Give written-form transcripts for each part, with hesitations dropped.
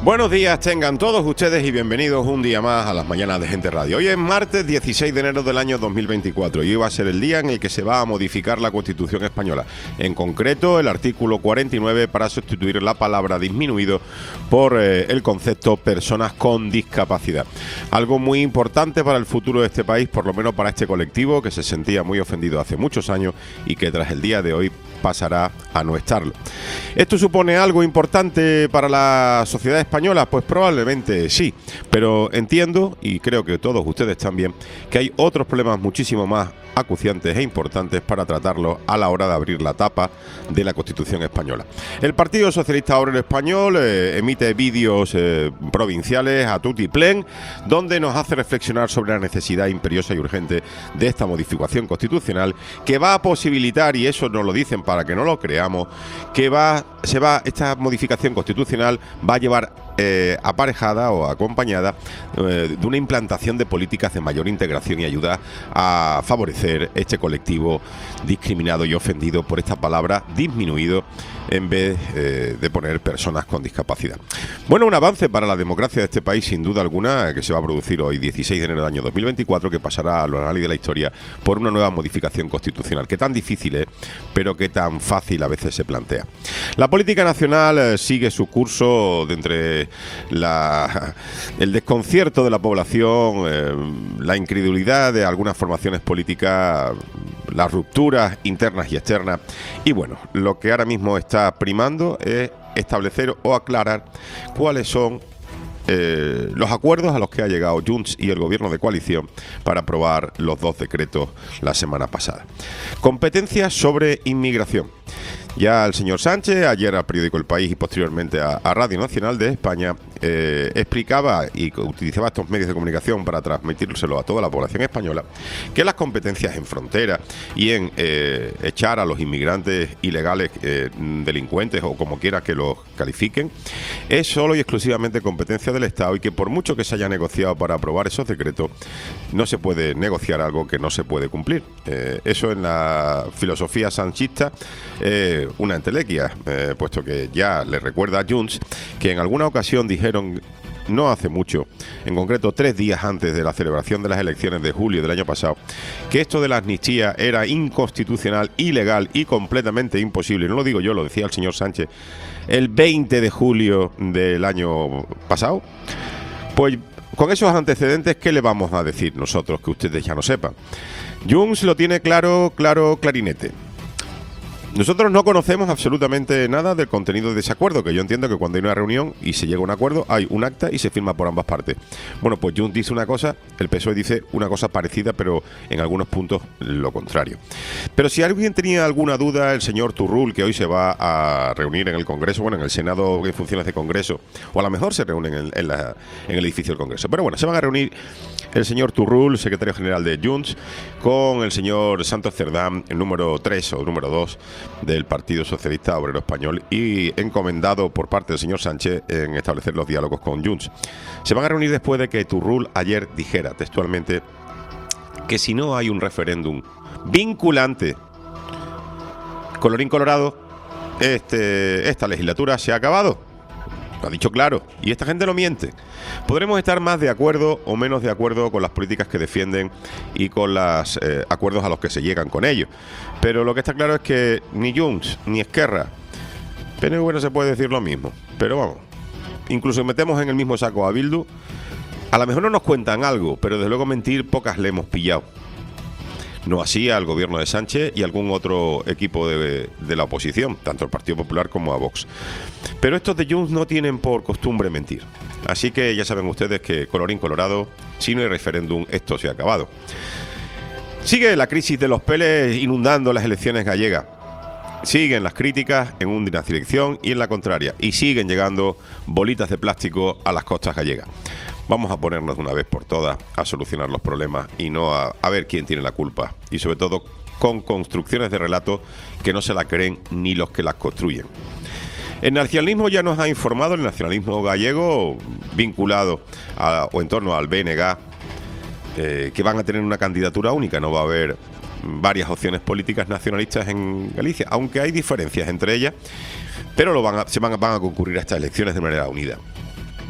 Buenos días tengan todos ustedes y bienvenidos un día más a las mañanas de Gente Radio. Hoy es martes 16 de enero del año 2024 y hoy va a ser el día en el que se va a modificar la Constitución española. En concreto, el artículo 49 para sustituir la palabra disminuido por el concepto personas con discapacidad. Algo muy importante para el futuro de este país, por lo menos para este colectivo que se sentía muy ofendido hace muchos años y que tras el día de hoy pasará a no estarlo. ¿Esto supone algo importante para la sociedad española? Pues probablemente sí, pero entiendo, y creo que todos ustedes también, que hay otros problemas muchísimo más acuciantes e importantes para tratarlos a la hora de abrir la tapa de la Constitución española. El Partido Socialista Obrero Español emite vídeos provinciales a tutiplén, donde nos hace reflexionar sobre la necesidad imperiosa y urgente de esta modificación constitucional que va a posibilitar, y eso nos lo dicen para que no lo creamos, que esta modificación constitucional va a llevar aparejada o acompañada de una implantación de políticas de mayor integración y ayuda a favorecer este colectivo discriminado y ofendido por esta palabra disminuido en vez de poner personas con discapacidad. Bueno, un avance para la democracia de este país sin duda alguna, que se va a producir hoy 16 de enero del año 2024, que pasará a los análisis de la historia por una nueva modificación constitucional, que tan difícil es, pero que tan fácil a veces se plantea. La política nacional sigue su curso de entre el desconcierto de la población, la incredulidad de algunas formaciones políticas, las rupturas internas y externas, y bueno, lo que ahora mismo está primando es establecer o aclarar cuáles son los acuerdos a los que ha llegado Junts y el gobierno de coalición para aprobar los dos decretos la semana pasada. Competencias sobre inmigración. Ya el señor Sánchez, ayer al periódico El País y posteriormente a Radio Nacional de España, explicaba y utilizaba estos medios de comunicación para transmitírselo a toda la población española, que las competencias en frontera y en echar a los inmigrantes ilegales, delincuentes o como quiera que los califiquen, es solo y exclusivamente competencia del Estado, y que por mucho que se haya negociado para aprobar esos decretos, no se puede negociar algo que no se puede cumplir. Eso en la filosofía sanchista una entelequia, puesto que ya le recuerda a Junts que en alguna ocasión dijeron no hace mucho, en concreto 3 días antes de la celebración de las elecciones de julio del año pasado, que esto de la amnistía era inconstitucional, ilegal y completamente imposible. No lo digo yo, lo decía el señor Sánchez el 20 de julio del año pasado. Pues con esos antecedentes, ¿qué le vamos a decir nosotros que ustedes ya no sepan? Junts lo tiene claro, clarinete. Nosotros no conocemos absolutamente nada del contenido de ese acuerdo, que yo entiendo que cuando hay una reunión y se llega a un acuerdo, hay un acta y se firma por ambas partes. Bueno, pues Junts dice una cosa, el PSOE dice una cosa parecida, pero en algunos puntos lo contrario. Pero si alguien tenía alguna duda, el señor Turull, que hoy se va a reunir en el Congreso, bueno, en el Senado en funciones de Congreso, o a lo mejor se reúnen en el edificio del Congreso. Pero bueno, se van a reunir el señor Turull, secretario general de Junts, con el señor Santos Cerdán, el número 3 o número 2 del Partido Socialista Obrero Español, y encomendado por parte del señor Sánchez en establecer los diálogos con Junts. Se van a reunir después de que Turull ayer dijera textualmente que si no hay un referéndum vinculante, colorín colorado, esta legislatura se ha acabado. Lo ha dicho claro, y esta gente no miente. Podremos estar más de acuerdo o menos de acuerdo con las políticas que defienden y con los acuerdos a los que se llegan con ellos, pero lo que está claro es que ni Junts ni Esquerra, PNV no se puede decir lo mismo, pero vamos, incluso metemos en el mismo saco a Bildu, a lo mejor no nos cuentan algo, pero desde luego mentir pocas le hemos pillado. No así al gobierno de Sánchez y algún otro equipo de la oposición, tanto el Partido Popular como a Vox. Pero estos de Junts no tienen por costumbre mentir. Así que ya saben ustedes que colorín colorado, si no hay referéndum, esto se ha acabado. Sigue la crisis de los peles inundando las elecciones gallegas. Siguen las críticas en una dirección y en la contraria. Y siguen llegando bolitas de plástico a las costas gallegas. Vamos a ponernos de una vez por todas a solucionar los problemas y no a ver quién tiene la culpa. Y sobre todo con construcciones de relatos que no se la creen ni los que las construyen. El nacionalismo ya nos ha informado, el nacionalismo gallego vinculado o en torno al BNG, que van a tener una candidatura única, no va a haber varias opciones políticas nacionalistas en Galicia, aunque hay diferencias entre ellas, pero van a concurrir a estas elecciones de manera unida.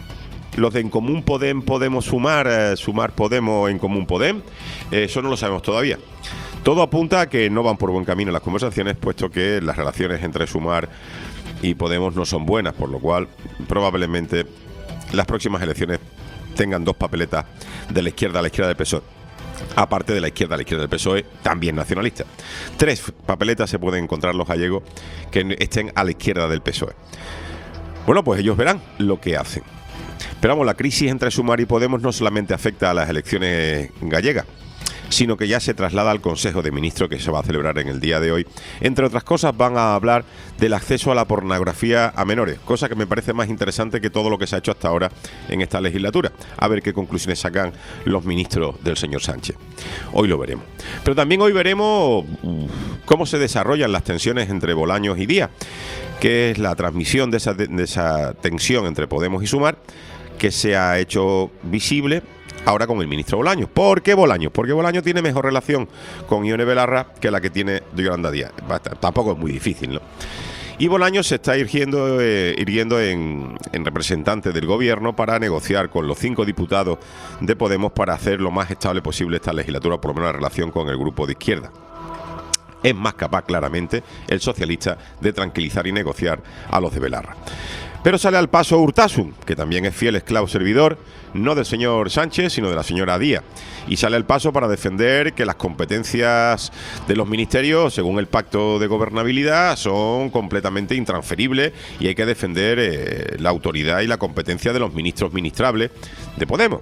los de En Común Podemos Sumar, Sumar Podemos, En Común Podem, eso no lo sabemos todavía. Todo apunta a que no van por buen camino las conversaciones, puesto que las relaciones entre Sumar y Podemos no son buenas, por lo cual probablemente las próximas elecciones tengan dos papeletas de la izquierda a la izquierda del PSOE. Aparte de la izquierda del PSOE, también nacionalista. 3 papeletas se pueden encontrar los gallegos que estén a la izquierda del PSOE. Bueno, pues ellos verán lo que hacen. Pero vamos, la crisis entre Sumar y Podemos no solamente afecta a las elecciones gallegas, sino que ya se traslada al Consejo de Ministros que se va a celebrar en el día de hoy. Entre otras cosas van a hablar del acceso a la pornografía a menores, cosa que me parece más interesante que todo lo que se ha hecho hasta ahora en esta legislatura. A ver qué conclusiones sacan los ministros del señor Sánchez. Hoy lo veremos. Pero también hoy veremos cómo se desarrollan las tensiones entre Bolaños y Díaz, que es la transmisión de esa tensión entre Podemos y Sumar, que se ha hecho visible ahora con el ministro Bolaños. ¿Por qué Bolaños? Porque Bolaños tiene mejor relación con Ione Belarra que la que tiene Yolanda Díaz. Tampoco es muy difícil, ¿no? Y Bolaños se está irguiendo en representante del gobierno para negociar con los 5 diputados de Podemos para hacer lo más estable posible esta legislatura, por lo menos la relación con el grupo de izquierda. Es más capaz, claramente, el socialista de tranquilizar y negociar a los de Belarra. Pero sale al paso Urtasun, que también es fiel esclavo servidor, no del señor Sánchez, sino de la señora Díaz. Y sale al paso para defender que las competencias de los ministerios, según el pacto de gobernabilidad, son completamente intransferibles y hay que defender la autoridad y la competencia de los ministros ministrables de Podemos.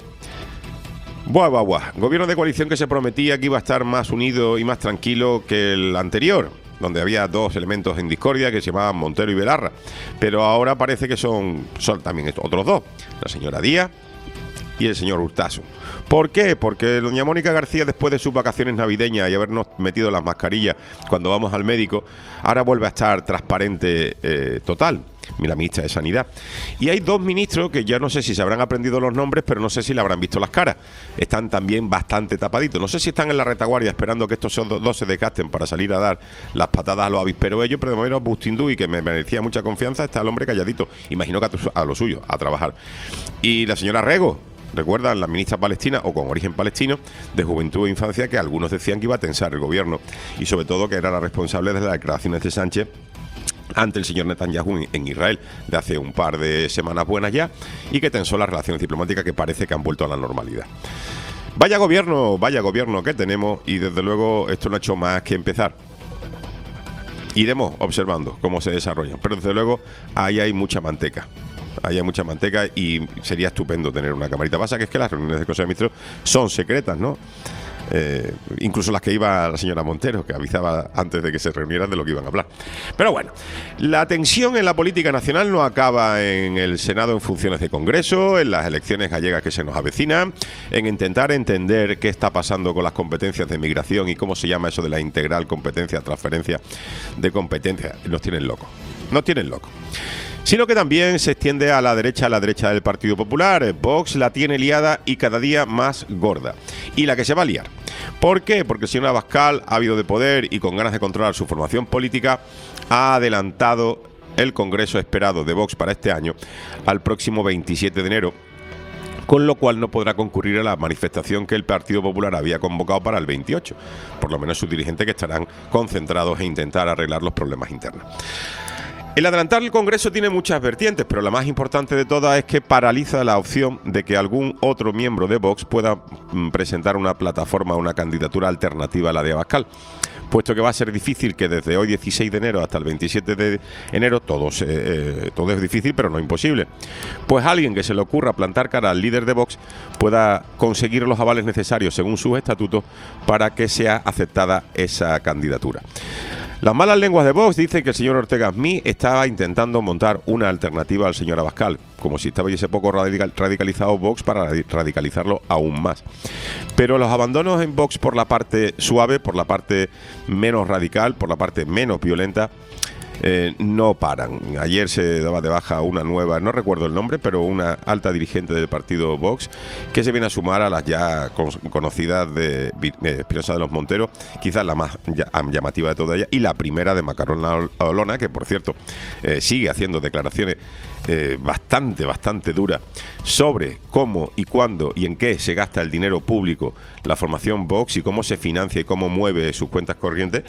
Buah. Gobierno de coalición que se prometía que iba a estar más unido y más tranquilo que el anterior, donde había 2 elementos en discordia que se llamaban Montero y Belarra, pero ahora parece que son también otros 2, la señora Díaz y el señor Urtasun. ¿Por qué? Porque doña Mónica García, después de sus vacaciones navideñas y habernos metido las mascarillas cuando vamos al médico, ahora vuelve a estar transparente total, la ministra de Sanidad. Y hay 2 ministros que ya no sé si se habrán aprendido los nombres, pero no sé si le habrán visto las caras. Están también bastante tapaditos. No sé si están en la retaguardia esperando que estos 2 se desgasten para salir a dar las patadas a los avisperos ellos, pero de momento Bustinduy, que me merecía mucha confianza, está el hombre calladito. Imagino que a lo suyo, a trabajar. Y la señora Rego, recuerdan, la ministra palestina o con origen palestino de Juventud e Infancia, que algunos decían que iba a tensar el gobierno y sobre todo que era la responsable de las declaraciones de Sánchez ante el señor Netanyahu en Israel de hace un par de semanas buenas ya, y que tensó las relaciones diplomáticas que parece que han vuelto a la normalidad. Vaya gobierno que tenemos, y desde luego esto no ha hecho más que empezar. Iremos observando cómo se desarrollan, pero desde luego ahí hay mucha manteca. Y sería estupendo tener una camarita. Pasa que es que las reuniones del Consejo de Ministros son secretas, ¿no? Incluso las que iba la señora Montero, que avisaba antes de que se reunieran de lo que iban a hablar. Pero bueno, la tensión en la política nacional no acaba en el Senado en funciones de Congreso, en las elecciones gallegas que se nos avecinan, en intentar entender qué está pasando con las competencias de migración y cómo se llama eso de la integral competencia, transferencia de competencia. Nos tienen locos. Sino que también se extiende a la derecha del Partido Popular. Vox la tiene liada y cada día más gorda. Y la que se va a liar. ¿Por qué? Porque el señor Abascal, ávido de poder y con ganas de controlar su formación política, ha adelantado el congreso esperado de Vox para este año al próximo 27 de enero, con lo cual no podrá concurrir a la manifestación que el Partido Popular había convocado para el 28. Por lo menos sus dirigentes, que estarán concentrados en intentar arreglar los problemas internos. El adelantar el Congreso tiene muchas vertientes, pero la más importante de todas es que paraliza la opción de que algún otro miembro de Vox pueda presentar una plataforma, una candidatura alternativa a la de Abascal, puesto que va a ser difícil que desde hoy 16 de enero hasta el 27 de enero todo es difícil, pero no imposible. Pues alguien que se le ocurra plantar cara al líder de Vox pueda conseguir los avales necesarios según sus estatutos para que sea aceptada esa candidatura. Las malas lenguas de Vox dicen que el señor Ortega Smith estaba intentando montar una alternativa al señor Abascal, como si estaba ese poco radicalizado Vox para radicalizarlo aún más. Pero los abandonos en Vox por la parte suave, por la parte menos radical, por la parte menos violenta, no paran. Ayer se daba de baja una nueva, no recuerdo el nombre, pero una alta dirigente del partido Vox, que se viene a sumar a las ya conocidas de Espinosa de los Monteros, quizás la más llamativa de todas ellas, y la primera de Macarona Olona, que por cierto sigue haciendo declaraciones bastante duras sobre cómo y cuándo y en qué se gasta el dinero público la formación Vox y cómo se financia y cómo mueve sus cuentas corrientes.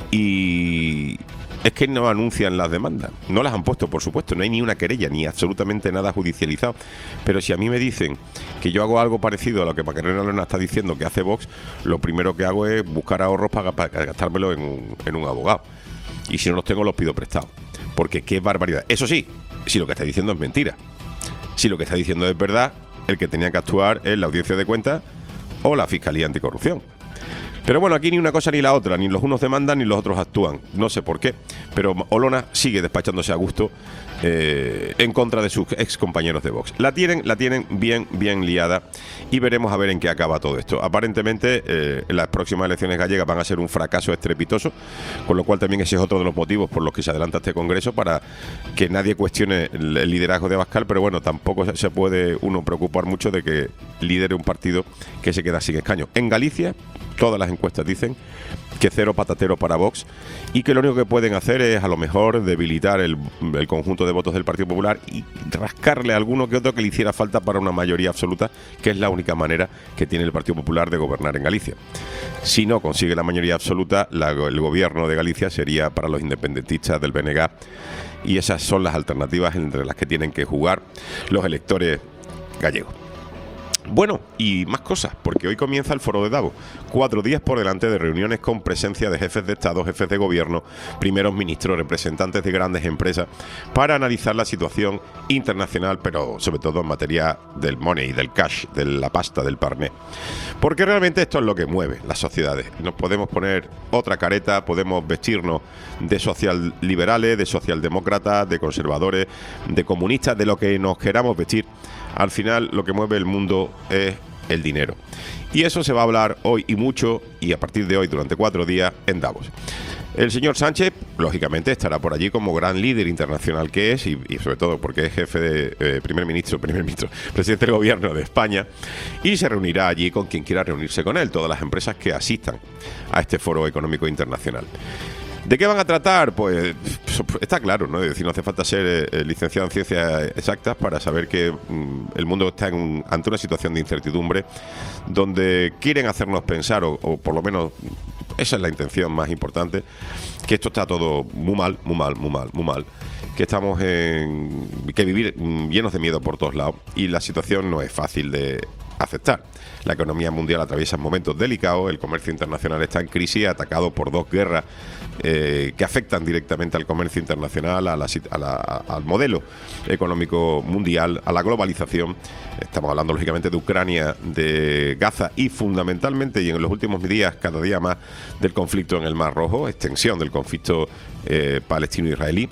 Y es que no anuncian las demandas, no las han puesto, por supuesto, no hay ni una querella, ni absolutamente nada judicializado. Pero si a mí me dicen que yo hago algo parecido a lo que Macarena Olona está diciendo que hace Vox, lo primero que hago es buscar ahorros para gastármelo en un abogado. Y si no los tengo, los pido prestados. Porque qué barbaridad. Eso sí, si lo que está diciendo es mentira. Si lo que está diciendo es verdad, el que tenía que actuar es la Audiencia de Cuentas o la Fiscalía Anticorrupción. Pero bueno, aquí ni una cosa ni la otra, ni los unos demandan ni los otros actúan. No sé por qué, pero Olona sigue despachándose a gusto en contra de sus ex compañeros de Vox. La tienen bien liada y veremos a ver en qué acaba todo esto. Aparentemente las próximas elecciones gallegas van a ser un fracaso estrepitoso, con lo cual también ese es otro de los motivos por los que se adelanta este Congreso, para que nadie cuestione el liderazgo de Abascal, pero bueno, tampoco se puede uno preocupar mucho de que lidere un partido que se queda sin escaños. En Galicia todas las encuestas dicen que cero patatero para Vox y que lo único que pueden hacer es a lo mejor debilitar el conjunto de votos del Partido Popular y rascarle a alguno que otro que le hiciera falta para una mayoría absoluta, que es la única manera que tiene el Partido Popular de gobernar en Galicia. Si no consigue la mayoría absoluta, el gobierno de Galicia sería para los independentistas del BNG, y esas son las alternativas entre las que tienen que jugar los electores gallegos. Bueno, y más cosas, porque hoy comienza el Foro de Davos. 4 días por delante de reuniones con presencia de jefes de Estado, jefes de gobierno, primeros ministros, representantes de grandes empresas, para analizar la situación internacional, pero sobre todo en materia del money, del cash, de la pasta, del parné. Porque realmente esto es lo que mueve las sociedades. Nos podemos poner otra careta, podemos vestirnos de socialliberales, de socialdemócratas, de conservadores, de comunistas, de lo que nos queramos vestir. Al final lo que mueve el mundo es el dinero. Y eso se va a hablar hoy y mucho, y a partir de hoy durante 4 días en Davos. El señor Sánchez, lógicamente, estará por allí como gran líder internacional que es, y sobre todo porque es jefe de primer ministro, presidente del gobierno de España, y se reunirá allí con quien quiera reunirse con él, todas las empresas que asistan a este foro económico internacional. ¿De qué van a tratar? Pues está claro, ¿no? Es decir, no hace falta ser licenciado en ciencias exactas para saber que el mundo está ante una situación de incertidumbre donde quieren hacernos pensar, o por lo menos esa es la intención más importante, que esto está todo muy mal, que estamos que vivir llenos de miedo por todos lados, y la situación no es fácil de aceptar. La economía mundial atraviesa momentos delicados, el comercio internacional está en crisis, atacado por 2 guerras que afectan directamente al comercio internacional, al modelo económico mundial, a la globalización. Estamos hablando lógicamente de Ucrania, de Gaza y fundamentalmente, y en los últimos días cada día más, del conflicto en el Mar Rojo, extensión del conflicto palestino-israelí.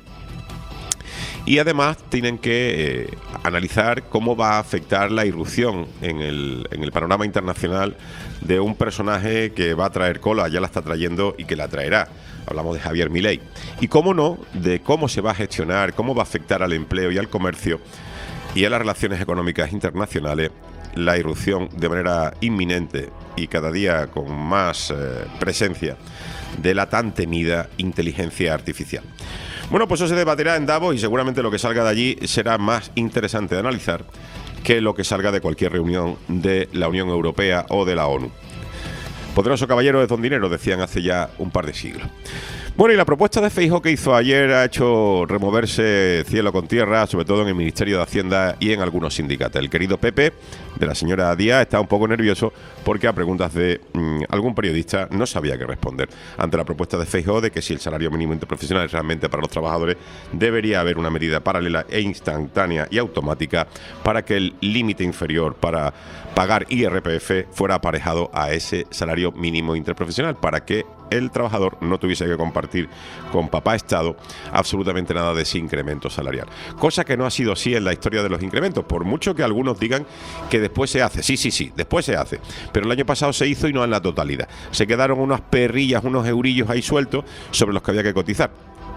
Y además tienen que analizar cómo va a afectar la irrupción en el panorama internacional de un personaje que va a traer cola, ya la está trayendo y que la traerá. Hablamos de Javier Milei. Y cómo no, de cómo se va a gestionar, cómo va a afectar al empleo y al comercio y a las relaciones económicas internacionales la irrupción de manera inminente y cada día con más presencia de la tan temida inteligencia artificial. Bueno, pues eso se debatirá en Davos y seguramente lo que salga de allí será más interesante de analizar que lo que salga de cualquier reunión de la Unión Europea o de la ONU. Poderoso caballero es don dinero, decían hace ya un par de siglos. Bueno, y la propuesta de Feijóo que hizo ayer ha hecho removerse cielo con tierra, sobre todo en el Ministerio de Hacienda y en algunos sindicatos. El querido Pepe, de la señora Díaz, está un poco nervioso porque a preguntas de algún periodista no sabía qué responder ante la propuesta de Feijóo de que si el salario mínimo interprofesional es realmente para los trabajadores, debería haber una medida paralela e instantánea y automática para que el límite inferior para pagar IRPF fuera aparejado a ese salario mínimo interprofesional, para que el trabajador no tuviese que compartir con papá Estado absolutamente nada de ese incremento salarial. Cosa que no ha sido así en la historia de los incrementos, por mucho que algunos digan que después se hace. Sí, después se hace. Pero el año pasado se hizo y no en la totalidad. Se quedaron unas perrillas, unos eurillos ahí sueltos sobre los que había que cotizar.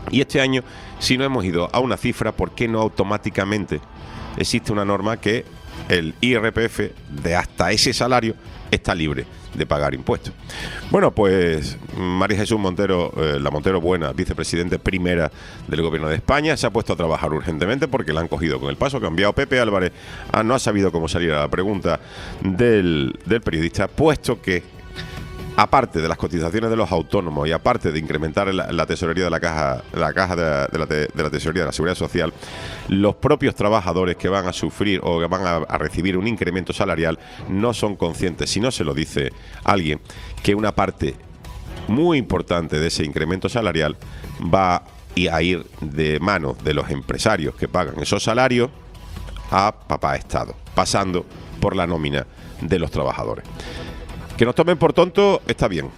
Y este año, si no hemos ido a una cifra, ¿por qué no automáticamente existe una norma que el IRPF de hasta ese salario está libre de pagar impuestos? Bueno, pues María Jesús Montero, la Montero Buena, vicepresidente primera del Gobierno de España, se ha puesto a trabajar urgentemente porque la han cogido con el paso cambiado. Pepe Álvarez no ha sabido cómo salir a la pregunta del periodista, puesto que aparte de las cotizaciones de los autónomos y aparte de incrementar la tesorería de la caja de la tesorería de la Seguridad Social, los propios trabajadores que van a sufrir o que van a recibir un incremento salarial no son conscientes, si no se lo dice alguien, que una parte muy importante de ese incremento salarial va a ir de manos de los empresarios que pagan esos salarios a papá Estado, pasando por la nómina de los trabajadores. Que nos tomen por tonto está bien,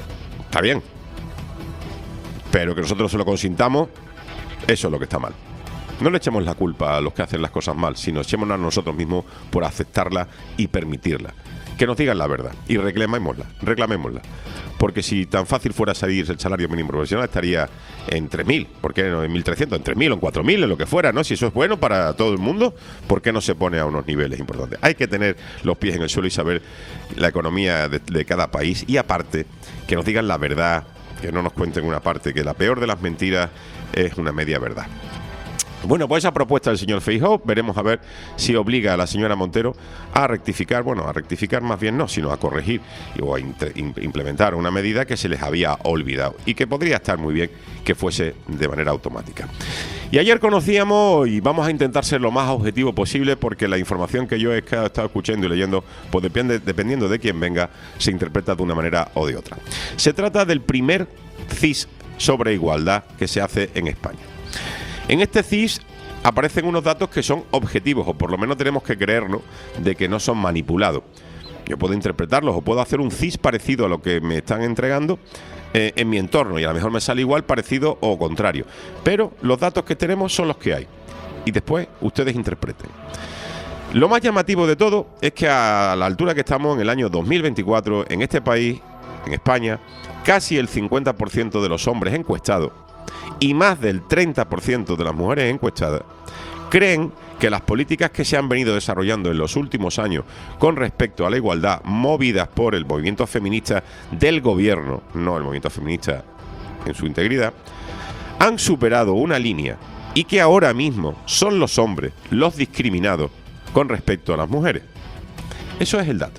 pero que nosotros se lo consintamos, eso es lo que está mal. No le echemos la culpa a los que hacen las cosas mal, sino echémonos a nosotros mismos por aceptarla y permitirla. Que nos digan la verdad y reclamémosla. Porque si tan fácil fuera salir el salario mínimo profesional, estaría en 3.000, ¿por qué no en 1.300? En 3.000 o en 4.000, en lo que fuera, ¿no? Si eso es bueno para todo el mundo, ¿por qué no se pone a unos niveles importantes? Hay que tener los pies en el suelo y saber la economía de cada país. Y aparte, que nos digan la verdad, que no nos cuenten una parte, que la peor de las mentiras es una media verdad. Bueno, pues esa propuesta del señor Feijóo, veremos a ver si obliga a la señora Montero a rectificar, más bien no, sino a corregir o a implementar una medida que se les había olvidado y que podría estar muy bien que fuese de manera automática. Y ayer conocíamos, y vamos a intentar ser lo más objetivo posible, porque la información que yo he estado escuchando y leyendo, pues dependiendo de quién venga, se interpreta de una manera o de otra. Se trata del primer CIS sobre igualdad que se hace en España. En este CIS aparecen unos datos que son objetivos, o por lo menos tenemos que creernos de que no son manipulados. Yo puedo interpretarlos o puedo hacer un CIS parecido a lo que me están entregando en mi entorno y a lo mejor me sale igual, parecido o contrario. Pero los datos que tenemos son los que hay y después ustedes interpreten. Lo más llamativo de todo es que a la altura que estamos en el año 2024, en este país, en España, casi el 50% de los hombres encuestados y más del 30% de las mujeres encuestadas creen que las políticas que se han venido desarrollando en los últimos años con respecto a la igualdad, movidas por el movimiento feminista del gobierno, no el movimiento feminista en su integridad, han superado una línea y que ahora mismo son los hombres los discriminados con respecto a las mujeres. Eso es el dato.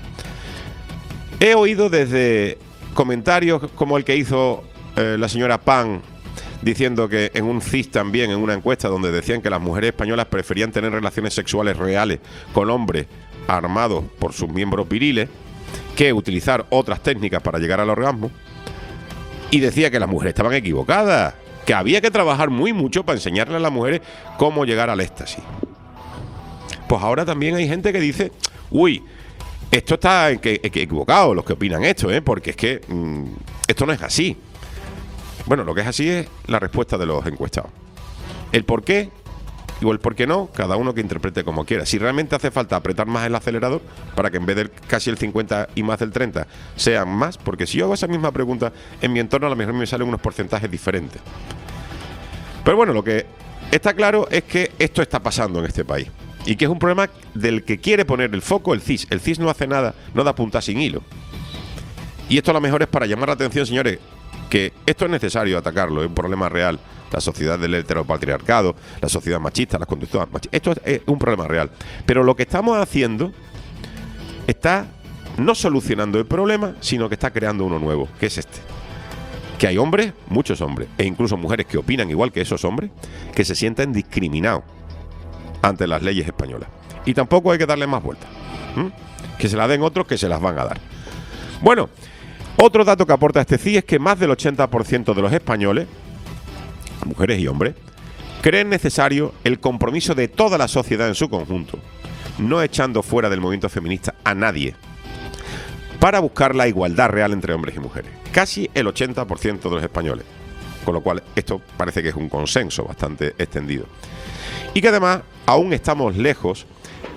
He oído desde comentarios como el que hizo la señora Pan, diciendo que en un CIS también, en una encuesta donde decían que las mujeres españolas preferían tener relaciones sexuales reales con hombres armados por sus miembros viriles que utilizar otras técnicas para llegar al orgasmo, y decía que las mujeres estaban equivocadas, que había que trabajar mucho para enseñarle a las mujeres cómo llegar al éxtasis. Pues ahora también hay gente que dice, uy, esto está equivocado, los que opinan esto, porque es que esto no es así. Bueno, lo que es así es la respuesta de los encuestados. El por qué o el por qué no, cada uno que interprete como quiera. Si realmente hace falta apretar más el acelerador para que en vez del casi el 50 y más del 30 sean más, porque si yo hago esa misma pregunta en mi entorno, a lo mejor me salen unos porcentajes diferentes. Pero bueno, lo que está claro es que esto está pasando en este país y que es un problema del que quiere poner el foco el CIS. El CIS no hace nada, no da punta sin hilo. Y esto a lo mejor es para llamar la atención, señores, que esto es necesario atacarlo, es un problema real. La sociedad del heteropatriarcado, la sociedad machista, las conductas machistas, esto es un problema real. Pero lo que estamos haciendo está no solucionando el problema, sino que está creando uno nuevo, que es este. Que hay hombres, muchos hombres, e incluso mujeres que opinan igual que esos hombres, que se sienten discriminados ante las leyes españolas. Y tampoco hay que darle más vueltas. Que se la den otros que se las van a dar. Bueno, otro dato que aporta este CIS es que más del 80% de los españoles, mujeres y hombres, creen necesario el compromiso de toda la sociedad en su conjunto, no echando fuera del movimiento feminista a nadie, para buscar la igualdad real entre hombres y mujeres. Casi el 80% de los españoles. Con lo cual, esto parece que es un consenso bastante extendido. Y que además, aún estamos lejos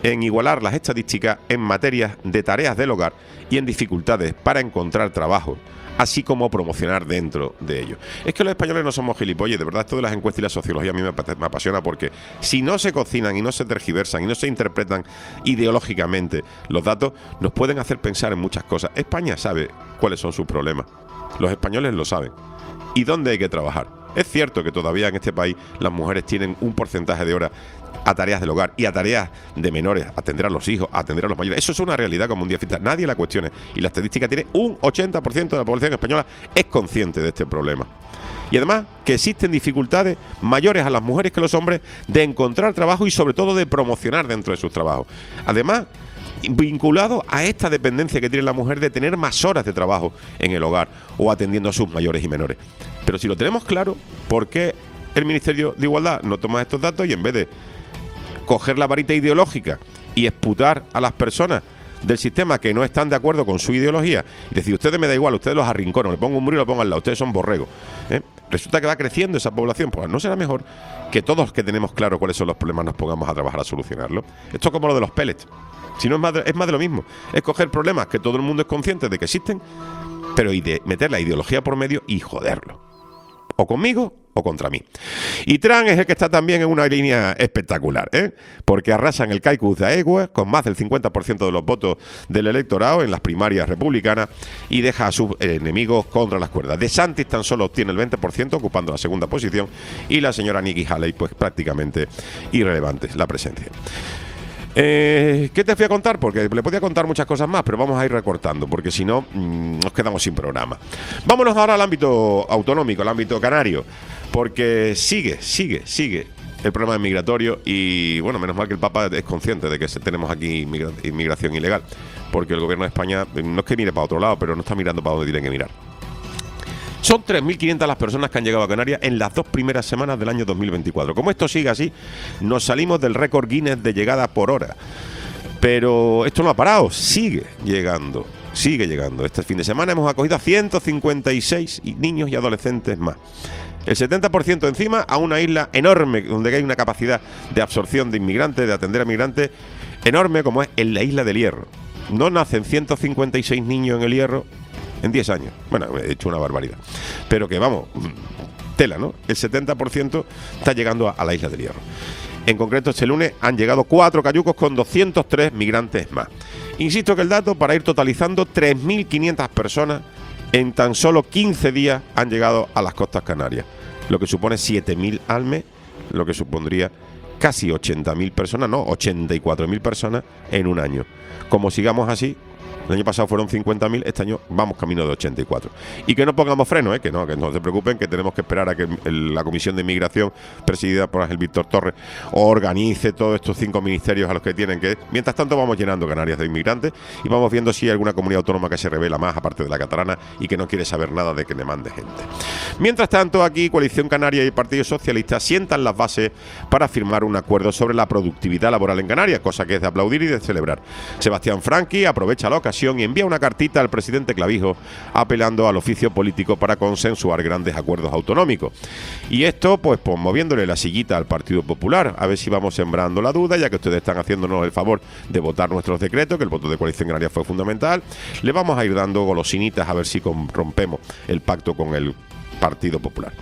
en igualar las estadísticas en materias de tareas del hogar y en dificultades para encontrar trabajo, así como promocionar dentro de ello. Es que los españoles no somos gilipollas, de verdad esto de las encuestas y la sociología a mí me apasiona, porque si no se cocinan y no se tergiversan y no se interpretan ideológicamente los datos, nos pueden hacer pensar en muchas cosas. España sabe cuáles son sus problemas, los españoles lo saben, y dónde hay que trabajar. Es cierto que todavía en este país las mujeres tienen un porcentaje de horas a tareas del hogar y a tareas de menores, atender a los hijos, atender a los mayores. Eso es una realidad como un día fiesta, nadie la cuestione. Y la estadística tiene un 80% de la población española es consciente de este problema. Y además que existen dificultades mayores a las mujeres que a los hombres de encontrar trabajo y sobre todo de promocionar dentro de sus trabajos. Además, vinculado a esta dependencia que tiene la mujer de tener más horas de trabajo en el hogar o atendiendo a sus mayores y menores. Pero si lo tenemos claro, ¿por qué el Ministerio de Igualdad no toma estos datos y en vez de coger la varita ideológica y exputar a las personas del sistema que no están de acuerdo con su ideología y decir, ustedes me da igual, ustedes los arrinconan, le pongo un muro y lo pongo al lado, ustedes son borregos, resulta que va creciendo esa población? Pues ¿no será mejor que todos los que tenemos claro cuáles son los problemas nos pongamos a trabajar a solucionarlos? Esto es como lo de los pellets, si no es más de lo mismo, es coger problemas que todo el mundo es consciente de que existen, pero y de meter la ideología por medio y joderlo, o conmigo o contra mí. Y Trump es el que está también en una línea espectacular, porque arrasa en el caucus de Iowa con más del 50% de los votos del electorado en las primarias republicanas y deja a sus enemigos contra las cuerdas. DeSantis tan solo obtiene el 20%, ocupando la segunda posición, y la señora Nikki Haley pues prácticamente irrelevante la presencia. ¿Qué te fui a contar? Porque le podía contar muchas cosas más, pero vamos a ir recortando, porque si no, nos quedamos sin programa. Vámonos ahora al ámbito autonómico, al ámbito canario, porque sigue el problema migratorio y, bueno, menos mal que el Papa es consciente de que tenemos aquí inmigración ilegal, porque el gobierno de España no es que mire para otro lado, pero no está mirando para donde tiene que mirar. Son 3.500 las personas que han llegado a Canarias en las 2 primeras semanas del año 2024. Como esto sigue así, nos salimos del récord Guinness de llegada por hora. Pero esto no ha parado, sigue llegando. Este fin de semana hemos acogido a 156 niños y adolescentes más. El 70% encima a una isla enorme, donde hay una capacidad de absorción de inmigrantes, de atender a migrantes enorme, como es en la isla del Hierro. No nacen 156 niños en el Hierro en 10 años. Bueno, he hecho una barbaridad. Pero que vamos, tela, ¿no? El 70% está llegando a la isla del Hierro. En concreto, este lunes han llegado 4 cayucos con 203 migrantes más. Insisto que el dato, para ir totalizando, 3.500 personas en tan solo 15 días han llegado a las costas canarias, lo que supone 7.000 al mes, lo que supondría casi 80.000 personas, no, 84.000 personas en un año. Como sigamos así, el año pasado fueron 50.000, este año vamos camino de 84. Y que no pongamos freno, que no se preocupen, que tenemos que esperar a que la Comisión de Inmigración, presidida por Ángel Víctor Torres, organice todos estos 5 ministerios a los que tienen que... Mientras tanto vamos llenando Canarias de inmigrantes y vamos viendo si hay alguna comunidad autónoma que se revela más, aparte de la catalana, y que no quiere saber nada de que le mande gente. Mientras tanto, aquí Coalición Canaria y el Partido Socialista sientan las bases para firmar un acuerdo sobre la productividad laboral en Canarias, cosa que es de aplaudir y de celebrar. Sebastián Franqui aprovecha la ocasión y envía una cartita al presidente Clavijo apelando al oficio político para consensuar grandes acuerdos autonómicos. Y esto pues moviéndole la sillita al Partido Popular, a ver si vamos sembrando la duda, ya que ustedes están haciéndonos el favor de votar nuestros decretos, que el voto de Coalición Canaria fue fundamental. Le vamos a ir dando golosinitas a ver si rompemos el pacto con el Partido Popular.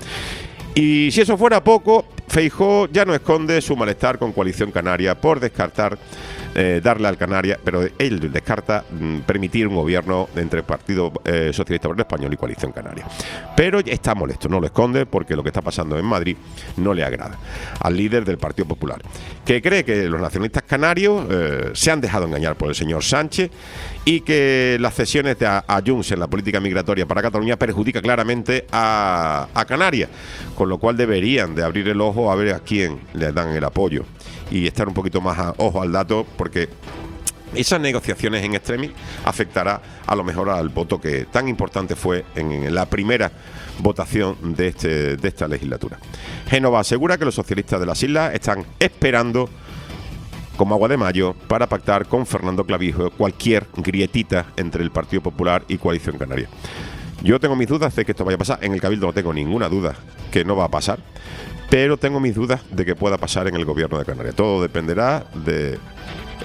Y si eso fuera poco, Feijóo ya no esconde su malestar con Coalición Canaria por descartar darle al Canarias, pero él descarta permitir un gobierno entre el Partido Socialista Obrero Español y Coalición Canaria. Pero está molesto, no lo esconde, porque lo que está pasando en Madrid no le agrada al líder del Partido Popular, que cree que los nacionalistas canarios se han dejado engañar por el señor Sánchez y que las cesiones a Junts en la política migratoria para Cataluña perjudica claramente a Canarias, con lo cual deberían de abrir el ojo a ver a quién le dan el apoyo y estar un poquito más ojo al dato, porque esas negociaciones en extremis afectará a lo mejor al voto que tan importante fue en la primera votación de esta legislatura. Génova asegura que los socialistas de las islas están esperando como agua de mayo para pactar con Fernando Clavijo cualquier grietita entre el Partido Popular y Coalición Canaria. Yo tengo mis dudas de que esto vaya a pasar. En el Cabildo no tengo ninguna duda que no va a pasar, pero tengo mis dudas de que pueda pasar en el gobierno de Canarias. Todo dependerá de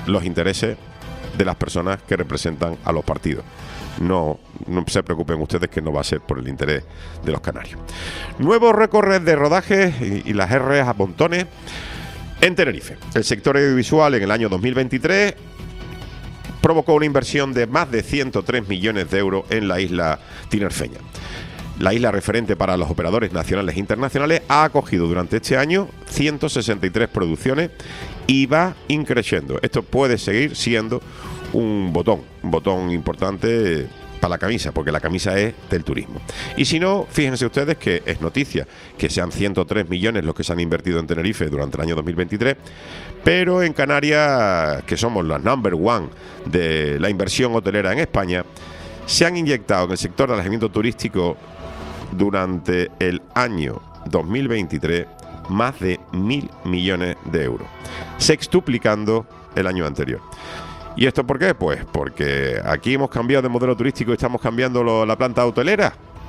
los intereses de las personas que representan a los partidos. No se preocupen ustedes que no va a ser por el interés de los canarios. Nuevos récords de rodajes y las R's a montones en Tenerife. El sector audiovisual en el año 2023 provocó una inversión de más de 103 millones de euros en la isla tinerfeña. La isla, referente para los operadores nacionales e internacionales, ha acogido durante este año 163 producciones y va increciendo. Esto puede seguir siendo un botón importante para la camisa, porque la camisa es del turismo. Y si no, fíjense ustedes que es noticia que sean 103 millones los que se han invertido en Tenerife durante el año 2023, pero en Canarias, que somos la number one de la inversión hotelera en España, se han inyectado en el sector del alojamiento turístico durante el año 2023 más de 1.000 millones de euros, sextuplicando el año anterior. ¿Y esto por qué? Pues porque aquí hemos cambiado de modelo turístico y estamos cambiando la planta hotelera.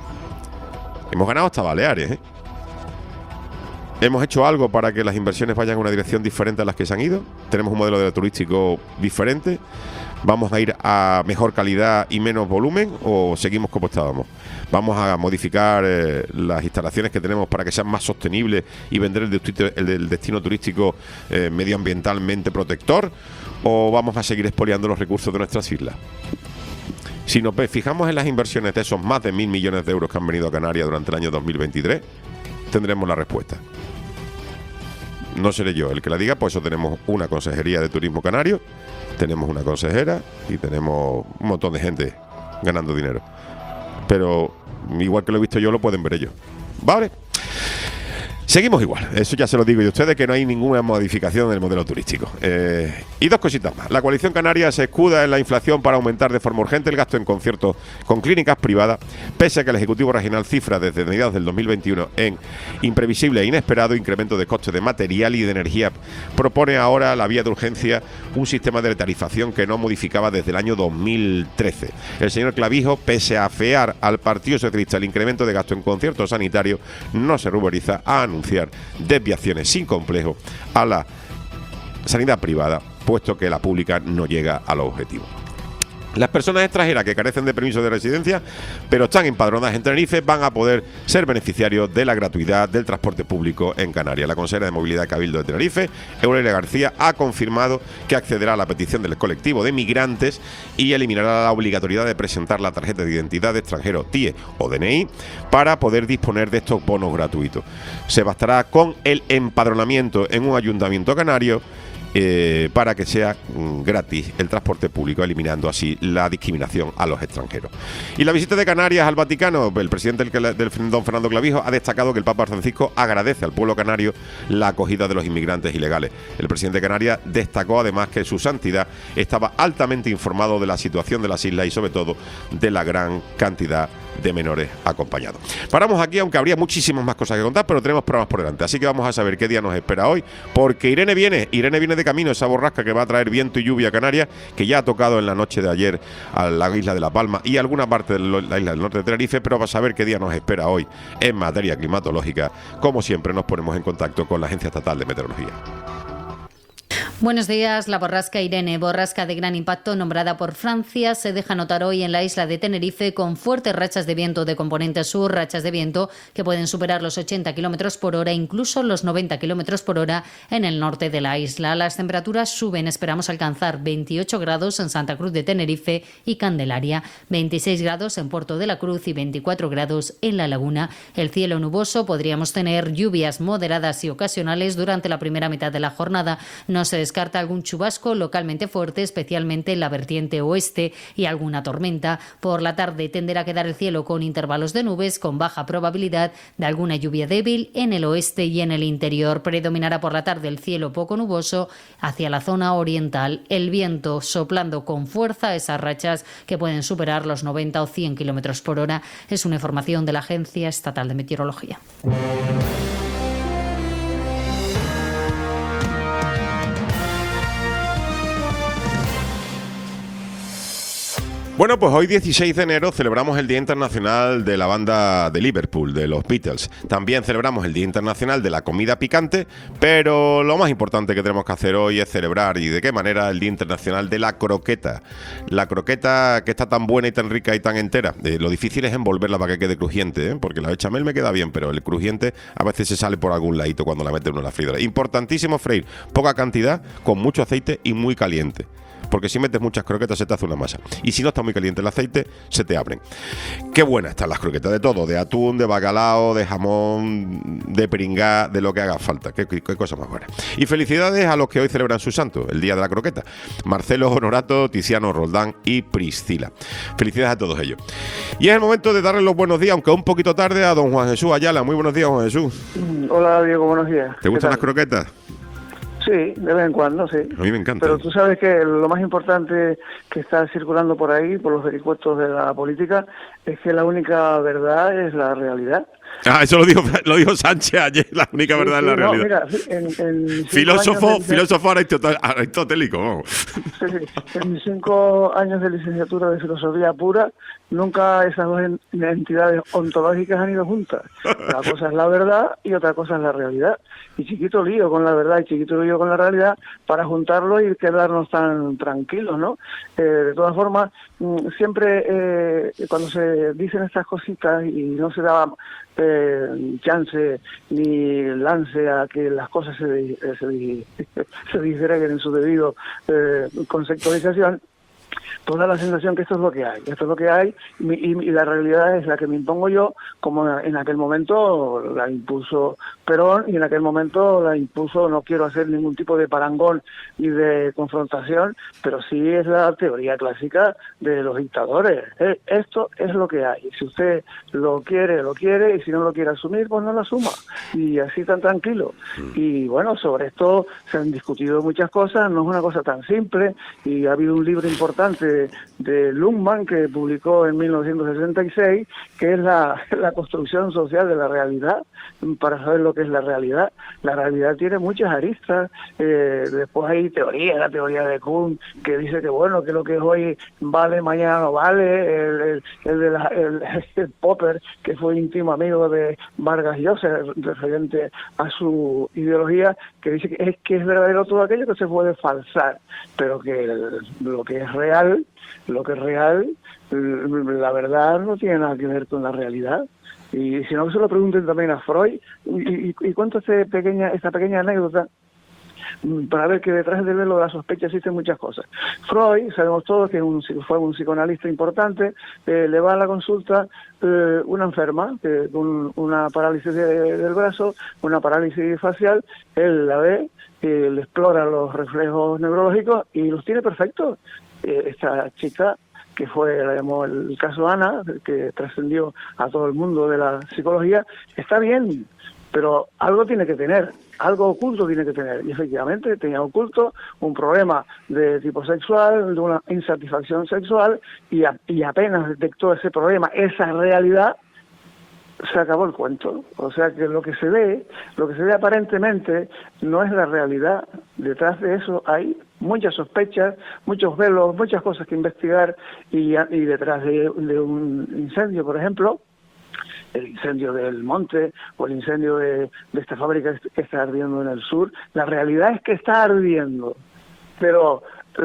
Hemos ganado hasta Baleares, ¿eh? Hemos hecho algo para que las inversiones vayan en una dirección diferente a las que se han ido. Tenemos un modelo de turístico diferente. ¿Vamos a ir a mejor calidad y menos volumen o seguimos como estábamos? ¿Vamos a modificar las instalaciones que tenemos para que sean más sostenibles y vender el destino turístico medioambientalmente protector? ¿O vamos a seguir expoliando los recursos de nuestras islas? Si nos fijamos en las inversiones de esos más de 1.000 millones de euros que han venido a Canarias durante el año 2023, tendremos la respuesta. No seré yo el que la diga, por eso tenemos una consejería de turismo canario, tenemos una consejera y tenemos un montón de gente ganando dinero. Pero igual que lo he visto yo, lo pueden ver ellos. ¿Vale? Seguimos igual, eso ya se lo digo yo a ustedes, que no hay ninguna modificación del modelo turístico. Y dos cositas más. La coalición canaria se escuda en la inflación para aumentar de forma urgente el gasto en conciertos con clínicas privadas, pese a que el Ejecutivo Regional cifra desde mediados del 2021 en imprevisible e inesperado incremento de costes de material y de energía. Propone ahora la vía de urgencia un sistema de tarifación que no modificaba desde el año 2013. El señor Clavijo, pese a afear al Partido Socialista el incremento de gasto en conciertos sanitarios, no se ruboriza a anunciar desviaciones sin complejo a la sanidad privada, puesto que la pública no llega a los objetivos. Las personas extranjeras que carecen de permiso de residencia, pero están empadronadas en Tenerife, van a poder ser beneficiarios de la gratuidad del transporte público en Canarias. La consejera de Movilidad de Cabildo de Tenerife, Eulalia García, ha confirmado que accederá a la petición del colectivo de migrantes y eliminará la obligatoriedad de presentar la tarjeta de identidad de extranjero, TIE o DNI, para poder disponer de estos bonos gratuitos. Se bastará con el empadronamiento en un ayuntamiento canario para que sea gratis el transporte público, eliminando así la discriminación a los extranjeros. Y la visita de Canarias al Vaticano, el presidente del don Fernando Clavijo ha destacado que el Papa Francisco agradece al pueblo canario la acogida de los inmigrantes ilegales. El presidente de Canarias destacó además que su santidad estaba altamente informado de la situación de las islas y sobre todo de la gran cantidad de menores acompañados. Paramos aquí, aunque habría muchísimas más cosas que contar, pero tenemos programas por delante, así que vamos a saber qué día nos espera hoy, porque Irene viene de camino, esa borrasca que va a traer viento y lluvia a Canarias, que ya ha tocado en la noche de ayer a la isla de La Palma y alguna parte de la isla del norte de Tenerife, pero para saber qué día nos espera hoy en materia climatológica, como siempre nos ponemos en contacto con la Agencia Estatal de Meteorología. Buenos días. La borrasca Irene, borrasca de gran impacto nombrada por Francia, se deja notar hoy en la isla de Tenerife con fuertes rachas de viento de componente sur, rachas de viento que pueden superar los 80 km por hora, incluso los 90 km por hora en el norte de la isla. Las temperaturas suben, esperamos alcanzar 28 grados en Santa Cruz de Tenerife y Candelaria, 26 grados en Puerto de la Cruz y 24 grados en La Laguna. El cielo nuboso, podríamos tener lluvias moderadas y ocasionales durante la primera mitad de la jornada. No se descarta algún chubasco localmente fuerte, especialmente en la vertiente oeste, y alguna tormenta. Por la tarde tenderá a quedar el cielo con intervalos de nubes, con baja probabilidad de alguna lluvia débil en el oeste y en el interior. Predominará por la tarde el cielo poco nuboso hacia la zona oriental. El viento soplando con fuerza, esas rachas que pueden superar los 90 o 100 km por hora. Es una información de la Agencia Estatal de Meteorología. Bueno, pues hoy 16 de enero celebramos el Día Internacional de la Banda de Liverpool, de los Beatles. También celebramos el Día Internacional de la Comida Picante, pero lo más importante que tenemos que hacer hoy es celebrar, y de qué manera, el Día Internacional de la Croqueta. La croqueta que está tan buena y tan rica y tan entera. Lo difícil es envolverla para que quede crujiente, ¿eh? Porque la bechamel me queda bien, pero el crujiente a veces se sale por algún ladito cuando la mete uno en la freidora. Importantísimo freír poca cantidad, con mucho aceite y muy caliente. Porque si metes muchas croquetas se te hace una masa. Y si no está muy caliente el aceite, se te abren. Qué buenas están las croquetas, de todo. De atún, de bacalao, de jamón, de pringá, de lo que haga falta. Qué cosa más buena. Y felicidades a los que hoy celebran su santo, el Día de la Croqueta. Marcelo Honorato, Tiziano Roldán y Priscila. Felicidades a todos ellos. Y es el momento de darle los buenos días, aunque un poquito tarde, a don Juan Jesús Ayala. Muy buenos días, Juan Jesús. Hola, Diego, buenos días. ¿Te gustan las croquetas? Sí, de vez en cuando, sí. A mí me encanta. Pero tú sabes que lo más importante que está circulando por ahí, por los vericuetos de la política, es que la única verdad es la realidad. Ah, eso lo dijo Sánchez ayer, la única verdad es la realidad. Mira, filósofo aristotélico, vamos. Sí. En mis 5 años de licenciatura de filosofía pura, nunca esas dos entidades ontológicas han ido juntas. Una cosa es la verdad y otra cosa es la realidad. Y chiquito lío con la verdad y chiquito lío con la realidad para juntarlo y quedarnos tan tranquilos, ¿no? De todas formas, siempre cuando se dicen estas cositas y no se da chance ni lance a que las cosas se disgreguen en su debido conceptualización, pues da la sensación que esto es lo que hay, y la realidad es la que me impongo yo, como en aquel momento la impuso Perón, y en aquel momento la impuso, no quiero hacer ningún tipo de parangón ni de confrontación, pero sí es la teoría clásica de los dictadores. Esto es lo que hay, si usted lo quiere, y si no lo quiere asumir, pues no lo asuma, y así tan tranquilo. Y bueno, sobre esto se han discutido muchas cosas, no es una cosa tan simple, y ha habido un libro importante de Luhmann, que publicó en 1966, que es la construcción social de la realidad, para saber lo que es la realidad. La realidad tiene muchas aristas, después hay la teoría de Kuhn, que dice que bueno, que lo que es hoy vale, mañana no vale, el Popper, que fue íntimo amigo de Vargas Llosa, referente a su ideología, que dice que es verdadero todo aquello que se puede falsar, pero que lo que es real, la verdad no tiene nada que ver con la realidad. Y si no, que se lo pregunten también a Freud, y cuento esta pequeña anécdota para ver que detrás del velo de la sospecha existen muchas cosas. Freud, sabemos todos que fue un psicoanalista importante, le va a la consulta una enferma con una parálisis del brazo, una parálisis facial, él la ve, le explora los reflejos neurológicos y los tiene perfectos. Esta chica, que la llamó el caso Ana, que trascendió a todo el mundo de la psicología, está bien, pero algo tiene que tener, algo oculto tiene que tener, y efectivamente tenía oculto un problema de tipo sexual, de una insatisfacción sexual, y apenas detectó ese problema, esa realidad, se acabó el cuento. O sea que lo que se ve aparentemente no es la realidad. Detrás de eso hay muchas sospechas, muchos velos, muchas cosas que investigar, y detrás de un incendio, por ejemplo, el incendio del monte o el incendio de esta fábrica que está ardiendo en el sur, la realidad es que está ardiendo, pero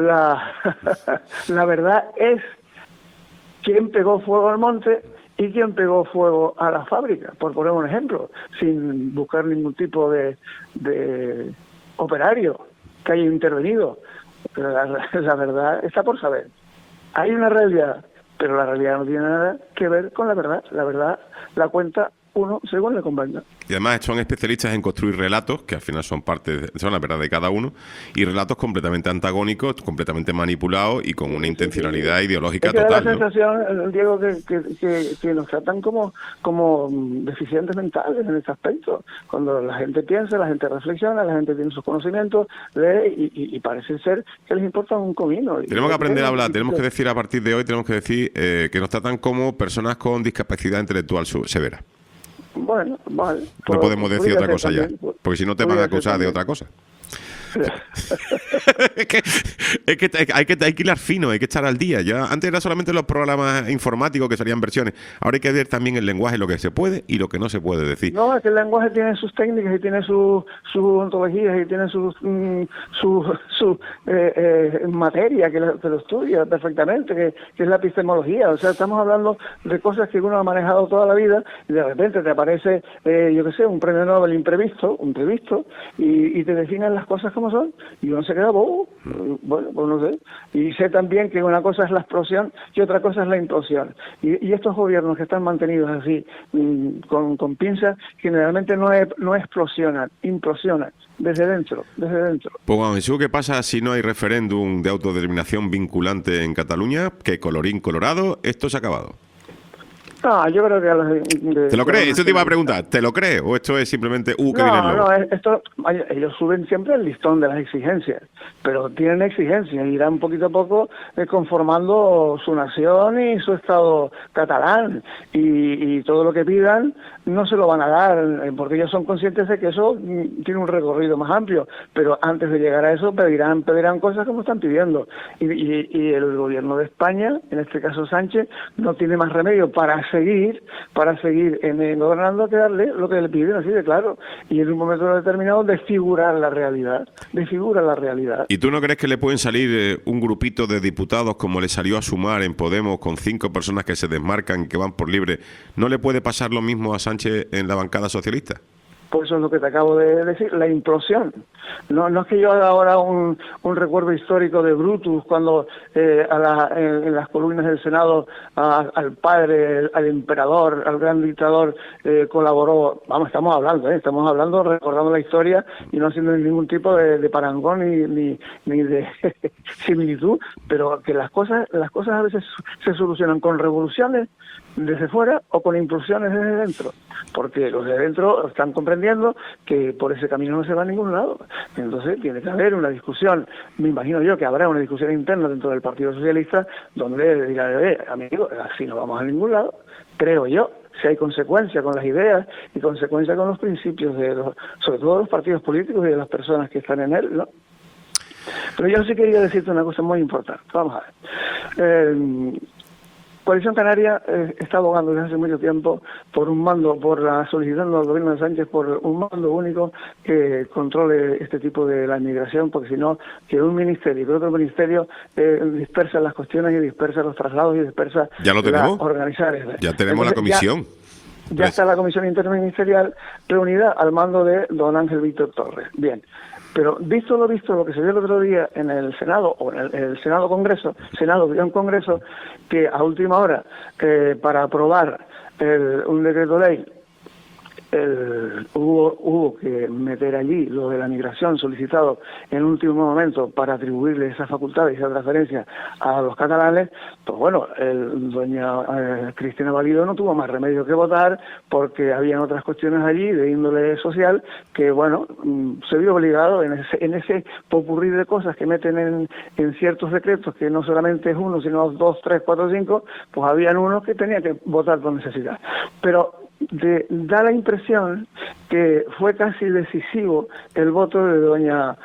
la verdad es quién pegó fuego al monte y quién pegó fuego a la fábrica, por poner un ejemplo, sin buscar ningún tipo de operario que haya intervenido. Pero la verdad está por saber. Hay una realidad, pero la realidad no tiene nada que ver con la verdad. La verdad la cuenta uno según le convenga. Y además son especialistas en construir relatos, que al final son la verdad de cada uno, y relatos completamente antagónicos, completamente manipulados y con una intencionalidad ideológica total. Da la sensación, Diego, que nos tratan como deficientes mentales en este aspecto. Cuando la gente piensa, la gente reflexiona, la gente tiene sus conocimientos, lee y parece ser que les importa un comino. Tenemos que aprender a hablar, tenemos que decir a partir de hoy, que nos tratan como personas con discapacidad intelectual severa. Bueno, vale. No podemos decir otra cosa ya, porque si no te van a acusar de otra cosa. hay que hilar fino, hay que estar al día. Ya antes era solamente los programas informáticos que salían versiones. Ahora hay que ver también el lenguaje, lo que se puede y lo que no se puede decir. No, es que el lenguaje tiene sus técnicas y tiene sus ontologías y tiene su materia que lo estudia perfectamente, que es la epistemología. O sea, estamos hablando de cosas que uno ha manejado toda la vida y de repente te aparece, yo qué sé, un premio Nobel imprevisto, y te definen las cosas como son y uno se queda bobo. Bueno, pues no sé. Y sé también que una cosa es la explosión y otra cosa es la implosión. Y estos gobiernos que están mantenidos así, con pinzas, generalmente no explosionan, implosionan desde dentro. Pues Juan Jesús, ¿qué pasa si no hay referéndum de autodeterminación vinculante en Cataluña? Que colorín colorado, esto se ha acabado. No, yo creo que ¿Te lo crees? Eso te iba a preguntar. ¿Te lo crees? ¿O esto es simplemente que viene luego? No, ellos suben siempre el listón de las exigencias, pero tienen exigencias y irán poquito a poco conformando su nación y su Estado catalán, y todo lo que pidan no se lo van a dar, porque ellos son conscientes de que eso tiene un recorrido más amplio, pero antes de llegar a eso pedirán cosas como están pidiendo, y el gobierno de España, en este caso Sánchez, no tiene más remedio para seguir gobernando que darle lo que le piden, así de claro, y en un momento determinado desfigurar la realidad. ¿Y tú no crees que le pueden salir un grupito de diputados como le salió a Sumar en Podemos, con 5 personas que se desmarcan, que van por libre? ¿No le puede pasar lo mismo a Sánchez en la bancada socialista? Pues eso es lo que te acabo de decir, la implosión. No es que yo haga ahora un recuerdo histórico de Brutus, cuando en las columnas del Senado al padre, al emperador, al gran dictador colaboró. Vamos, estamos hablando, recordando la historia y no haciendo ningún tipo de parangón ni de similitud, pero que las cosas a veces se solucionan con revoluciones desde fuera o con implosiones desde dentro, porque los de dentro están comprendiendo que por ese camino no se va a ningún lado. Entonces tiene que haber una discusión, me imagino yo que habrá una discusión interna dentro del Partido Socialista, donde diga, amigo, así no vamos a ningún lado, creo yo. Si hay consecuencia con las ideas y consecuencia con los principios sobre todo de los partidos políticos y de las personas que están en él, ¿no? Pero yo sí quería decirte una cosa muy importante. Vamos a ver. Coalición Canaria está abogando desde hace mucho tiempo solicitando al gobierno de Sánchez por un mando único que controle este tipo de la inmigración, porque si no, que un ministerio y que otro ministerio dispersa las cuestiones y dispersa los traslados y dispersa ¿Ya lo tenemos? Organizar. Ya tenemos la comisión. Ya está la comisión interministerial reunida al mando de don Ángel Víctor Torres. Bien. Pero visto lo que se vio el otro día en el Senado, o en el Senado-Congreso, que a última hora, para aprobar un decreto ley, hubo que meter allí lo de la migración solicitado en último momento para atribuirle esa facultad y esa transferencia a los catalanes, pues bueno, doña Cristina Valido no tuvo más remedio que votar, porque habían otras cuestiones allí de índole social que, bueno, se vio obligado en ese popurrí de cosas que meten en ciertos decretos, que no solamente es uno, sino 2, 3, 4, 5, pues habían unos que tenían que votar por necesidad. Pero da la impresión que fue casi decisivo el voto de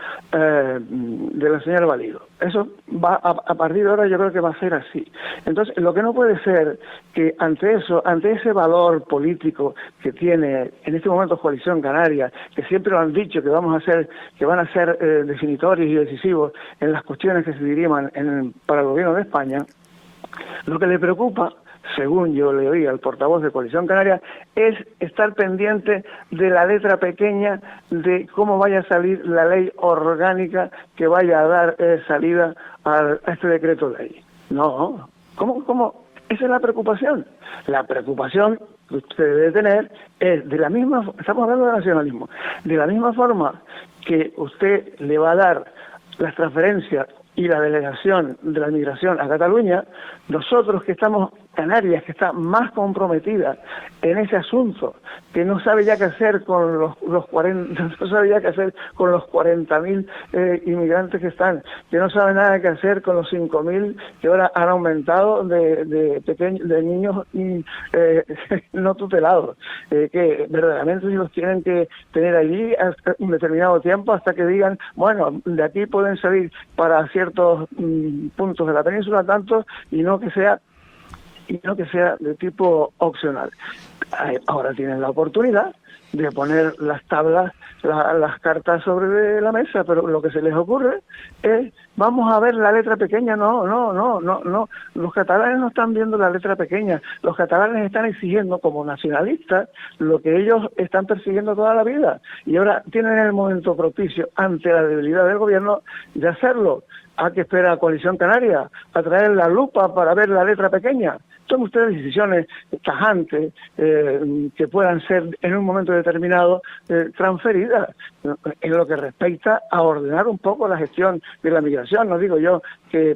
la señora Valido. Eso va a partir de ahora, yo creo que va a ser así. Entonces, lo que no puede ser que ante ese valor político que tiene en este momento Coalición Canaria, que siempre lo han dicho que van a ser definitorios y decisivos en las cuestiones que se diriman para el gobierno de España, lo que le preocupa, según yo le oí al portavoz de Coalición Canaria, es estar pendiente de la letra pequeña de cómo vaya a salir la ley orgánica que vaya a dar salida a este decreto de ley. No, ¿cómo? Esa es la preocupación. La preocupación que usted debe tener es estamos hablando de nacionalismo, de la misma forma que usted le va a dar las transferencias y la delegación de la migración a Cataluña, nosotros que estamos Canarias, que está más comprometida en ese asunto, que no sabe ya qué hacer con los 40, no sabe ya qué hacer con los 40.000 inmigrantes que están, que no sabe nada qué hacer con los 5.000 que ahora han aumentado de niños no tutelados, que verdaderamente los tienen que tener allí hasta un determinado tiempo hasta que digan, bueno, de aquí pueden salir para ciertos puntos de la península tanto, y no que sea de tipo opcional. Ahora tienen la oportunidad de poner las tablas, las cartas sobre la mesa, pero lo que se les ocurre es, vamos a ver la letra pequeña. No. Los catalanes no están viendo la letra pequeña. Los catalanes están exigiendo como nacionalistas lo que ellos están persiguiendo toda la vida. Y ahora tienen el momento propicio, ante la debilidad del gobierno, de hacerlo. ¿A qué espera la Coalición Canaria? ¿A traer la lupa para ver la letra pequeña? Tomen ustedes decisiones tajantes que puedan ser en un momento determinado transferidas en lo que respecta a ordenar un poco la gestión de la migración. No digo yo que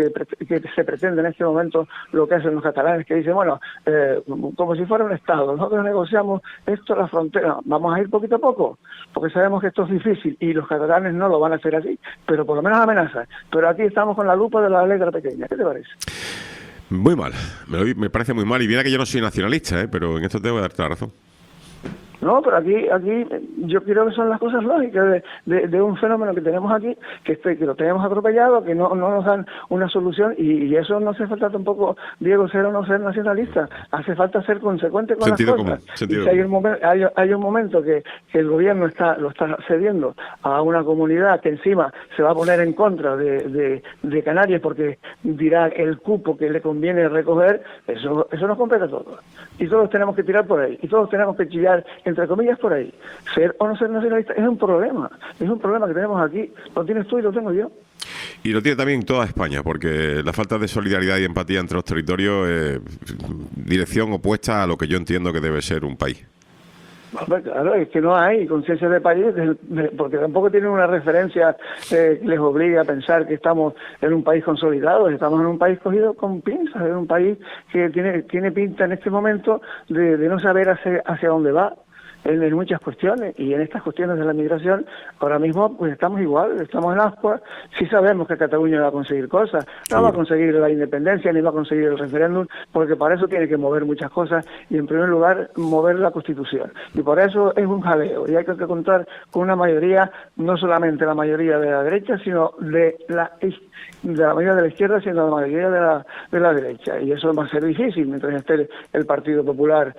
se pretende en este momento lo que hacen los catalanes, que dicen, bueno, como si fuera un Estado, nosotros negociamos esto en la frontera, vamos a ir poquito a poco, porque sabemos que esto es difícil y los catalanes no lo van a hacer así, pero por lo menos amenazan. Pero aquí estamos con la lupa de la letra pequeña. ¿Qué te parece? Muy mal, me parece muy mal. Y mira que yo no soy nacionalista, pero en esto te voy a darte la razón. No, pero aquí yo creo que son las cosas lógicas de un fenómeno que tenemos aquí, que lo tenemos atropellado, que no nos dan una solución, y eso no hace falta tampoco, Diego, ser o no ser nacionalista, hace falta ser consecuente con sentido las cosas. Sentido y si hay un momento que el gobierno lo está cediendo a una comunidad que encima se va a poner en contra de Canarias porque dirá el cupo que le conviene recoger, eso nos compete a todos. Y todos tenemos que tirar por ahí, y todos tenemos que chillar, entre comillas, por ahí. Ser o no ser nacionalista es un problema que tenemos aquí. Lo tienes tú y lo tengo yo. Y lo tiene también toda España, porque la falta de solidaridad y empatía entre los territorios es dirección opuesta a lo que yo entiendo que debe ser un país. Claro, es que no hay conciencia de país, porque tampoco tienen una referencia que les obligue a pensar que estamos en un país consolidado, estamos en un país cogido con pinzas, en un país que tiene pinta en este momento de no saber hacia dónde va. En muchas cuestiones, y en estas cuestiones de la migración ahora mismo pues estamos igual, estamos en ascuas. Sí sabemos que Cataluña va a conseguir cosas, no va a conseguir la independencia ni va a conseguir el referéndum, porque para eso tiene que mover muchas cosas, y en primer lugar mover la Constitución, y por eso es un jaleo, y hay que contar con una mayoría, no solamente la mayoría de la derecha, sino de la mayoría de la izquierda, sino la mayoría de la derecha, y eso va a ser difícil mientras esté el Partido Popular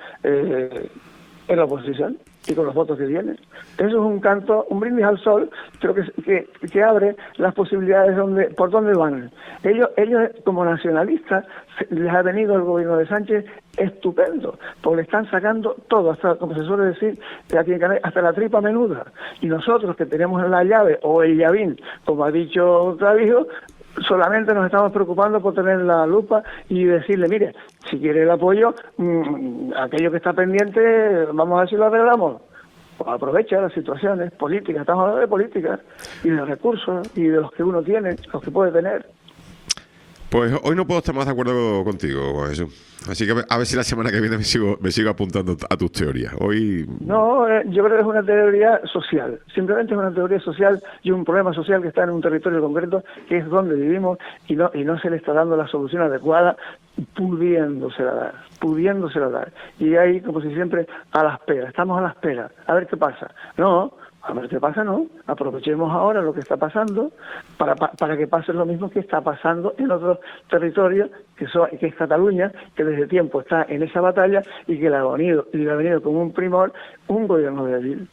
en la oposición y con los votos que tiene. Eso es un brindis al sol, pero que abre las posibilidades por dónde van. Ellos como nacionalistas, les ha venido el gobierno de Sánchez estupendo, porque le están sacando todo, hasta, como se suele decir aquí en Canarias, hasta la tripa menuda. Y nosotros que tenemos la llave o el llavín, como ha dicho Clavijo, solamente nos estamos preocupando por tener la lupa y decirle, mire, si quiere el apoyo, aquello que está pendiente, vamos a ver si lo arreglamos. Pues aprovecha las situaciones políticas, estamos hablando de políticas y de recursos y de los que uno tiene, los que puede tener. Pues hoy no puedo estar más de acuerdo contigo, Juan Jesús. Así que a ver si la semana que viene me sigo apuntando a tus teorías. Hoy no, yo creo que es una teoría social. Simplemente es una teoría social y un problema social que está en un territorio concreto, que es donde vivimos, y no se le está dando la solución adecuada, pudiéndosela dar. Y ahí, como si siempre, a la espera. Estamos a la espera. A ver qué pasa. A ver qué pasa, no. Aprovechemos ahora lo que está pasando para que pase lo mismo que está pasando en otros territorios, que es Cataluña, que desde tiempo está en esa batalla y que le ha venido como un primor un gobierno débil.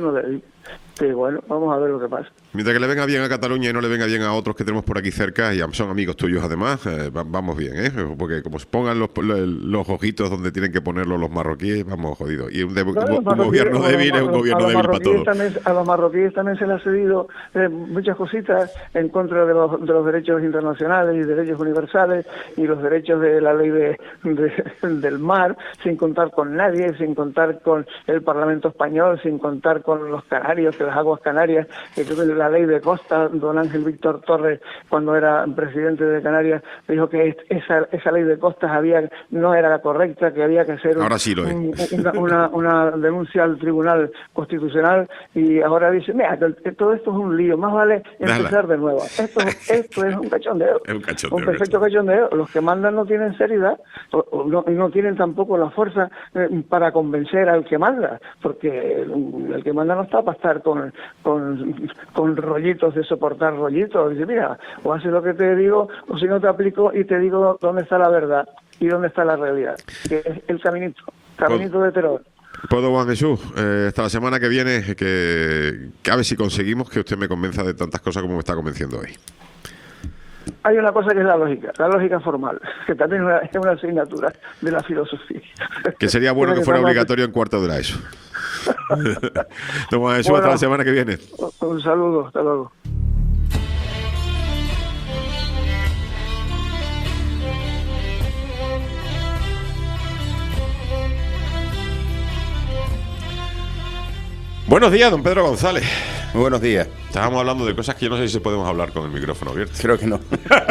Que bueno, vamos a ver lo que pasa. Mientras que le venga bien a Cataluña y no le venga bien a otros que tenemos por aquí cerca, y son amigos tuyos además, vamos bien, porque como se pongan los ojitos donde tienen que ponerlos los marroquíes, vamos jodidos. Y un gobierno débil es un gobierno débil para todos. A los marroquíes también se les ha cedido muchas cositas en contra de los derechos internacionales y derechos universales y los derechos de la ley del mar, sin contar con nadie, sin contar con el Parlamento español, sin contar con los canarios, que las aguas canarias, que creo que la ley de costas. Don Ángel Víctor Torres, cuando era presidente de Canarias, dijo que esa ley de costas no era la correcta, que había que hacer ahora sí lo es. una denuncia al Tribunal Constitucional, y ahora dice, mira, todo esto es un lío, más vale empezar de nuevo. Esto es un cachondeo. Es un cachondeo, un perfecto cachondeo. Los que mandan no tienen seriedad, y no tienen tampoco la fuerza para convencer al que manda, porque el que manda no está para estar con rollitos de soportar rollitos. Dice, mira, o haces lo que te digo, o si no te aplico y te digo dónde está la verdad y dónde está la realidad, que es el caminito de terror. Pues don Juan Jesús, hasta la semana que viene, que a ver si conseguimos que usted me convenza de tantas cosas como me está convenciendo hoy. Hay una cosa que es la lógica formal, que también es una asignatura de la filosofía. Que sería bueno que fuera obligatorio en cuarto de la ESO. Don Juan Jesús, hasta la semana que viene. Un saludo, hasta luego. Buenos días, don Pedro González. Muy buenos días. Estábamos hablando de cosas que yo no sé si podemos hablar con el micrófono abierto. Creo que no.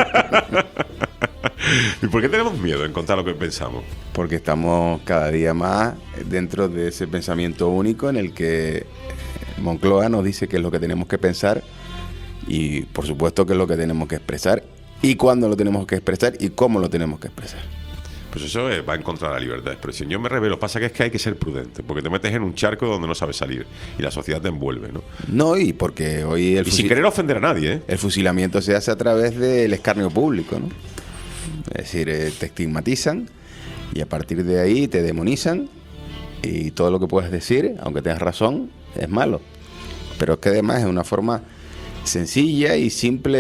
¿Y por qué tenemos miedo en contar lo que pensamos? Porque estamos cada día más dentro de ese pensamiento único en el que Moncloa nos dice qué es lo que tenemos que pensar y, por supuesto, qué es lo que tenemos que expresar y cuándo lo tenemos que expresar y cómo lo tenemos que expresar. Pues eso va en contra de la libertad de expresión. Yo me revelo, pasa que es que hay que ser prudente, porque te metes en un charco donde no sabes salir y la sociedad te envuelve, ¿no? No, y porque hoy y sin querer ofender a nadie, ¿eh? El fusilamiento se hace a través del escarnio público, ¿no? Es decir, te estigmatizan y a partir de ahí te demonizan y todo lo que puedes decir, aunque tengas razón, es malo. Pero es que además es una forma sencilla y simple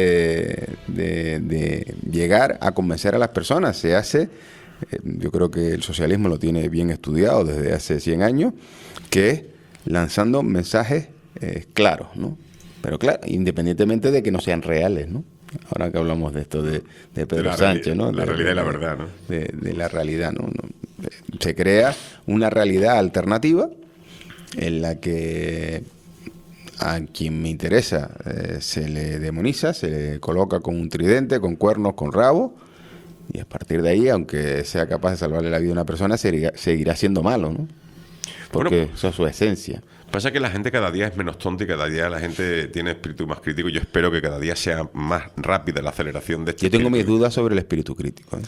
de llegar a convencer a las personas. Se hace, yo creo que el socialismo lo tiene bien estudiado desde hace 100 años, que es lanzando mensajes claros, ¿no? Pero claro, independientemente de que no sean reales, ¿no? Ahora que hablamos de esto de Pedro Sánchez, ¿no? La realidad y la verdad, ¿no? De la realidad, ¿no? Se crea una realidad alternativa en la que a quien me interesa se le demoniza, se le coloca con un tridente, con cuernos, con rabo, y a partir de ahí, aunque sea capaz de salvarle la vida a una persona, seguirá siendo malo, ¿no? Porque bueno, eso es su esencia. Pasa que la gente cada día es menos tonta y cada día la gente tiene espíritu más crítico. Yo espero que cada día sea más rápida la aceleración de este Yo tengo espíritu. mis dudas sobre el espíritu crítico, ¿eh?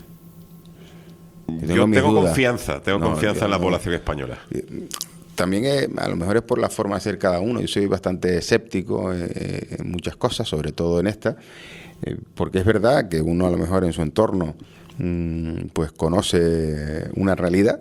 Yo tengo confianza en la población española. También a lo mejor es por la forma de ser cada uno. Yo soy bastante escéptico en muchas cosas, sobre todo en esta, porque es verdad que uno a lo mejor en su entorno pues conoce una realidad,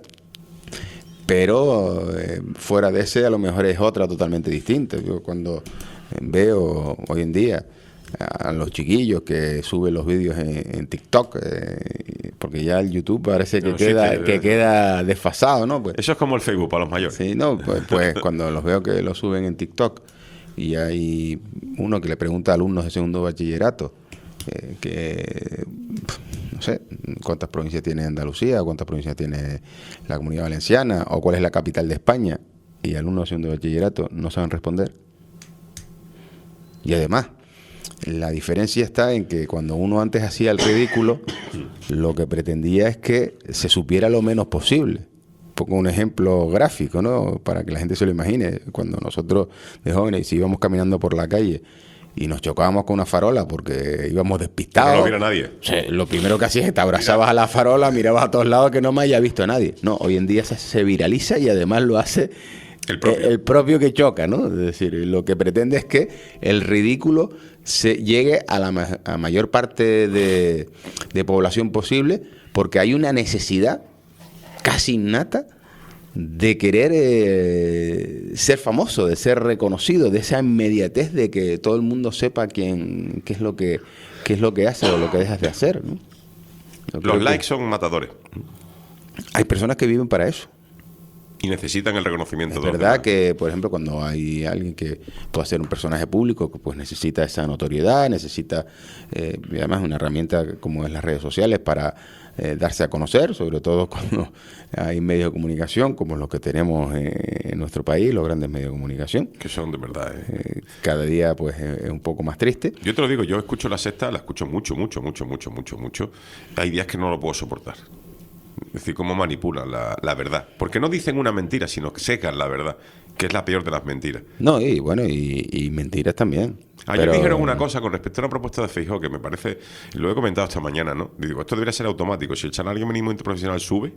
pero fuera de ese a lo mejor es otra totalmente distinta. Yo cuando veo hoy en día a los chiquillos que suben los vídeos en TikTok, porque ya el YouTube parece que queda desfasado, ¿no? Pues, eso es como el Facebook para los mayores. Sí, no, pues cuando los veo que lo suben en TikTok y hay uno que le pregunta a alumnos de segundo bachillerato que no sé cuántas provincias tiene Andalucía, cuántas provincias tiene la Comunidad Valenciana o cuál es la capital de España, y alumnos de segundo bachillerato no saben responder. Y además la diferencia está en que cuando uno antes hacía el ridículo, lo que pretendía es que se supiera lo menos posible. Pongo un ejemplo gráfico, ¿no? Para que la gente se lo imagine. Cuando nosotros de jóvenes íbamos caminando por la calle y nos chocábamos con una farola porque íbamos despistados. No lo viera nadie. O sea, lo primero que hacías es que te abrazabas a la farola, mirabas a todos lados que no me haya visto a nadie. No, hoy en día se viraliza y además lo hace el propio que choca, ¿no? Es decir, lo que pretende es que el ridículo se llegue a la mayor parte de población posible, porque hay una necesidad casi innata de querer ser famoso, de ser reconocido, de esa inmediatez de que todo el mundo sepa qué es lo que hace o lo que dejas de hacer, ¿no? Los likes son matadores. Hay personas que viven para eso. Y necesitan el reconocimiento. Es de los verdad demás. que, por ejemplo, cuando hay alguien que puede ser un personaje público, que pues necesita esa notoriedad, necesita y además una herramienta como es las redes sociales para darse a conocer, sobre todo cuando hay medios de comunicación como los que tenemos en nuestro país, los grandes medios de comunicación. Que son de verdad. Cada día pues es un poco más triste. Yo te lo digo, yo escucho La Sexta, la escucho mucho. Hay días que no lo puedo soportar. Es decir, cómo manipulan la verdad. Porque no dicen una mentira, sino que secan la verdad, que es la peor de las mentiras. No, y bueno, y mentiras también. Ayer Pero dijeron una cosa con respecto a una propuesta de Feijóo que me parece, lo he comentado esta mañana, ¿no? Digo, esto debería ser automático. Si el salario mínimo interprofesional sube,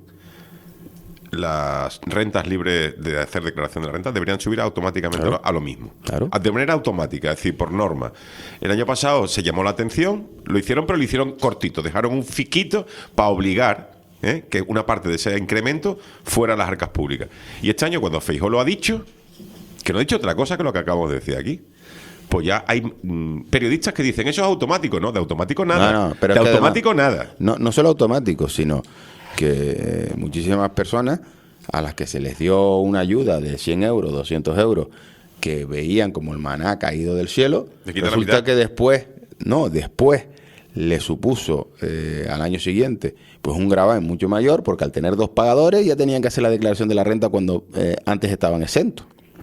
las rentas libres de hacer declaración de la renta deberían subir automáticamente Claro. a lo mismo. Claro. De manera automática, es decir, por norma. El año pasado se llamó la atención, lo hicieron, pero lo hicieron cortito. Dejaron un fiquito para obligar que una parte de ese incremento fuera a las arcas públicas. Y este año, cuando Feijóo lo ha dicho, que no ha dicho otra cosa que lo que acabamos de decir aquí, pues ya hay periodistas que dicen, eso es automático. No, de automático nada. No, pero de es que automático además, nada. No solo automático, sino que muchísimas personas a las que se les dio una ayuda de 100 euros, 200 euros, que veían como el maná caído del cielo, Le quitan la resulta mitad. que después le supuso al año siguiente pues un gravamen mucho mayor, porque al tener dos pagadores ya tenían que hacer la declaración de la renta cuando antes estaban exentos.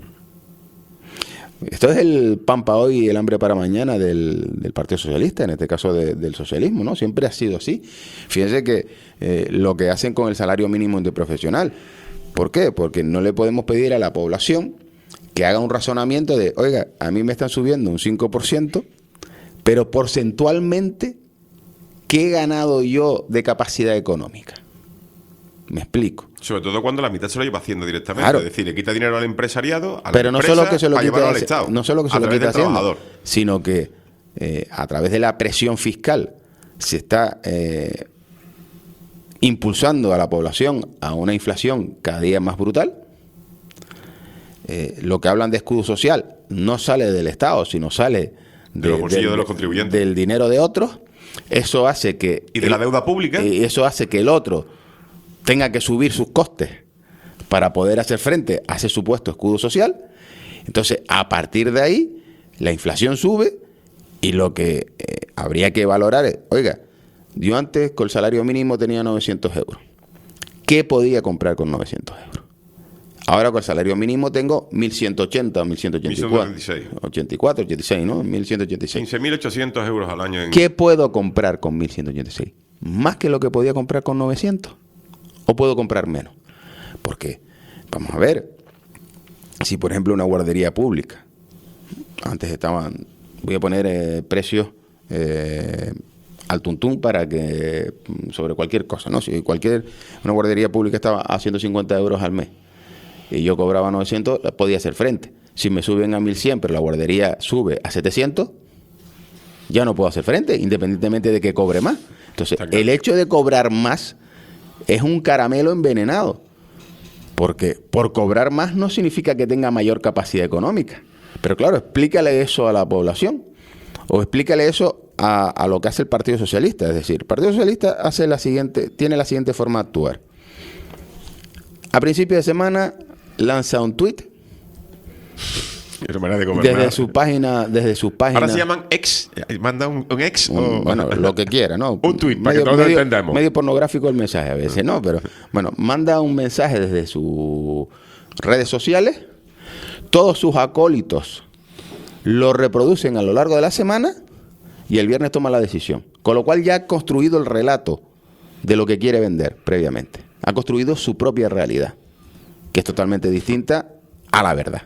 Esto es el pan para hoy y el hambre para mañana del Partido Socialista, en este caso del socialismo, ¿no? Siempre ha sido así. Fíjense que lo que hacen con el salario mínimo interprofesional. ¿Por qué? Porque no le podemos pedir a la población que haga un razonamiento de, oiga, a mí me están subiendo un 5%, pero porcentualmente, ¿qué he ganado yo de capacidad económica? Me explico. Sobre todo cuando la mitad se lo lleva haciendo directamente. Claro. Es decir, le quita dinero al empresariado, a la Pero no empresa, solo que se lo para quite, llevarlo al Estado, no solo que se a lo través quite del haciendo, trabajador. sino que a través de la presión fiscal se está impulsando a la población a una inflación cada día más brutal. Lo que hablan de escudo social no sale del Estado, sino sale De los bolsillos de los contribuyentes. del dinero de otros. Eso hace que... Y de la deuda pública. Eso hace que el otro tenga que subir sus costes para poder hacer frente a ese supuesto escudo social. Entonces, a partir de ahí, la inflación sube y lo que habría que valorar es, oiga, yo antes con el salario mínimo tenía 900 euros. ¿Qué podía comprar con 900 euros? Ahora con el salario mínimo tengo 1.180 o 1.184. 84, 86, ¿no? 1.186. 15.800 euros al año. ¿Qué puedo comprar con 1.186? ¿Más que lo que podía comprar con 900? ¿O puedo comprar menos? Porque, vamos a ver, si por ejemplo una guardería pública, antes estaban, voy a poner precios al tuntún para que, sobre cualquier cosa, ¿no? Si una guardería pública estaba a 150 euros al mes y yo cobraba 900, podía hacer frente. Si me suben a 1.100, pero la guardería sube a 700, ya no puedo hacer frente, independientemente de que cobre más. Entonces, el hecho de cobrar más es un caramelo envenenado, porque por cobrar más no significa que tenga mayor capacidad económica. Pero claro, explícale eso a la población, o explícale eso a lo que hace el Partido Socialista. Es decir, el Partido Socialista tiene la siguiente forma de actuar. A principio de semana lanza un tuit desde sus páginas. Ahora se llaman ex. Manda un ex. Bueno, lo que quiera, ¿no? Un tuit, para que todos lo entendamos. Medio pornográfico el mensaje a veces, ¿no? Pero bueno, manda un mensaje desde sus redes sociales. Todos sus acólitos lo reproducen a lo largo de la semana y el viernes toma la decisión. Con lo cual ya ha construido el relato de lo que quiere vender previamente. Ha construido su propia realidad, que es totalmente distinta a la verdad.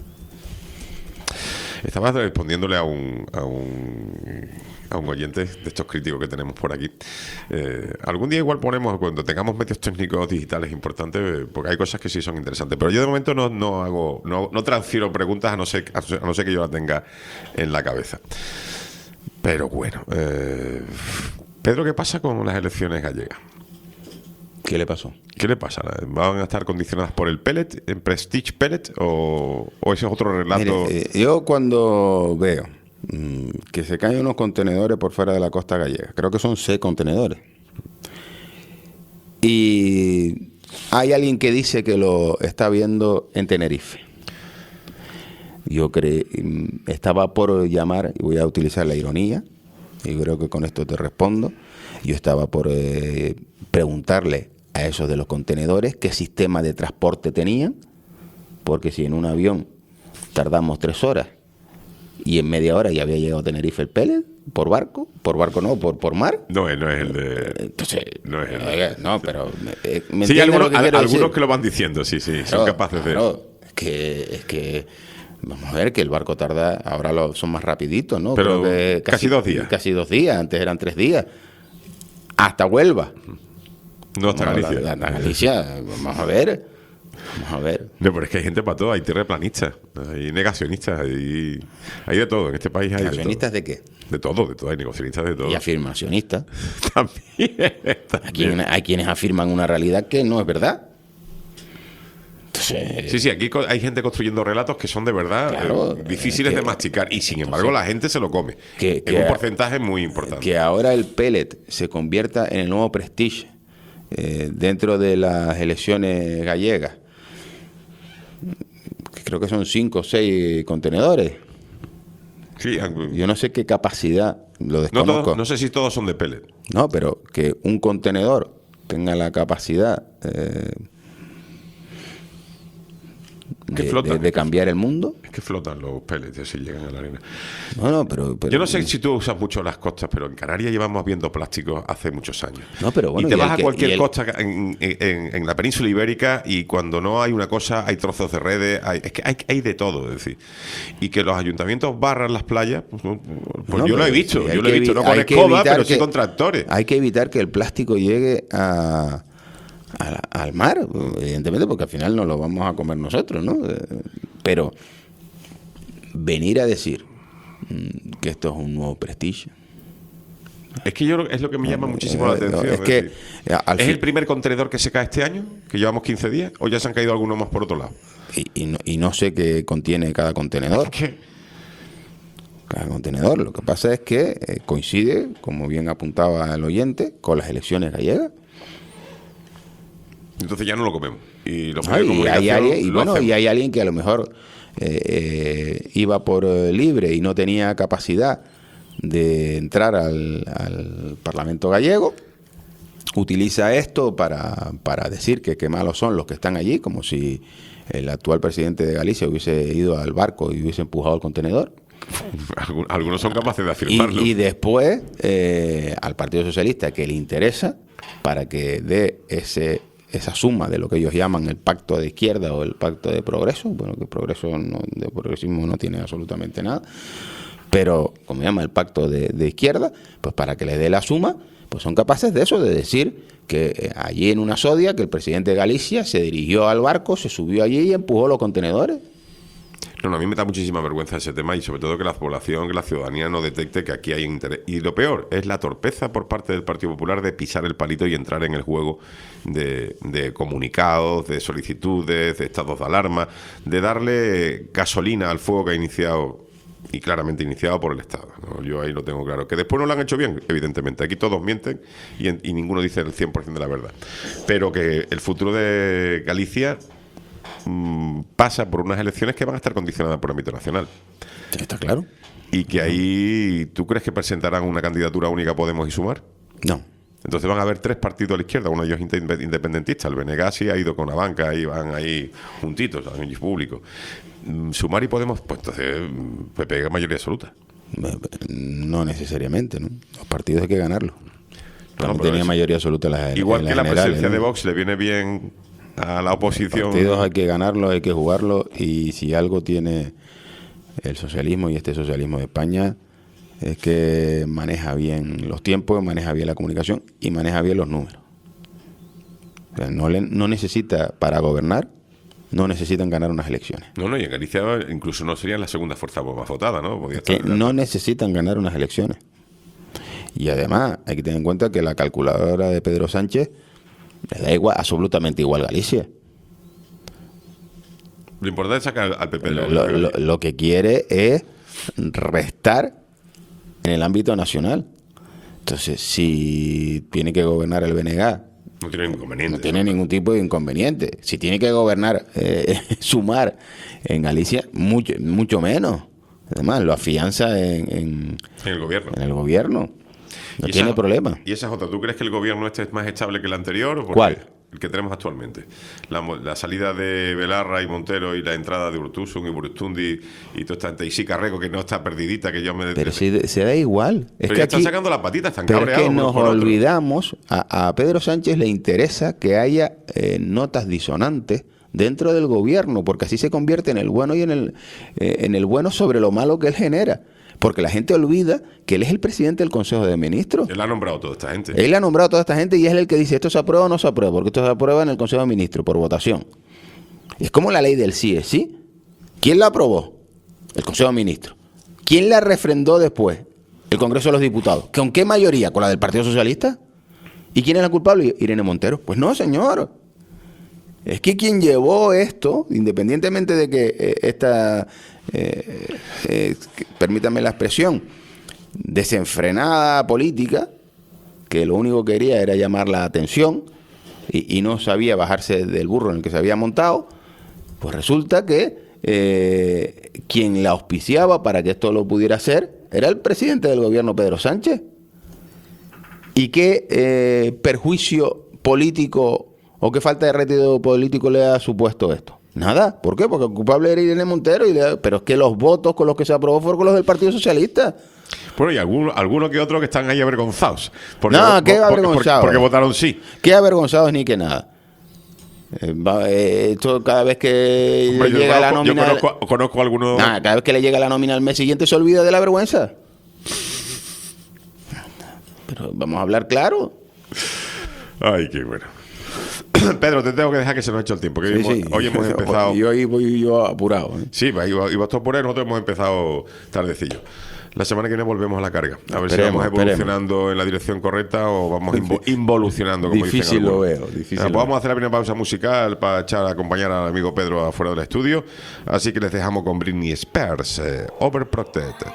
Estaba respondiéndole a un oyente de estos críticos que tenemos por aquí. Algún día igual ponemos, cuando tengamos medios técnicos digitales importantes, porque hay cosas que sí son interesantes. Pero yo de momento no transfiero preguntas a no ser que yo las tenga en la cabeza. Pero bueno, Pedro, ¿qué pasa con las elecciones gallegas? ¿Qué le pasó? ¿Qué le pasa? ¿Van a estar condicionadas por el pellet, el Prestige pellet, o ese es otro relato? Mire, yo cuando veo que se caen unos contenedores por fuera de la costa gallega, creo que son 6 contenedores, y Hay alguien que dice que lo está viendo en Tenerife. Yo estaba por llamar, y voy a utilizar la ironía, y creo que con esto te respondo. Yo estaba por preguntarle a esos de los contenedores qué sistema de transporte tenían, porque si en un avión tardamos 3 horas y en media hora ya había llegado a Tenerife el pellet, por barco no, por mar. No es el de... Entonces, no es el de... No, pero... sí, algunos que lo van diciendo, sí, son capaces de... Es que vamos a ver que el barco tarda, ahora son más rapiditos, ¿no? Pero creo que casi 2 días. Casi 2 días, antes eran 3 días. Hasta Huelva. No hasta Galicia. Hasta Galicia, vamos a ver. No, pero es que hay gente para todo, hay terraplanistas, hay negacionistas, hay de todo. En este país hay ¿Negacionistas de qué? De todo, hay negacionistas de todo. Y afirmacionistas. También. Hay quienes afirman una realidad que no es verdad. Entonces, sí, aquí hay gente construyendo relatos que son de verdad difíciles de masticar y sin embargo la gente se lo come. Es un porcentaje muy importante. Que ahora el pellet se convierta en el nuevo Prestige dentro de las elecciones gallegas. Creo que son 5 o 6 contenedores. Sí, yo no sé qué capacidad, lo desconozco. No sé si todos son de pellet. No, pero que un contenedor tenga la capacidad de cambiar el mundo. Es que flotan los pellets si llegan a la arena. No, pero yo no sé si tú usas mucho las costas, pero en Canarias llevamos viendo plásticos hace muchos años. No, pero bueno, y te vas a cualquier costa en la península ibérica y cuando no hay una cosa hay trozos de redes, es que hay de todo, es decir. Y que los ayuntamientos barran las playas, pues no, yo lo he visto, no con escoba, pero sí con tractores. Hay que evitar que el plástico llegue al mar, evidentemente, porque al final nos lo vamos a comer nosotros, ¿no? Pero venir a decir que esto es un nuevo Prestige. Es que es lo que me llama muchísimo la atención. ¿Es el primer contenedor que se cae este año? ¿Que llevamos 15 días? ¿O ya se han caído algunos más por otro lado? Y no sé qué contiene cada contenedor. ¿Qué? Cada contenedor. Lo que pasa es que coincide, como bien apuntaba el oyente, con las elecciones gallegas. Entonces ya no lo comemos. Y hay alguien que a lo mejor iba por libre y no tenía capacidad de entrar al Parlamento gallego, utiliza esto para decir que qué malos son los que están allí, como si el actual presidente de Galicia hubiese ido al barco y hubiese empujado el contenedor. Algunos son capaces de afirmarlo. Y después al Partido Socialista, que le interesa para que dé esa suma de lo que ellos llaman el pacto de izquierda o el pacto de progreso, bueno, que de progresismo no tiene absolutamente nada, pero como llama el pacto de izquierda, pues para que le dé la suma, pues son capaces de eso, de decir que allí en una sodia, que el presidente de Galicia se dirigió al barco, se subió allí y empujó los contenedores. No, a mí me da muchísima vergüenza ese tema y sobre todo que la población, que la ciudadanía no detecte que aquí hay interés. Y lo peor es la torpeza por parte del Partido Popular de pisar el palito y entrar en el juego de comunicados, de solicitudes, de estados de alarma, de darle gasolina al fuego que ha iniciado y claramente iniciado por el Estado, ¿no? Yo ahí lo tengo claro. Que después no lo han hecho bien, evidentemente. Aquí todos mienten y ninguno dice el 100% de la verdad. Pero que el futuro de Galicia pasa por unas elecciones que van a estar condicionadas por el ámbito nacional. Está claro. Y que ahí, ¿tú crees que presentarán una candidatura única Podemos y Sumar? No. Entonces van a haber 3 partidos a la izquierda, uno de ellos independentista. El BNG sí ha ido con la banca y van ahí juntitos, también es público. Sumar y Podemos, pues entonces PP es mayoría absoluta. No necesariamente, ¿no? Los partidos hay que ganarlos. No tenía mayoría absoluta igual que la presencia de ¿no? Vox le viene bien a la oposición. Los partidos hay que ganarlos, hay que jugarlos, y si algo tiene el socialismo y este socialismo de España es que maneja bien los tiempos, maneja bien la comunicación y maneja bien los números. O sea, no necesita, para gobernar, no necesitan ganar unas elecciones. No, y en Galicia incluso no serían la segunda fuerza más votada, ¿no? No necesitan ganar unas elecciones. Y además hay que tener en cuenta que la calculadora de Pedro Sánchez le da igual, absolutamente igual Galicia. Lo importante es sacar al PP. Lo que quiere es restar en el ámbito nacional. Entonces, si tiene que gobernar el BNG No tiene inconveniente. No tiene ningún tipo de inconveniente. Si tiene que gobernar, sumar en Galicia, mucho menos. Además, lo afianza en el gobierno. En el gobierno. No tiene problema. ¿Y esa es otra? ¿Tú crees que el gobierno este es más estable que el anterior? ¿O ¿Cuál? El que tenemos actualmente. La salida de Belarra y Montero y la entrada de Urtasun y Burustundi y toda esta gente. Y sí, Carrego, que no está perdidita, que yo me... Pero si se da igual. Pero es ya que están aquí, sacando las patitas, están pero cabreados. Es que nos olvidamos, a Pedro Sánchez le interesa que haya notas disonantes dentro del gobierno, porque así se convierte en el bueno y en el bueno sobre lo malo que él genera. Porque la gente olvida que él es el presidente del Consejo de Ministros. Él ha nombrado a toda esta gente. Él ha nombrado a toda esta gente y es el que dice esto se aprueba o no se aprueba, porque esto se aprueba en el Consejo de Ministros por votación. Es como la ley del sí es sí. ¿Quién la aprobó? El Consejo de Ministros. ¿Quién la refrendó después? El Congreso de los Diputados. ¿Con qué mayoría? ¿Con la del Partido Socialista? ¿Y quién es la culpable? Irene Montero. Pues no, señor. Es que quien llevó esto, independientemente de que permítame la expresión, desenfrenada política, que lo único que quería era llamar la atención y no sabía bajarse del burro en el que se había montado, pues resulta que quien la auspiciaba para que esto lo pudiera hacer era el presidente del gobierno, Pedro Sánchez. ¿Y qué perjuicio político o qué falta de rédito político le ha supuesto esto? Nada. ¿Por qué? Porque el culpable era Irene Montero. Pero es que los votos con los que se aprobó fueron con los del Partido Socialista. Bueno, y algunos que otros que están ahí avergonzados. No, ¿qué avergonzados? Porque votaron sí. ¿Qué avergonzados ni que nada? Esto cada vez que le llega la nómina... Yo conozco a algunos... Cada vez que le llega la nómina al mes siguiente se olvida de la vergüenza. Pero vamos a hablar claro. Ay, qué bueno. Pedro, te tengo que dejar que se nos ha hecho el tiempo. Que hoy hemos empezado... Y hoy voy yo apurado. Sí, ibas tú por ahí, nosotros hemos empezado tardecillo. La semana que viene volvemos a la carga. A ver si vamos evolucionando en la dirección correcta o vamos involucionando, como difícil dicen algunos. Lo veo, difícil. Pues vamos a hacer la primera pausa musical para echar a acompañar al amigo Pedro afuera del estudio. Así que les dejamos con Britney Spears, Overprotected.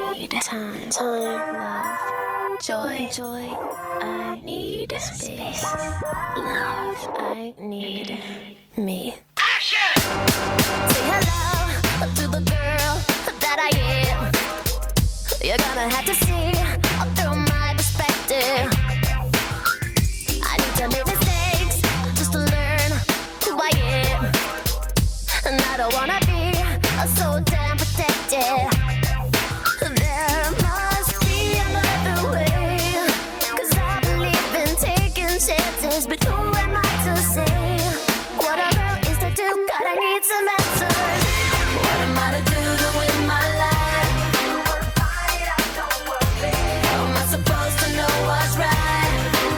Joy, I need space. Love, I need me. Action! Say hello to the girl that I am. You're gonna have to see through my perspective. I need to make mistakes just to learn who I am. And I don't wanna be so damn protected. There must be another way, 'cause I believe in taking chances. But who am I to say what a girl is to do? God, I need some answers. What am I to do to win my life? How am I supposed to know what's right?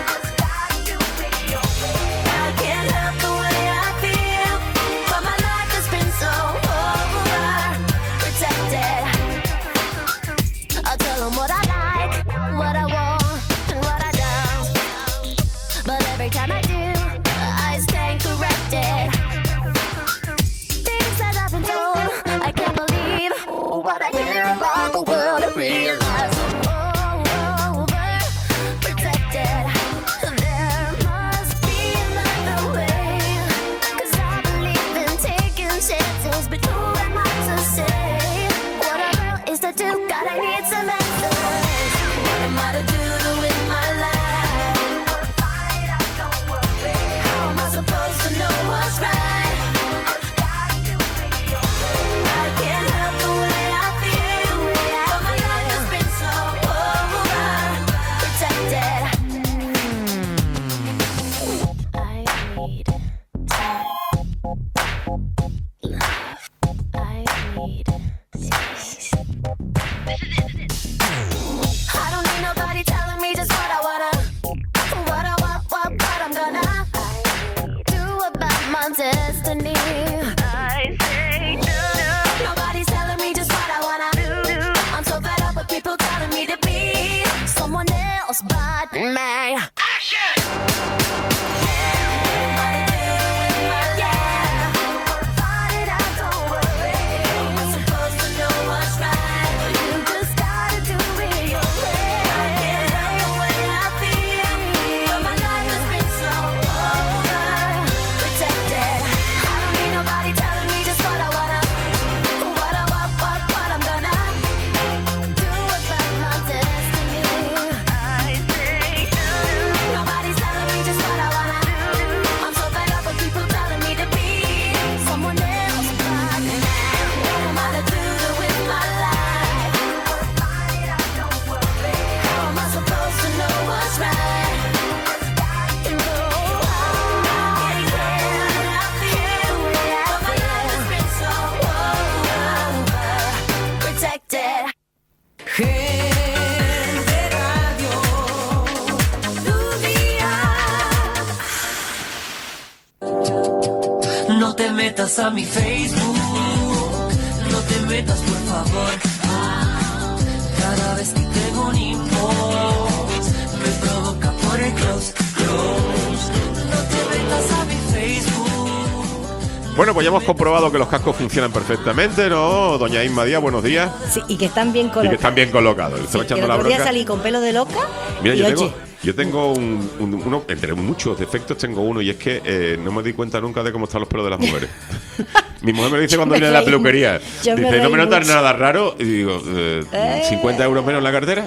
I can't help the way I feel, but my life has been so overprotected. I'll tell them what I like, what I want, and what I don't. But every time I do, I stand corrected. Things that I've been told, I can't believe what I hear about the world and realize I'm overprotected. There must be another way, 'cause I believe in taking chances. But who am I to say what a girl is to do? God, I need some answers. What am I to do to win my life? How am I supposed to know what's right? I can't help the way I feel, but my life has been so overprotected. I need time, love. I need space. I don't need nobody telling me just what I wanna, what I want, what I'm gonna do about my destiny. I say no. Nobody's telling me just what I wanna do. I'm so fed up with people telling me to be someone else but me. So te metas a mi Facebook, no te metas por favor. Cada vez que tengo un inbox me provoca por el close. No te metas a mi Facebook. Bueno, pues ya hemos comprobado que los cascos funcionan perfectamente, ¿no? Doña Inma Díaz, buenos días. Sí, y que están bien colocados. Y que están bien colocados. Le estoy Sí, echando el la otro día bronca. salí con pelo de loca. Mira, y oye, yo tengo uno, entre muchos defectos tengo uno, y es que no me di cuenta nunca de cómo están los pelos de las mujeres. Mi mujer me lo dice cuando viene a la peluquería. Dice, no me notas nada raro. Y digo, 50 euros menos en la cartera.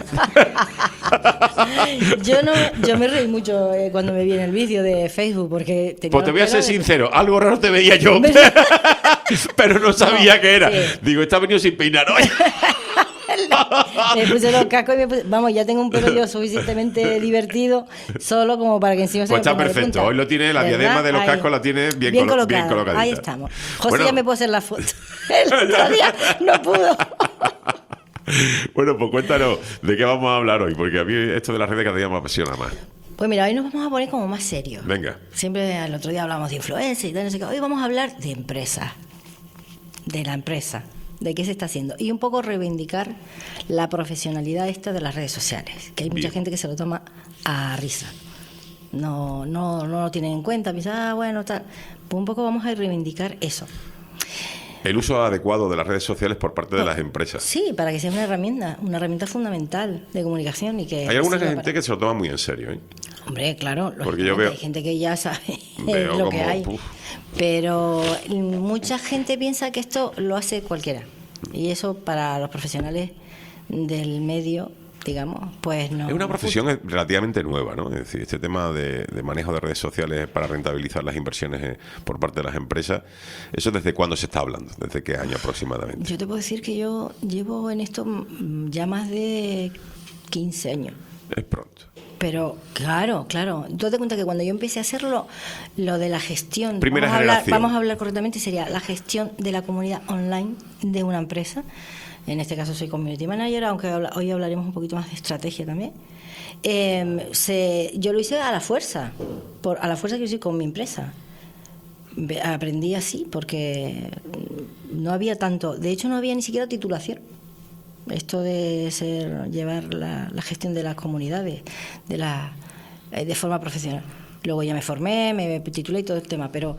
yo me reí mucho cuando me vi en el vídeo de Facebook porque tenía Pues te voy a ser los pelos sincero, algo raro te veía yo, pero no sabía qué era. sí. Digo, está venido sin peinar hoy. Me puse los cascos y me puse, vamos, ya tengo un pelo yo suficientemente divertido solo como para que encima se Pues me está ponga de perfecto. punta. Hoy lo tiene, la ¿Verdad? diadema de los Ahí. cascos la tiene bien bien colocadita. colocada. Ahí estamos. José Bueno. ya me puso hacer la foto. El otro día no pudo. Bueno, pues cuéntanos de qué vamos a hablar hoy, porque a mí esto de las redes cada día me apasiona más. Pues mira, hoy nos vamos a poner como más serios. Venga. Siempre el otro día hablábamos de influencia y tal, no sé qué. Hoy vamos a hablar de empresas. De la empresa. De qué se está haciendo. Y un poco reivindicar la profesionalidad esta de las redes sociales. Que hay mucha Bien. gente que se lo toma a risa. No lo tienen en cuenta. Piensa, bueno, tal. Pues un poco vamos a reivindicar eso. El uso adecuado de las redes sociales por parte de las empresas. Sí, para que sea una herramienta fundamental de comunicación y que... Hay alguna sirva gente para- que se lo toma muy en serio, ¿eh? Hombre, claro, Porque yo lógicamente, veo- hay gente que ya sabe Veo lo que como, hay. puf. Pero mucha gente piensa que esto lo hace cualquiera. Y eso para los profesionales del medio, digamos, pues no. Es una no profesión relativamente nueva, ¿no? Es decir, este tema de manejo de redes sociales para rentabilizar las inversiones por parte de las empresas, ¿eso desde cuándo se está hablando? ¿Desde qué año aproximadamente? Yo te puedo decir que yo llevo en esto ya más de 15 años. Es pronto. Pero claro, tú te das cuenta que cuando yo empecé a hacerlo, lo de la gestión, Primera vamos a hablar, generación. vamos a hablar correctamente, sería la gestión de la comunidad online de una empresa. En este caso soy community manager, aunque hoy hablaremos un poquito más de estrategia también. Yo lo hice a la fuerza, a la fuerza que hice con mi empresa. Aprendí así porque no había tanto, de hecho no había ni siquiera titulación. Esto de llevar la gestión de las comunidades de forma profesional. Luego ya me formé, me titulé y todo el tema, pero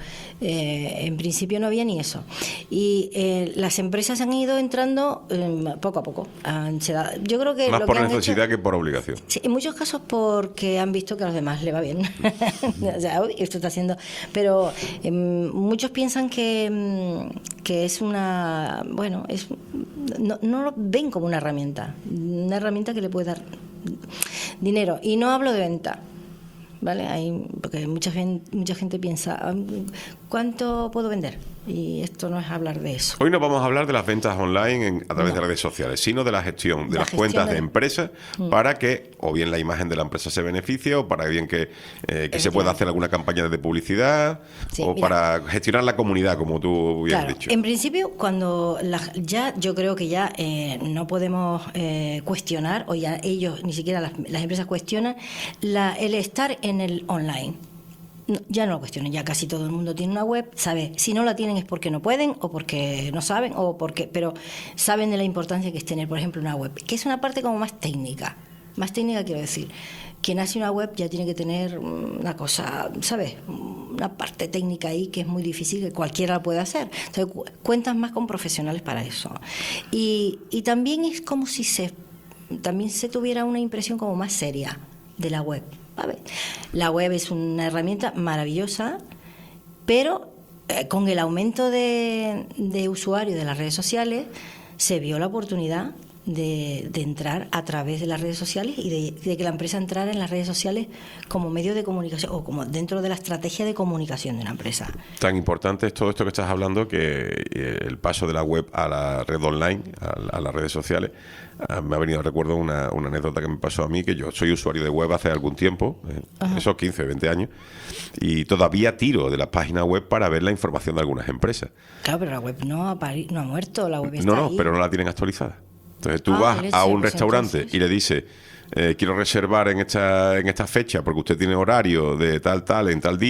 en principio no había ni eso. Y las empresas han ido entrando poco a poco. Yo creo que Más lo por que han necesidad hecho- que por obligación. Sí, en muchos casos porque han visto que a los demás le va bien. O sea, uy, esto está haciendo. Pero muchos piensan que es una. Bueno, no lo ven como una herramienta que le puede dar dinero. Y no hablo de venta. ¿Vale? Porque mucha gente piensa, ¿cuánto puedo vender? Y esto no es hablar de eso. Hoy no vamos a hablar de las ventas online a través de redes sociales, sino de la gestión de La las gestión cuentas de- de empresas para que o bien la imagen de la empresa se beneficie o para bien que se pueda hacer alguna campaña de publicidad Sí, o mira. para gestionar la comunidad, como tú bien has Claro, dicho. en principio, cuando yo creo que ya no podemos cuestionar, o ya ellos, ni siquiera las empresas cuestionan, el estar en el online. No, ya no lo cuestionan, ya casi todo el mundo tiene una web, sabe, si no la tienen es porque no pueden o porque no saben pero saben de la importancia que es tener, por ejemplo, una web, que es una parte como más técnica quiero decir. Quien hace una web ya tiene que tener una cosa, ¿sabes? Una parte técnica ahí que es muy difícil, que cualquiera la puede hacer. Entonces cuentas más con profesionales para eso. Y también es como si también se tuviera una impresión como más seria de la web. A ver, la web es una herramienta maravillosa, pero con el aumento de usuarios de las redes sociales se vio la oportunidad de entrar a través de las redes sociales y de que la empresa entrara en las redes sociales como medio de comunicación o como dentro de la estrategia de comunicación de una empresa. Tan importante es todo esto que estás hablando que el paso de la web a la red online, a las redes sociales, me ha venido a recuerdo una anécdota que me pasó a mí, que yo soy usuario de web hace algún tiempo, esos 15, 20 años, y todavía tiro de la página web para ver la información de algunas empresas. Claro, pero la web no ha muerto, la web está No, ahí. pero no la tienen actualizada. Entonces tú Ah, vas leche, a un pues restaurante entonces. y le dices, quiero reservar en esta fecha porque usted tiene horario de tal, en tal día,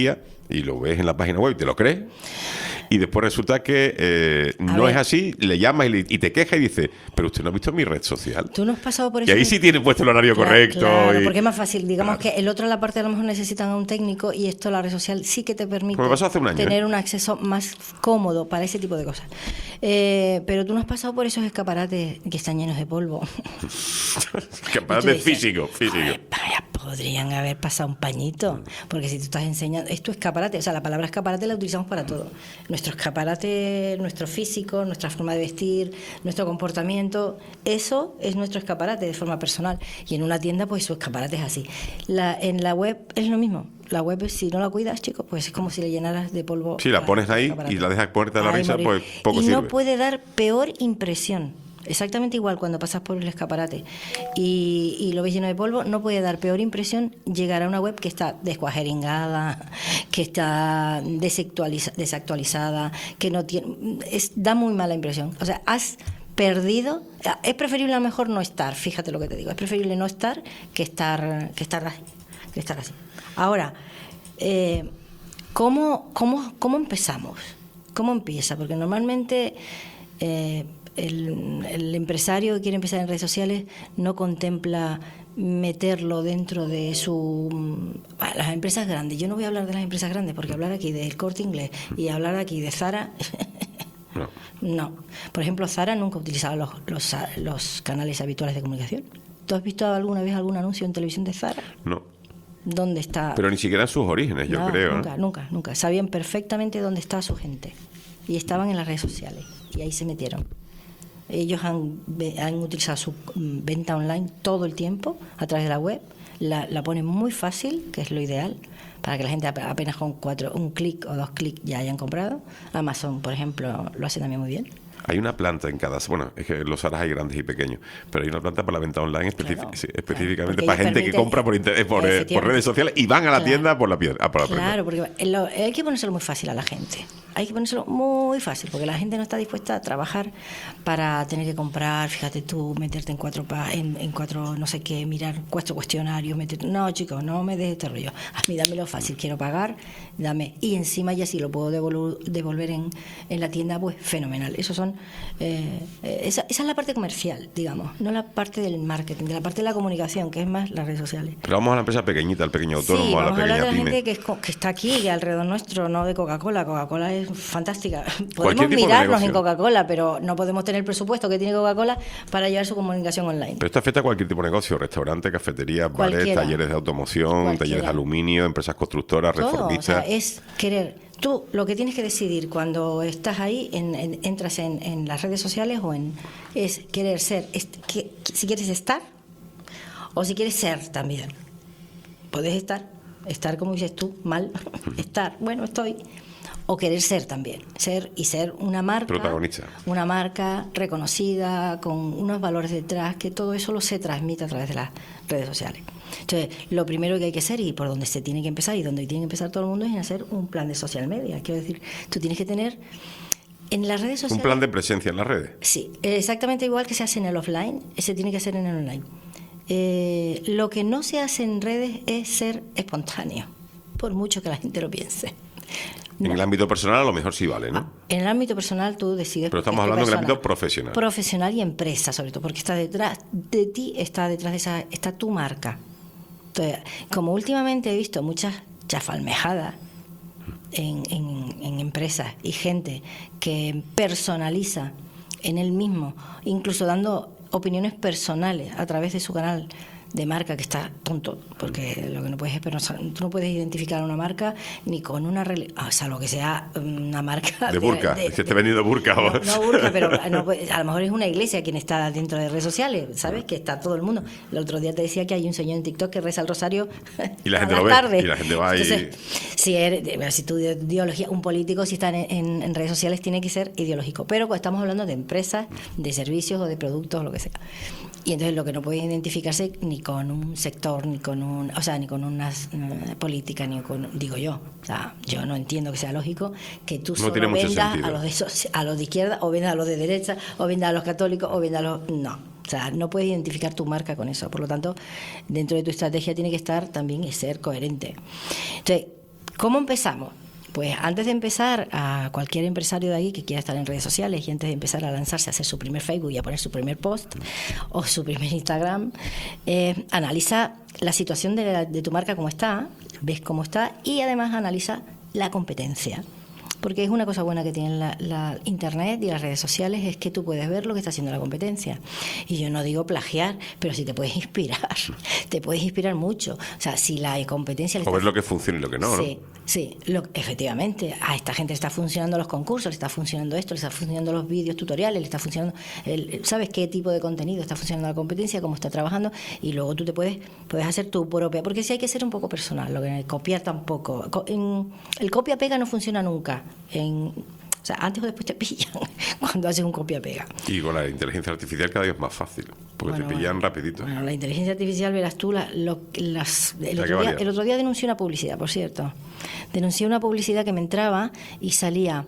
y lo ves en la página web y te lo crees. Y después resulta que no ver. es así, le llamas y te quejas y dices, pero usted no ha visto mi red social. Tú no has pasado por Y eso. ahí sí tiene puesto el horario correcto. Claro, y- porque es más fácil. Digamos Claro. que el otro en la parte a lo mejor necesitan a un técnico y esto la red social sí que te permite Me pasó hace un año, tener un acceso más cómodo para ese tipo de cosas. Pero tú no has pasado por esos escaparates que están llenos de polvo. Que Y tú parece dices, físico. Vaya, podrían haber pasado un pañito, porque si tú estás enseñando, es tu escaparate, o sea, la palabra escaparate la utilizamos para todo. Nuestro escaparate, nuestro físico, nuestra forma de vestir, nuestro comportamiento, eso es nuestro escaparate de forma personal. Y en una tienda, pues su escaparate es así. En la web es lo mismo. La web, si no la cuidas, chicos, pues es como si le llenaras de polvo. Sí, la al pones ahí escaparate. y la dejas muerta de la Ahí risa, morir. pues poco y sirve. no puede dar peor impresión. Exactamente igual cuando pasas por el escaparate y lo ves lleno de polvo, no puede dar peor impresión llegar a una web que está descuajeringada, que está desactualizada, que no tiene, da muy mala impresión. O sea, has perdido. Es preferible a lo mejor no estar, fíjate lo que te digo, es preferible no estar que estar así. Ahora, ¿cómo empezamos? ¿Cómo empieza? Porque normalmente el empresario que quiere empezar en redes sociales no contempla meterlo dentro de las empresas grandes. Yo no voy a hablar de las empresas grandes porque hablar aquí del Corte Inglés y hablar aquí de Zara no. Por ejemplo, Zara nunca utilizaba los canales habituales de comunicación. ¿Tú has visto alguna vez algún anuncio en televisión de Zara? No. ¿Dónde está? Pero ni siquiera en sus orígenes, yo No, creo. ¿no? Nunca. Sabían perfectamente dónde estaba su gente. Y estaban en las redes sociales. Y ahí se metieron. Ellos han utilizado su venta online todo el tiempo a través de la web. La ponen muy fácil, que es lo ideal, para que la gente apenas con un clic o 2 clics ya hayan comprado. Amazon, por ejemplo, lo hace también muy bien. Hay una planta en cada... Bueno, es que los Zaras hay grandes y pequeños, pero hay una planta para la venta online Claro, específicamente porque para ellos gente que permiten- compra por internet, por Efectivamente. redes sociales y van a la Claro. tienda por la piedra. Por la prenda. Claro, porque hay que ponérselo muy fácil a la gente. Hay que ponérselo muy fácil, porque la gente no está dispuesta a trabajar para tener que comprar, fíjate tú, meterte en cuatro, no sé qué, mirar 4 cuestionarios, no, chicos, no me des este rollo. A mí dámelo fácil, quiero pagar, dame. Y encima ya si lo puedo devolver en la tienda, pues fenomenal. Esa es la parte comercial, digamos, no la parte del marketing, de la parte de la comunicación, que es más las redes sociales. Pero vamos a la empresa pequeñita, al pequeño autónomo, Sí, a la vamos a hablar pequeña de la pyme. gente que está aquí, que alrededor nuestro, no de Coca-Cola. Coca-Cola es fantástica. Cualquier Podemos tipo de mirarnos negocio. en Coca-Cola, pero no podemos tener el presupuesto que tiene Coca-Cola para llevar su comunicación online. Pero esto afecta a cualquier tipo de negocio, restaurante, cafetería, bares, Cualquiera. talleres de automoción, Cualquiera. talleres de aluminio, empresas constructoras, Todo, o reformistas. sea, es querer. Tú lo que tienes que decidir cuando estás ahí, entras en las redes sociales es querer ser, si quieres estar o si quieres ser también. Puedes estar como dices tú, mal, estar, bueno, estoy. O querer ser también, ser una marca, Protagonista. una marca reconocida, con unos valores detrás, que todo eso lo se transmite a través de las redes sociales. Entonces, lo primero que hay que hacer y por donde se tiene que empezar y donde tiene que empezar todo el mundo es en hacer un plan de social media. Quiero decir, tú tienes que tener en las redes sociales... Un plan de presencia en las redes. Sí, exactamente igual que se hace en el offline, se tiene que hacer en el online. Lo que no se hace en redes es ser espontáneo, por mucho que la gente lo piense. En el ámbito personal a lo mejor sí vale, ¿no? En el ámbito personal tú decides... Pero estamos qué hablando en el persona. ámbito profesional. Profesional y empresa, sobre todo, porque está detrás de ti, está detrás de esa, está tu marca. Entonces, como últimamente he visto muchas chafalmejadas en empresas y gente que personaliza en él mismo, incluso dando opiniones personales a través de su canal de marca, que está tonto, porque lo que no puedes es, pero tú no puedes identificar a una marca ni con una salvo que sea una marca De burka, que esté vendiendo burka. no burka, pero a lo mejor es una iglesia quien está dentro de redes sociales, ¿sabes? Que está todo el mundo. El otro día te decía que hay un señor en TikTok que reza el rosario Y la gente a lo ve, tarde. y la gente va ahí. Entonces, si tu ideología, un político si está en redes sociales tiene que ser ideológico, pero estamos hablando de empresas, de servicios o de productos o lo que sea. Y entonces lo que no puede identificarse ni con un sector, ni con una política, ni con, digo yo. O sea, yo no entiendo que sea lógico que tú No tiene solo mucho vendas sentido. a los de izquierda, o vendas a los de derecha, o vendas a los católicos, o vendas a los... No. O sea, no puedes identificar tu marca con eso. Por lo tanto, dentro de tu estrategia tiene que estar también y ser coherente. Entonces, ¿Cómo empezamos? Pues antes de empezar, a cualquier empresario de ahí que quiera estar en redes sociales y antes de empezar a lanzarse a hacer su primer Facebook y a poner su primer post o su primer Instagram, analiza la situación de tu marca cómo está, ves cómo está y además analiza la competencia. Porque es una cosa buena que tienen la Internet y las redes sociales, es que tú puedes ver lo que está haciendo la competencia. Y yo no digo plagiar, pero sí te puedes inspirar. Te puedes inspirar mucho. O sea, si la competencia... O ver lo que funciona y lo que no, sí, ¿no? Sí, efectivamente. A esta gente le está funcionando los concursos, le está funcionando esto, le está funcionando los vídeos tutoriales, le está funcionando... ¿Sabes qué tipo de contenido está funcionando la competencia, cómo está trabajando? Y luego tú te puedes hacer tu propia... Porque sí hay que ser un poco personal, lo que copiar tampoco. El copia-pega no funciona nunca. O sea, antes o después te pillan cuando haces un copia-pega. Y con la inteligencia artificial cada vez es más fácil, porque te pillan rapidito. Bueno, la inteligencia artificial, verás tú, el otro día denuncié una publicidad, por cierto. Denuncié una publicidad que me entraba y salía,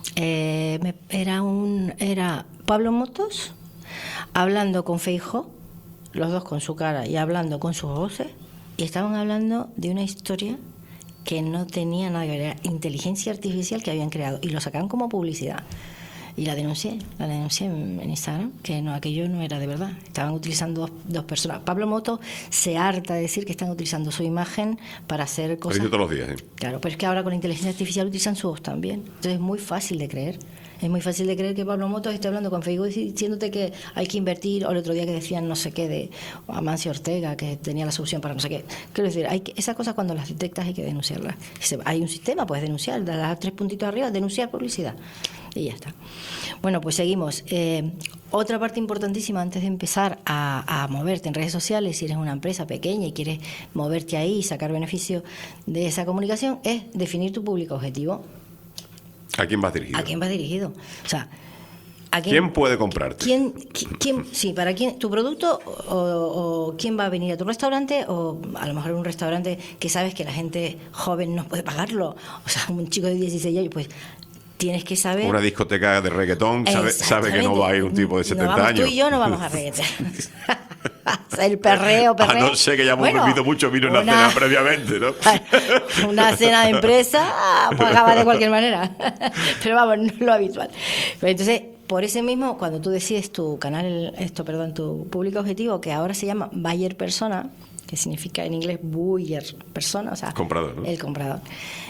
era Pablo Motos hablando con Feijóo, los dos con su cara y hablando con sus voces, y estaban hablando de una historia que no tenía nada que ver, era inteligencia artificial que habían creado y lo sacaban como publicidad. Y la denuncié en Instagram, que no, aquello no era de verdad. Estaban utilizando dos personas. Pablo Moto se harta de decir que están utilizando su imagen para hacer cosas. Lo dice todos los días, ¿eh? Claro, pero es que ahora con la inteligencia artificial utilizan su voz también. Entonces es muy fácil de creer. Es muy fácil de creer que Pablo Motos esté hablando con Facebook diciéndote que hay que invertir, o el otro día que decían no sé qué de Amancio Ortega, que tenía la solución para no sé qué. Quiero decir, esas cosas cuando las detectas hay que denunciarlas. Hay un sistema, puedes denunciar, das 3 puntitos arriba, denunciar publicidad. Y ya está. Bueno, pues seguimos. Otra parte importantísima antes de empezar a moverte en redes sociales, si eres una empresa pequeña y quieres moverte ahí y sacar beneficio de esa comunicación, es definir tu público objetivo. ¿A quién vas dirigido? ¿A quién vas dirigido? O sea, ¿quién puede comprarte? Sí, ¿para quién? ¿Tu producto o quién va a venir a tu restaurante? O a lo mejor un restaurante que sabes que la gente joven no puede pagarlo. O sea, un chico de 16 años, pues tienes que saber... Una discoteca de reggaetón sabe que no va a ir un tipo de 70 años. Tú y yo no vamos a reggaetón. El perreo. A no ser que ya hemos bebido mucho vino en una cena previamente, ¿no? Una cena de empresa, pues acaba de cualquier manera. Pero vamos, no es lo habitual. Pero entonces, por ese mismo, cuando tú decides tu tu público objetivo, que ahora se llama buyer persona, que significa en inglés buyer persona, o sea, comprador, ¿no? El comprador.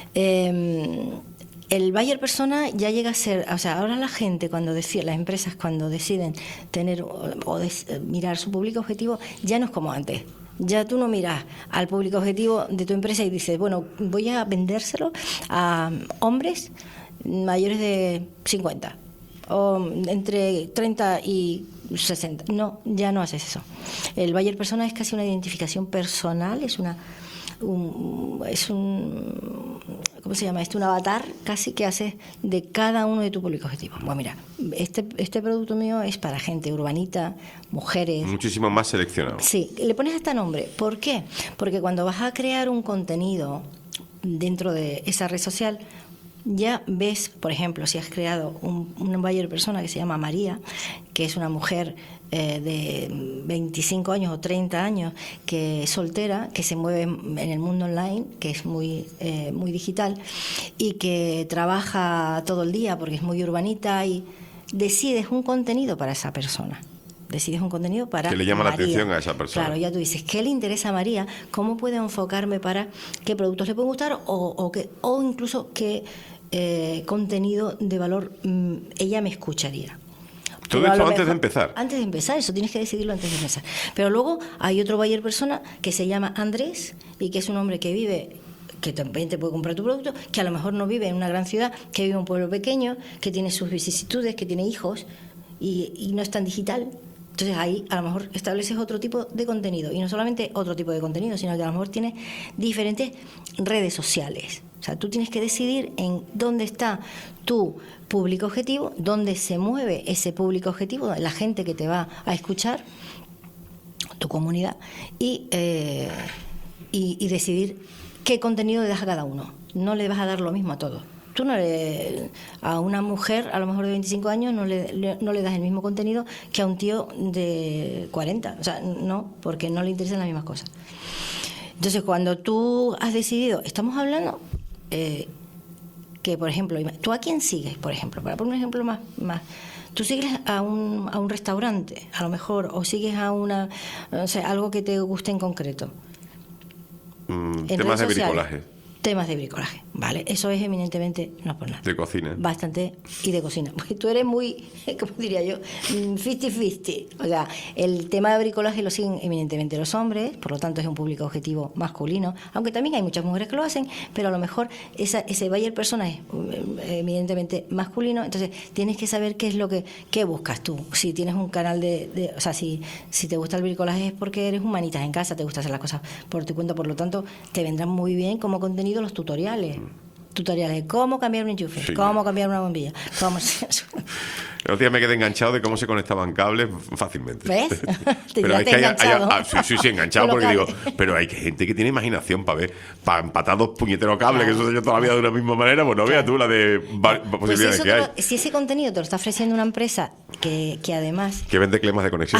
El buyer persona ya llega a ser, o sea, ahora la gente las empresas cuando deciden tener mirar su público objetivo, ya no es como antes. Ya tú no miras al público objetivo de tu empresa y dices, bueno, voy a vendérselo a hombres mayores de 50 o entre 30 y 60. No, ya no haces eso. El buyer persona es casi una identificación personal, es un ¿cómo se llama? Un avatar casi que haces de cada uno de tu público objetivo. Bueno, mira, este producto mío es para gente urbanita, mujeres. Muchísimo más seleccionado. Sí, le pones hasta nombre. ¿Por qué? Porque cuando vas a crear un contenido dentro de esa red social, ya ves, por ejemplo, si has creado un buyer persona que se llama María, que es una mujer de 25 años o 30 años, que es soltera, que se mueve en el mundo online, que es muy digital, y que trabaja todo el día porque es muy urbanita, y decides un contenido para esa persona. Decides un contenido para que le llama María. La atención a esa persona. Claro, ya tú dices, ¿qué le interesa a María? ¿Cómo puedo enfocarme para qué productos le pueden gustar o incluso qué contenido de valor ella me escucharía? Todo esto antes de empezar. Antes de empezar, eso tienes que decidirlo antes de empezar. Pero luego hay otro buyer persona que se llama Andrés y que es un hombre que vive, que también te puede comprar tu producto, que a lo mejor no vive en una gran ciudad, que vive en un pueblo pequeño, que tiene sus vicisitudes, que tiene hijos y no es tan digital. Entonces ahí a lo mejor estableces otro tipo de contenido, y no solamente otro tipo de contenido, sino que a lo mejor tienes diferentes redes sociales. O sea, tú tienes que decidir en dónde está tu público objetivo, dónde se mueve ese público objetivo, la gente que te va a escuchar, tu comunidad, y decidir qué contenido le das a cada uno. No le vas a dar lo mismo a todos. Tú a una mujer, a lo mejor de 25 años, no le das el mismo contenido que a un tío de 40. O sea, no, porque no le interesan las mismas cosas. Entonces, cuando tú has decidido, estamos hablando que, por ejemplo, ¿tú a quién sigues, por ejemplo? Para poner un ejemplo más tú sigues a un restaurante, a lo mejor, o sigues a no sé, algo que te guste en concreto. Temas de bricolaje. Temas de bricolaje, vale. Eso es eminentemente, no por nada. De cocina. Bastante, y de cocina. Porque tú eres muy, ¿cómo diría yo? 50-50. O sea, el tema de bricolaje lo siguen eminentemente los hombres, por lo tanto es un público objetivo masculino, aunque también hay muchas mujeres que lo hacen, pero a lo mejor ese buyer persona es eminentemente masculino, entonces tienes que saber qué es lo que buscas tú. Si tienes un canal o sea, si te gusta el bricolaje es porque eres humanitas en casa, te gusta hacer las cosas por tu cuenta, por lo tanto te vendrán muy bien como contenido los tutoriales de cómo cambiar un enchufe, sí, cómo cambiar una bombilla, cómo El otro día me quedé enganchado de cómo se conectaban cables fácilmente. ¿Ves? Pero hay que sí, enganchado, porque digo, cables. pero hay gente que tiene imaginación para ver, para empatar dos puñeteros cables, que eso se ha hecho toda la vida de una misma manera, pues no veas tú la de posibilidades que hay. Si ese contenido te lo está ofreciendo una empresa que además... Que vende clemas de conexión.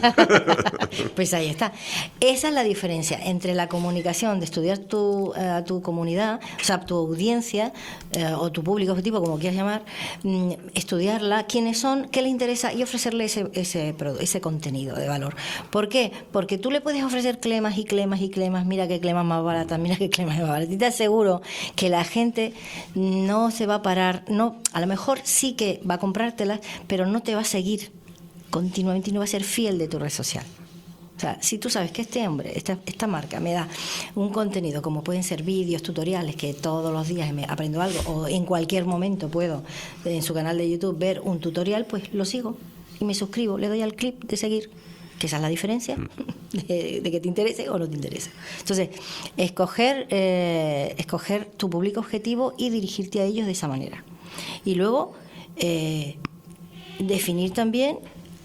Pues ahí está. Esa es la diferencia entre la comunicación de estudiar a tu comunidad, o sea, tu audiencia o tu público objetivo, como quieras llamar, estudiarla, quiénes son, qué les interesa y ofrecerle ese contenido de valor. ¿Por qué? Porque tú le puedes ofrecer clemas y clemas y clemas, mira qué clemas más baratas, mira qué clemas más baratas. Y te aseguro que la gente no se va a parar, a lo mejor sí que va a comprártelas, pero no te va a seguir continuamente y no va a ser fiel de tu red social. O sea, si tú sabes que este hombre, esta marca me da un contenido, como pueden ser vídeos, tutoriales, que todos los días me aprendo algo, o en cualquier momento puedo, en su canal de YouTube, ver un tutorial, pues lo sigo y me suscribo, le doy al clip de seguir, que esa es la diferencia de que te interese o no te interese. Entonces, escoger tu público objetivo y dirigirte a ellos de esa manera. Y luego, definir también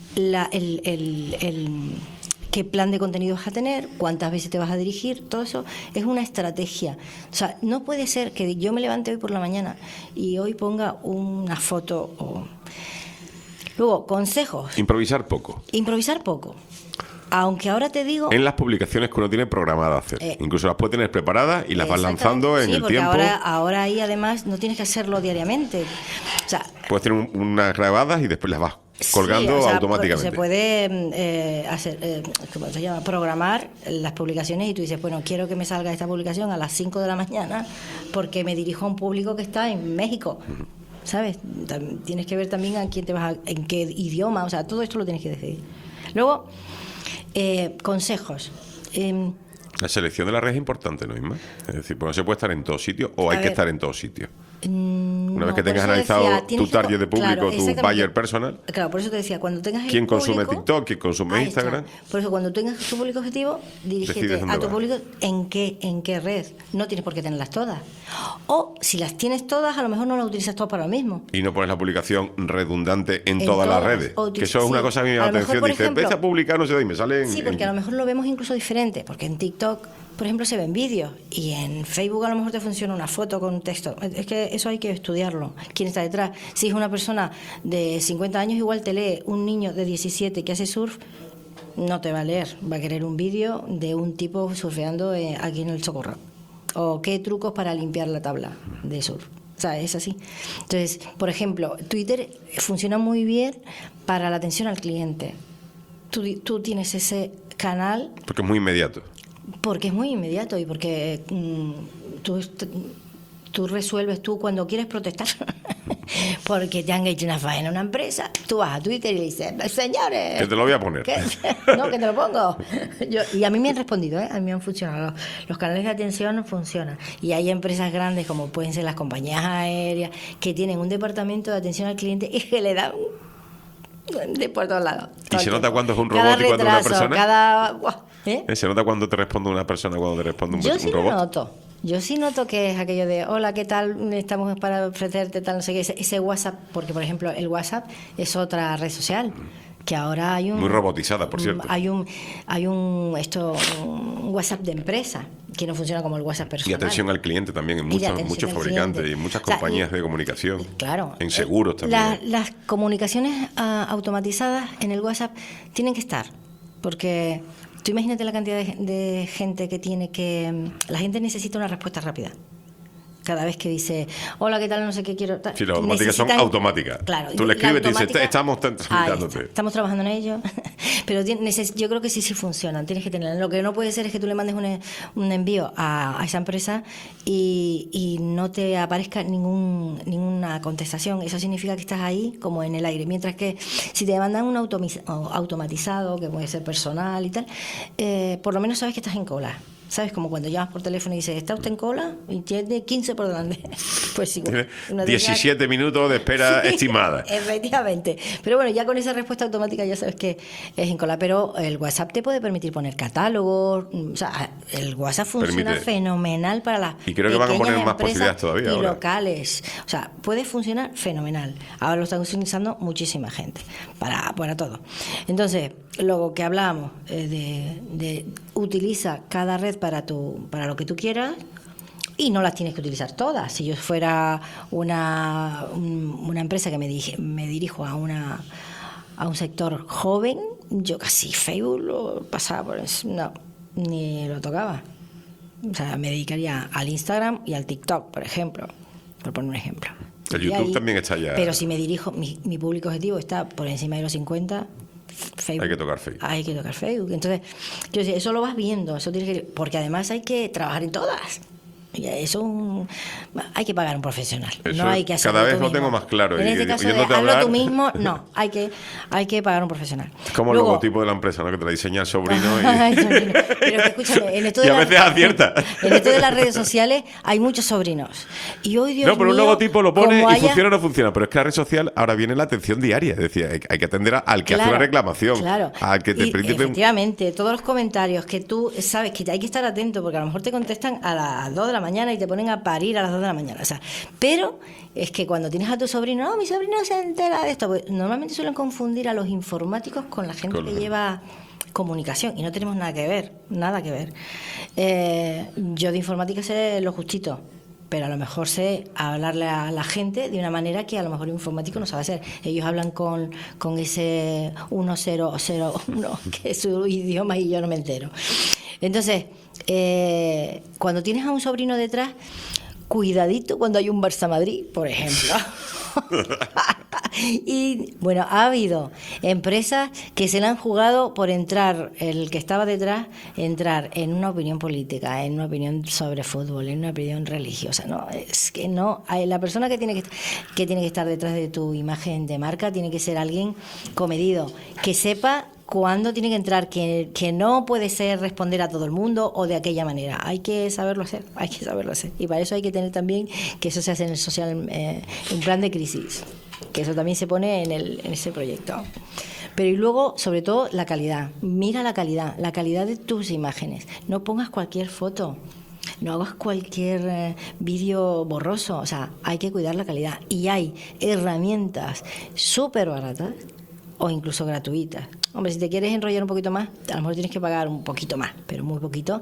qué plan de contenido vas a tener, cuántas veces te vas a dirigir, todo eso es una estrategia. O sea, no puede ser que yo me levante hoy por la mañana y hoy ponga una foto. Luego, consejos. Improvisar poco. Aunque ahora te digo... En las publicaciones que uno tiene programada hacer. Incluso las puedes tener preparadas y las vas lanzando en el tiempo. Ahora ahí además no tienes que hacerlo diariamente. O sea, puedes tener unas grabadas y después las vas colgando automáticamente. Se puede hacer, ¿cómo se llama? Programar las publicaciones y tú dices, bueno, quiero que me salga esta publicación a las 5 de la mañana porque me dirijo a un público que está en México. ¿Sabes? Tienes que ver también a quién te vas en qué idioma, o sea, todo esto lo tienes que decidir. Luego, consejos. La selección de la red es importante, ¿no, Isma? Es decir, pues no se puede estar en todos sitios o hay que estar en todos sitios. Una vez que tengas analizado tu target de público, tu buyer personal. Claro, por eso te decía, cuando tengas ¿quién consume TikTok? ¿Quién consume Instagram? Por eso, cuando tengas tu público objetivo, dirígete a tu público en qué red. No tienes por qué tenerlas todas. O si las tienes todas, a lo mejor no las utilizas todas para lo mismo. Y no pones la publicación redundante en todas las redes. Que eso es una cosa que me llama la atención. Dice, empieza a publicar, no sé, y me sale Sí, porque a lo mejor lo vemos incluso diferente. Porque en TikTok, por ejemplo, se ven vídeos. Y en Facebook a lo mejor te funciona una foto con un texto. Es que eso hay que estudiarlo. ¿Quién está detrás? Si es una persona de 50 años, igual te lee un niño de 17 que hace surf. No te va a leer. Va a querer un vídeo de un tipo surfeando aquí en el Socorro. O qué trucos para limpiar la tabla de surf. O sea, es así. Entonces, por ejemplo, Twitter funciona muy bien para la atención al cliente. Tú tienes ese canal... Porque es muy inmediato. Porque es muy inmediato y porque tú resuelves cuando quieres protestar. Porque te han hecho una faena en una empresa, tú vas a Twitter y le dices, señores... Que te lo voy a poner. No, que te lo pongo. Y a mí me han respondido, a mí me han funcionado. Los canales de atención funcionan. Y hay empresas grandes, como pueden ser las compañías aéreas, que tienen un departamento de atención al cliente y que le dan de por todos lados. ¿Y se nota cuándo es un robot y cuándo es una persona? ¿Eh? ¿Se nota cuando te responde una persona cuando te responde un robot? Yo sí noto que es aquello de, hola, ¿qué tal? Estamos para ofrecerte tal, no sé qué, ese WhatsApp, porque por ejemplo el WhatsApp es otra red social, que ahora hay un... Muy robotizada, por cierto. Hay un WhatsApp de empresa, que no funciona como el WhatsApp personal. Y atención al cliente también, en muchos fabricantes y muchas compañías de comunicación. Claro. En seguros también. Las comunicaciones automatizadas en el WhatsApp tienen que estar, porque... Tú imagínate la cantidad de gente que tiene que... La gente necesita una respuesta rápida. cada vez que dice, hola, ¿qué tal? No sé qué quiero. Sí, las automáticas son automáticas. Claro. Tú le escribes y dices, automática- estamos tramitándote. Estamos trabajando en ello. Pero yo creo que sí funcionan. Tienes que tener. Lo que no puede ser es que tú le mandes un envío a esa empresa y no te aparezca ninguna contestación. Eso significa que estás ahí como en el aire. Mientras que si te mandan un automatizado, que puede ser personal y tal, por lo menos sabes que estás en cola. ¿Sabes? Como cuando llamas por teléfono y dices, ¿está usted en cola? Y tiene 15 por delante. Pues sí. Tiene 17 minutos de espera Sí, estimada. Efectivamente. Pero bueno, ya con esa respuesta automática ya sabes que es en cola. Pero el WhatsApp te puede permitir poner catálogos. O sea, el WhatsApp funciona Permite. fenomenal para las Y creo que van a poner pequeñas más empresas posibilidades todavía y ahora. locales. O sea, puede funcionar fenomenal. Ahora lo está utilizando muchísima gente para todo. Entonces, luego que hablábamos de utiliza cada red para lo que tú quieras y no las tienes que utilizar todas. Si yo fuera una empresa que me dirijo a un sector joven, yo casi Facebook lo pasaba por eso. No, ni lo tocaba. O sea, me dedicaría al Instagram y al TikTok, por ejemplo, por poner un ejemplo. El Y YouTube ahí- también está ya. Pero si me dirijo, mi público objetivo está por encima de los 50, Facebook. Hay que tocar Facebook. Hay que tocar Facebook. Entonces, quiero decir, eso lo vas viendo, eso tienes que, porque además hay que trabajar en todas. Y eso hay que pagar a un profesional. Eso No hay que hacerlo cada vez tú lo mismo. tengo más claro. En Y este caso, oyéndote hazlo hablar- tú mismo, no. Hay que pagar a un profesional. Como el Luego- logotipo de la empresa, ¿no? Que te la diseña el sobrino Ay, y... sobrino. Pero que escúchame, en esto Y de a veces acierta. En esto de las redes sociales hay muchos sobrinos. Y hoy, Dios No, pero un mío, logotipo lo pone como y haya- funciona o no funciona. Pero es que la red social ahora viene la atención diaria. Es decir, hay que atender al que hace una reclamación. Claro. Al que te Y, príncipe... efectivamente, todos los comentarios que tú sabes que hay que estar atento, porque a lo mejor te contestan a las 2 de la mañana y te ponen a parir a las 2 de la mañana. O sea, pero es que cuando tienes a tu sobrino, no, mi sobrino se entera de esto. Pues normalmente suelen confundir a los informáticos con la gente Con que los- lleva comunicación y no tenemos nada que ver. Yo de informática sé lo justito, pero a lo mejor sé hablarle a la gente de una manera que a lo mejor el informático no sabe hacer. Ellos hablan con ese 1001, que es su idioma y yo no me entero. Entonces, cuando tienes a un sobrino detrás, cuidadito cuando hay un Barça Madrid, por ejemplo. Y bueno, ha habido empresas que se le han jugado por entrar, el que estaba detrás, entrar en una opinión política, en una opinión sobre fútbol, en una opinión religiosa. No, es que no. La persona que tiene que estar detrás de tu imagen de marca tiene que ser alguien comedido, que sepa cuándo tiene que entrar, que no puede ser responder a todo el mundo o de aquella manera. Hay que saberlo hacer, Y para eso hay que tener también, que eso se hace en el social, en plan de crisis, que eso también se pone en ese proyecto. Pero y luego, sobre todo, la calidad. Mira la calidad de tus imágenes. No pongas cualquier foto. No hagas cualquier vídeo borroso. O sea, hay que cuidar la calidad. Y hay herramientas súper baratas o incluso gratuitas. Hombre, si te quieres enrollar un poquito más, a lo mejor tienes que pagar un poquito más, pero muy poquito,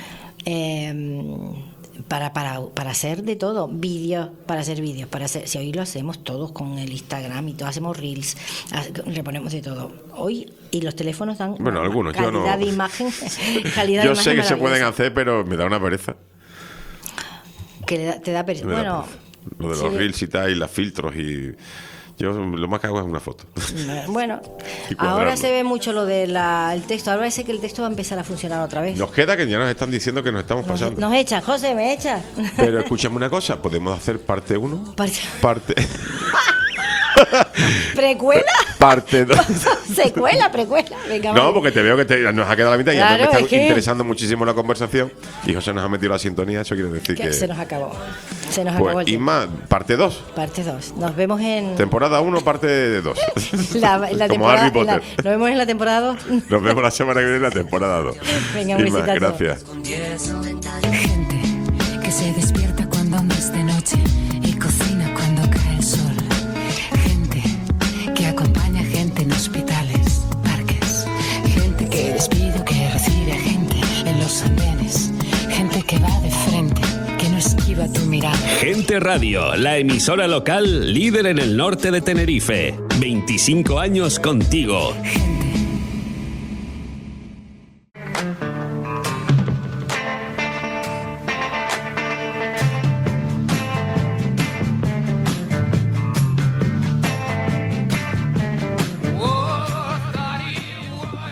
para hacer de todo, si hoy lo hacemos todos con el Instagram y todo, hacemos reels, le ponemos de todo. Hoy, y los teléfonos dan Bueno, algunos, yo no. calidad de imagen, calidad Yo de sé imagen que se pueden maravillosa. hacer, pero me da una pereza. Que te da pereza. Me da Bueno, pereza. Lo de sí. los reels y tal, y los filtros y... Yo lo más que hago es una foto. Bueno, Y cuadrarlo. ahora se ve mucho lo del texto. Ahora parece que el texto va a empezar a funcionar otra vez. Nos queda que ya nos están diciendo que nos estamos pasando. Nos echan, José, me echan. Pero escúchame una cosa, ¿podemos hacer parte 1? Parte... ¿Precuela? parte 2. ¿Secuela, precuela? Venga, No, vale. porque te veo que nos ha quedado la mitad y a mí Claro, me está es que- interesando muchísimo la conversación y José nos ha metido la sintonía, eso quiere decir Que que... se nos acabó. Se nos acabó Pues, el tiempo. Isma, parte 2. Parte 2. Nos vemos en Temporada 1, parte 2. la Como temporada. Harry Potter. Nos vemos en la temporada 2. Nos vemos la semana que viene en la temporada 2. Venga, un Isma, besitazo. gracias. Gente que se despierta cuando aún es de noche y cocina cuando cae el sol. Gente que acompaña a gente en hospitales, parques. Gente que despide o que recibe a gente en los andenes. Gente que va de frente, que no esquiva tu mirada. Gente Radio, la emisora local líder en el norte de Tenerife. 25 años contigo.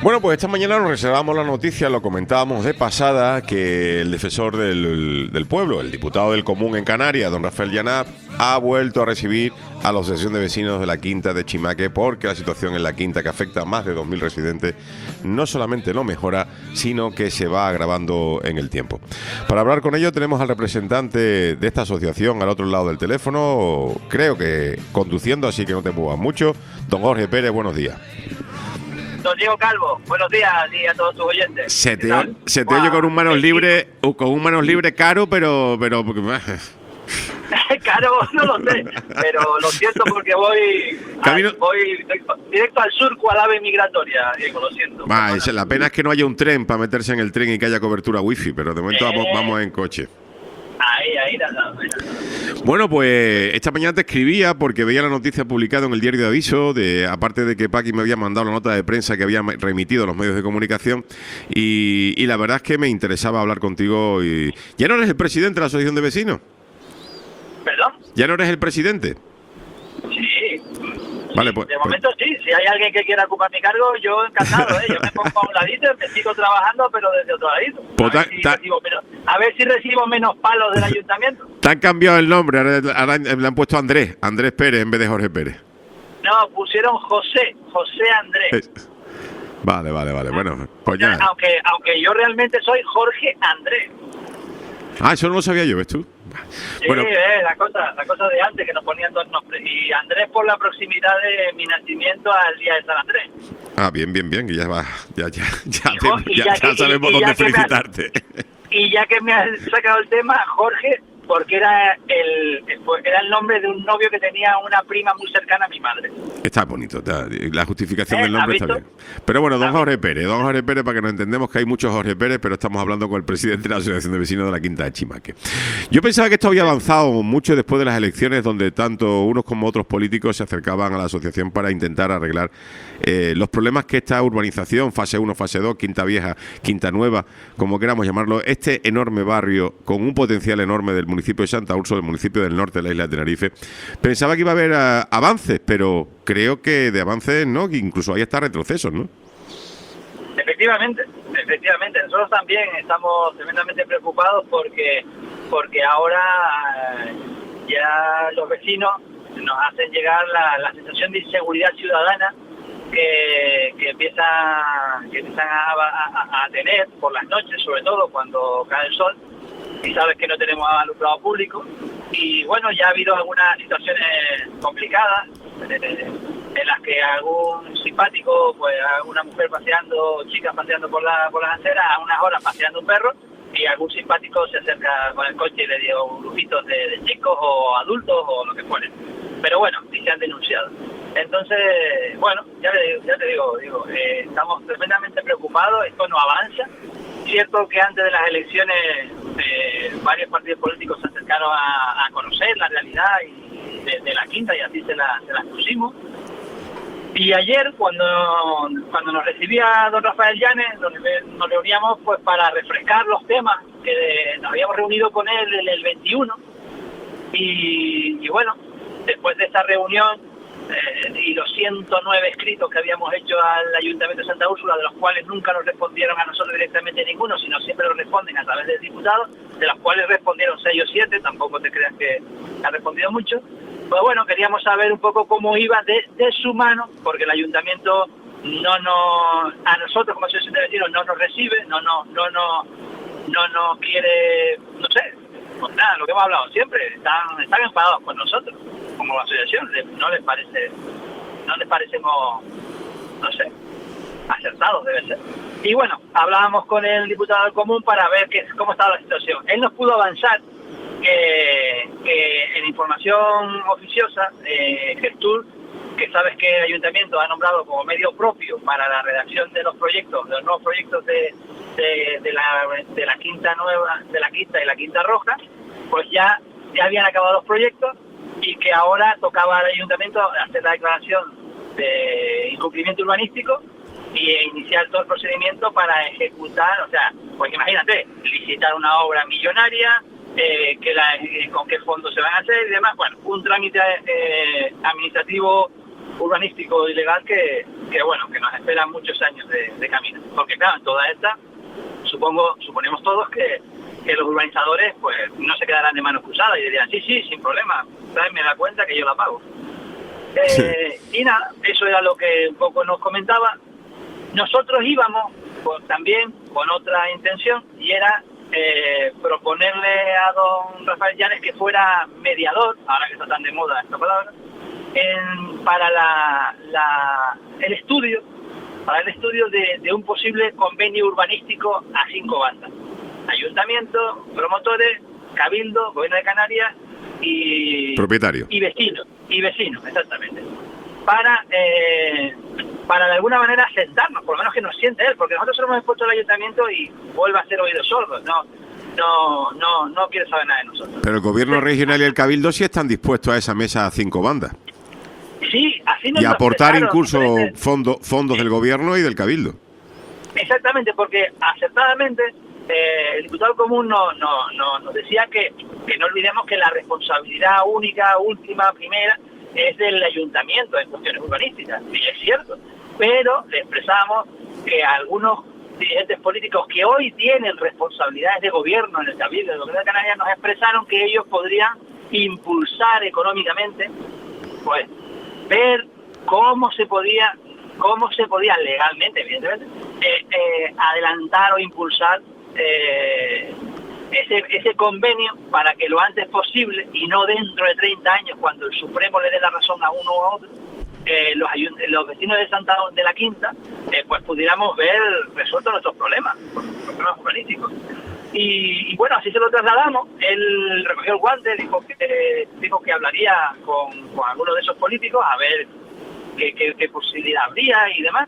Bueno, pues esta mañana nos reservamos la noticia, lo comentábamos de pasada, que el defensor del pueblo, el diputado del Común en Canarias, don Rafael Llanar, ha vuelto a recibir a la Asociación de Vecinos de la Quinta de Chimaque, porque la situación en la Quinta, que afecta a más de 2.000 residentes, no solamente no mejora, sino que se va agravando en el tiempo. Para hablar con ello tenemos al representante de esta asociación al otro lado del teléfono, creo que conduciendo, así que no te muevas mucho, don Jorge Pérez, buenos días. Don Diego Calvo, buenos días y a todos tus oyentes. Se te oye con un manos libres, caro, pero Caro, no lo sé, pero lo siento porque voy directo al surco, al ave migratoria, Diego, lo siento. La pena es que no haya un tren para meterse en el tren y que haya cobertura wifi, pero de momento vamos en coche. Ahí, nada. Bueno, pues esta mañana te escribía porque veía la noticia publicada en el Diario de Aviso, aparte de que Paqui me había mandado la nota de prensa que había remitido a los medios de comunicación, y la verdad es que me interesaba hablar contigo. ¿Ya no eres el presidente de la Asociación de Vecinos? ¿Perdón? ¿Ya no eres el presidente? Sí. Vale, pues, de momento sí, si hay alguien que quiera ocupar mi cargo, yo encantado, yo me pongo a un ladito, me sigo trabajando, pero desde otro ladito. A ver si recibo menos palos del ayuntamiento. Te han cambiado el nombre, ahora le han puesto Andrés Pérez en vez de Jorge Pérez. No, pusieron José Andrés. Vale, bueno, pues ya. Aunque yo realmente soy Jorge Andrés. Eso no lo sabía yo, ¿ves tú? Sí, bueno. La cosa de antes, que nos ponían dos nombres. Y Andrés por la proximidad de mi nacimiento al día de San Andrés. Bien, que ya va, ya sabemos dónde felicitarte. Y ya que me has sacado el tema, Jorge, porque era el nombre de un novio que tenía una prima muy cercana a mi madre. Está bonito, la justificación del nombre está bien. Pero bueno, don Jorge Pérez, para que nos entendemos que hay muchos Jorge Pérez, pero estamos hablando con el presidente de la Asociación de Vecinos de la Quinta de Chimaque. Yo pensaba que esto había avanzado mucho después de las elecciones, donde tanto unos como otros políticos se acercaban a la asociación para intentar arreglar los problemas que esta urbanización, fase 1, fase 2, Quinta Vieja, Quinta Nueva, como queramos llamarlo, este enorme barrio con un potencial enorme del municipio de Santa Úrsula, del municipio del norte de la isla de Tenerife. Pensaba que iba a haber avances, pero creo que de avances no, que incluso hay hasta retrocesos, ¿no? Efectivamente. Nosotros también estamos tremendamente preocupados porque ahora ya los vecinos nos hacen llegar la sensación de inseguridad ciudadana que empiezan a tener por las noches, sobre todo cuando cae el sol, y sabes que no tenemos alumbrado público. Y bueno, ya ha habido algunas situaciones complicadas en las que algún simpático, pues alguna mujer chicas paseando por las aceras, a unas horas paseando un perro, y algún simpático se acerca con el coche y le dio grupitos de chicos o adultos o lo que fuere. Pero bueno, y se han denunciado. Entonces, bueno, ya te digo, estamos tremendamente preocupados, esto no avanza. Cierto que antes de las elecciones varios partidos políticos se acercaron a conocer la realidad de la Quinta, y así se las pusimos. Y ayer, cuando nos recibía don Rafael Llanes, nos reuníamos pues para refrescar los temas, que nos habíamos reunido con él el 21, y bueno, después de esa reunión y los 109 escritos que habíamos hecho al Ayuntamiento de Santa Úrsula, de los cuales nunca nos respondieron a nosotros directamente ninguno, sino siempre nos responden a través del diputado, de los cuales respondieron 6 o 7, tampoco te creas que ha respondido mucho. Pues bueno, queríamos saber un poco cómo iba de su mano, porque el Ayuntamiento a nosotros como asociación de vecinos no nos recibe, no nos quiere, no sé, pues nada, lo que hemos hablado siempre, están enfadados con nosotros como asociación, no les parecemos, no sé, acertados debe ser. Y bueno, hablábamos con el diputado del Común para ver cómo estaba la situación. Él nos pudo avanzar que en información oficiosa, Gestur, que sabes que el Ayuntamiento ha nombrado como medio propio para la redacción de los nuevos proyectos de la Quinta Nueva, de la Quinta y la Quinta Roja, pues ya habían acabado los proyectos, y que ahora tocaba al Ayuntamiento hacer la declaración de incumplimiento urbanístico y iniciar todo el procedimiento para ejecutar, o sea, pues imagínate, licitar una obra millonaria, con qué fondos se van a hacer y demás. Bueno, un trámite administrativo urbanístico ilegal que bueno, que nos esperan muchos años de camino. Porque claro, en toda esta, suponemos todos que los urbanizadores pues no se quedarán de manos cruzadas y dirían, sí, sin problema, tráeme la cuenta que yo la pago. Y nada, eso era lo que un poco nos comentaba. Nosotros íbamos también con otra intención, y era proponerle a don Rafael Llanes que fuera mediador, ahora que está tan de moda esta palabra, para el estudio de un posible convenio urbanístico a 5 bandas: ayuntamiento, promotores, cabildo, gobierno de Canarias y propietario y vecinos, exactamente, para de alguna manera sentarnos, por lo menos que nos siente él, porque nosotros hemos expuesto al ayuntamiento y vuelve a ser oídos sordos, no quiere saber nada de nosotros. Pero el gobierno regional y el cabildo sí están dispuestos a esa mesa a 5 bandas. Sí, así nos y aportar incluso expresaron, fondos del gobierno y del cabildo. Exactamente, porque acertadamente el diputado común nos decía que no olvidemos que la responsabilidad única, última, primera, es del ayuntamiento en cuestiones urbanísticas, y es cierto, pero le expresamos que algunos dirigentes políticos que hoy tienen responsabilidades de gobierno en el Cabildo del Gobierno de Canarias nos expresaron que ellos podrían impulsar económicamente, pues ver cómo se podía legalmente, evidentemente, adelantar o impulsar ese convenio para que lo antes posible, y no dentro de 30 años, cuando el Supremo le dé la razón a uno o a otro, los vecinos de la Quinta, pues pudiéramos ver resueltos nuestros problemas urbanísticos. Y bueno, así se lo trasladamos. Él recogió el guante, dijo que hablaría con algunos de esos políticos a ver qué posibilidad habría y demás.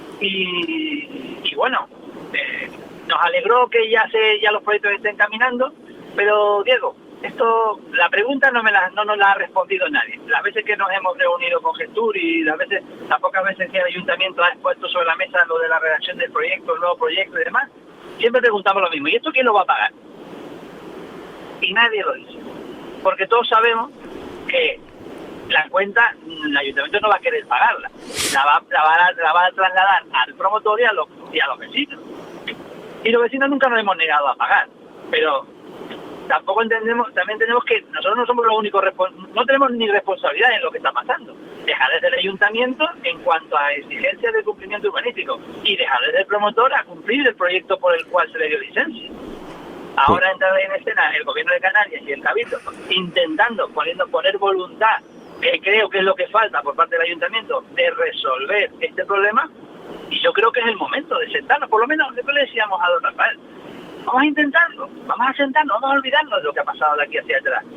Y bueno, nos alegró que ya los proyectos estén caminando, pero Diego, la pregunta no nos la ha respondido nadie. Las veces que nos hemos reunido con Gestur y las pocas veces que el ayuntamiento ha expuesto sobre la mesa lo de la redacción del proyecto, el nuevo proyecto y demás, siempre preguntamos lo mismo: ¿y esto quién lo va a pagar? Y nadie lo dice, porque todos sabemos que la cuenta el ayuntamiento no va a querer pagarla, la va a trasladar al promotor y a los vecinos. Y los vecinos nunca nos hemos negado a pagar, pero también entendemos que nosotros no somos los únicos no tenemos ni responsabilidad en lo que está pasando. Dejar desde el ayuntamiento en cuanto a exigencias de cumplimiento urbanístico, y dejar desde el promotor a cumplir el proyecto por el cual se le dio licencia. Ahora entra en escena el gobierno de Canarias y el cabildo intentando poner voluntad, que creo que es lo que falta por parte del ayuntamiento, de resolver este problema. Y yo creo que es el momento de sentarnos, por lo menos lo que le decíamos a don Rafael: vamos a intentarlo, vamos a sentarnos, vamos a olvidarnos de lo que ha pasado de aquí hacia atrás,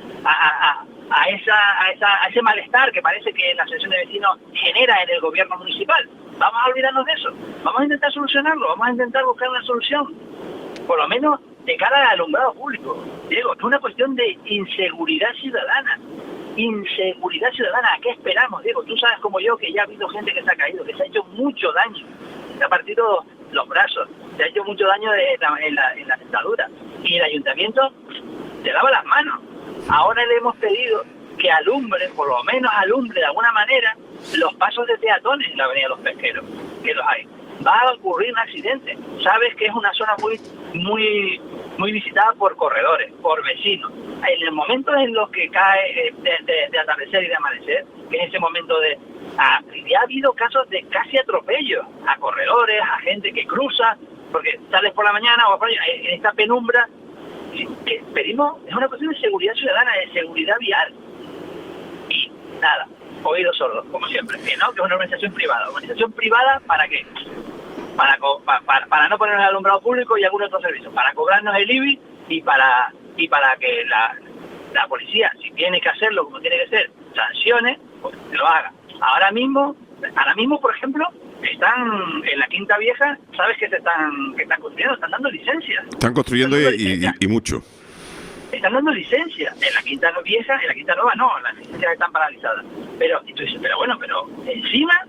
a ese malestar que parece que la asociación de vecinos genera en el gobierno municipal. Vamos a olvidarnos de eso, vamos a intentar solucionarlo, vamos a intentar buscar una solución, por lo menos de cara al alumbrado público. Diego, es una cuestión de inseguridad ciudadana. ¿A qué esperamos, Diego? Tú sabes como yo que ya ha habido gente que se ha caído, que se ha hecho mucho daño, se ha partido los brazos, se ha hecho mucho daño en la dentadura, y el ayuntamiento se lava las manos. Ahora le hemos pedido que alumbre, por lo menos alumbre de alguna manera, los pasos de peatones en la avenida Los Pesqueros, que los hay. Va a ocurrir un accidente. Sabes que es una zona muy visitada por corredores, por vecinos. En el momento en los que cae de atardecer y de amanecer, que es ese momento ya ha habido casos de casi atropellos a corredores, a gente que cruza, porque sales por la mañana o en esta penumbra. Que pedimos, es una cuestión de seguridad ciudadana, de seguridad vial. Y nada, oídos sordos, como siempre, que es una organización privada. ¿Organización privada para qué? Para no ponernos al alumbrado público y algún otro servicio, para cobrarnos el IBI y para que la policía, si tiene que hacerlo como tiene que ser, sancione, pues que lo haga. Ahora mismo, por ejemplo, están en la Quinta Vieja, sabes que están construyendo, están dando licencias. Están construyendo y mucho. Están dando licencias en la Quinta Vieja, en la Quinta Nueva no, las licencias están paralizadas. Pero y tú dices, pero encima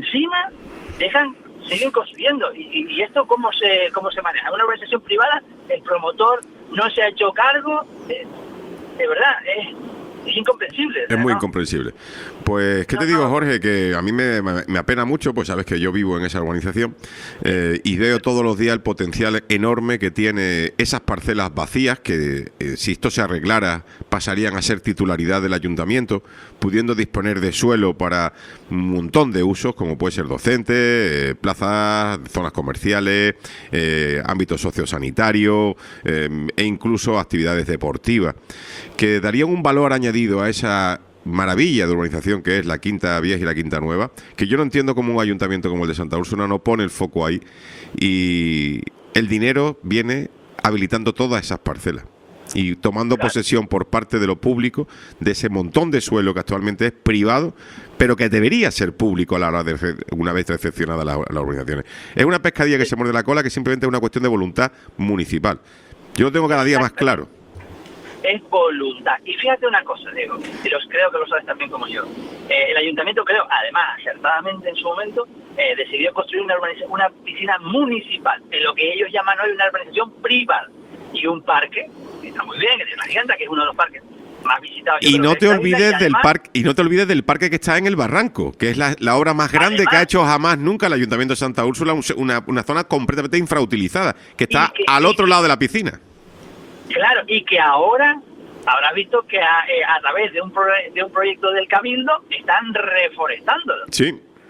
siguen construyendo. Y esto cómo se maneja. Una organización privada, el promotor no se ha hecho cargo, de verdad, es incomprensible. Es muy incomprensible. Pues, ¿qué te digo, Jorge? Que a mí me apena mucho, pues sabes que yo vivo en esa urbanización y veo todos los días el potencial enorme que tiene esas parcelas vacías que, si esto se arreglara, pasarían a ser titularidad del ayuntamiento, pudiendo disponer de suelo para un montón de usos, como puede ser docente, plazas, zonas comerciales, ámbito sociosanitario e incluso actividades deportivas, que darían un valor añadido a esa maravilla de urbanización que es la Quinta Vieja y la Quinta Nueva, que yo no entiendo cómo un ayuntamiento como el de Santa Úrsula no pone el foco ahí y el dinero viene habilitando todas esas parcelas y tomando posesión por parte de lo público de ese montón de suelo que actualmente es privado, pero que debería ser público a la hora de, una vez recepcionadas las urbanizaciones. Es una pescadilla que se muerde la cola, que simplemente es una cuestión de voluntad municipal. Yo lo tengo cada día más claro. Es voluntad. Y fíjate una cosa, Diego, y creo que lo sabes también como yo. El ayuntamiento, creo, además, acertadamente en su momento, decidió construir una piscina municipal, en lo que ellos llaman hoy una urbanización privada, y un parque, que está muy bien, que tiene la Giganta, que es uno de los parques más visitados. Y no te olvides del parque, y no te olvides del parque que está en el Barranco, que es la obra más grande que ha hecho jamás nunca el Ayuntamiento de Santa Úrsula, una zona completamente infrautilizada, que está al otro lado de la piscina. Claro, y que ahora habrás visto que a través de un proyecto del Cabildo están reforestándolo. Sí.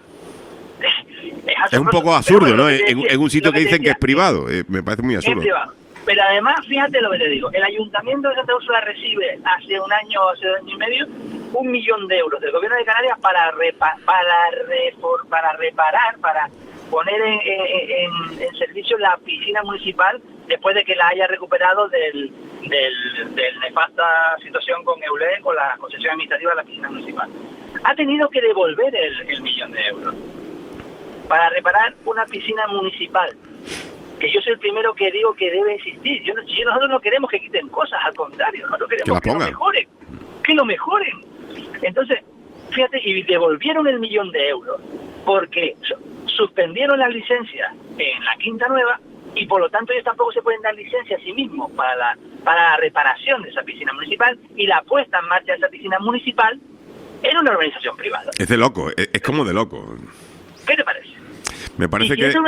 Es un poco absurdo, ¿no? En un sitio que dicen que es privado. Me parece muy absurdo. Es privado. Pero además, fíjate lo que te digo, el Ayuntamiento de Santa Úrsula recibe hace un año y medio 1 millón de euros del Gobierno de Canarias para reparar, para poner en servicio la piscina municipal después de que la haya recuperado del nefasta situación con EULE, con la concesión administrativa de la piscina municipal. Ha tenido que devolver el 1 millón de euros para reparar una piscina municipal, que yo soy el primero que digo que debe existir. Nosotros no queremos que quiten cosas, al contrario, nosotros queremos que lo mejoren. Entonces, fíjate, y devolvieron el 1 millón de euros porque suspendieron las licencias en la Quinta Nueva y por lo tanto ellos tampoco se pueden dar licencia a sí mismos para la reparación de esa piscina municipal y la puesta en marcha de esa piscina municipal en una organización privada. Es de loco, es como de loco. ¿Qué te parece? Me parece que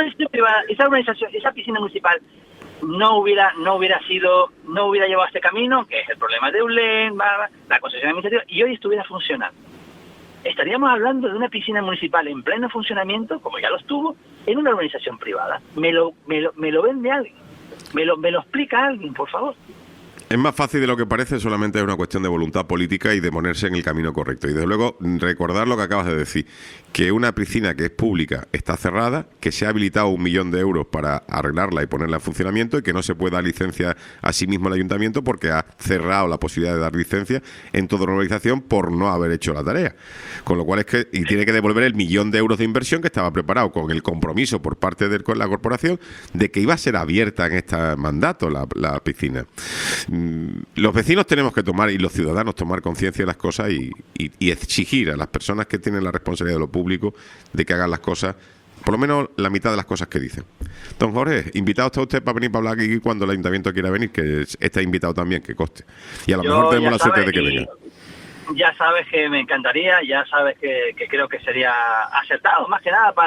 esa piscina municipal no hubiera llevado a este camino, que es el problema de ULEN, la concesión administrativa, y hoy estuviera funcionando. Estaríamos hablando de una piscina municipal en pleno funcionamiento, como ya lo estuvo, en una organización privada. Me lo vende alguien, me lo explica alguien, por favor. Es más fácil de lo que parece, solamente es una cuestión de voluntad política y de ponerse en el camino correcto. Y desde luego, recordar lo que acabas de decir, que una piscina que es pública está cerrada, que se ha habilitado 1 millón de euros para arreglarla y ponerla en funcionamiento y que no se puede dar licencia a sí mismo el ayuntamiento porque ha cerrado la posibilidad de dar licencia en toda una organización por no haber hecho la tarea. Con lo cual y tiene que devolver el 1 millón de euros de inversión que estaba preparado con el compromiso por parte de la corporación de que iba a ser abierta en este mandato la piscina. Los vecinos tenemos que tomar, y los ciudadanos tomar conciencia de las cosas y exigir a las personas que tienen la responsabilidad de lo público de que hagan las cosas, por lo menos la mitad de las cosas que dicen. Don Jorge, invitado está usted para venir para hablar aquí cuando el ayuntamiento quiera venir, que está invitado también, que conste. Y a lo mejor tenemos la suerte de que venga. Ya sabes que me encantaría, ya sabes que creo que sería acertado, más que nada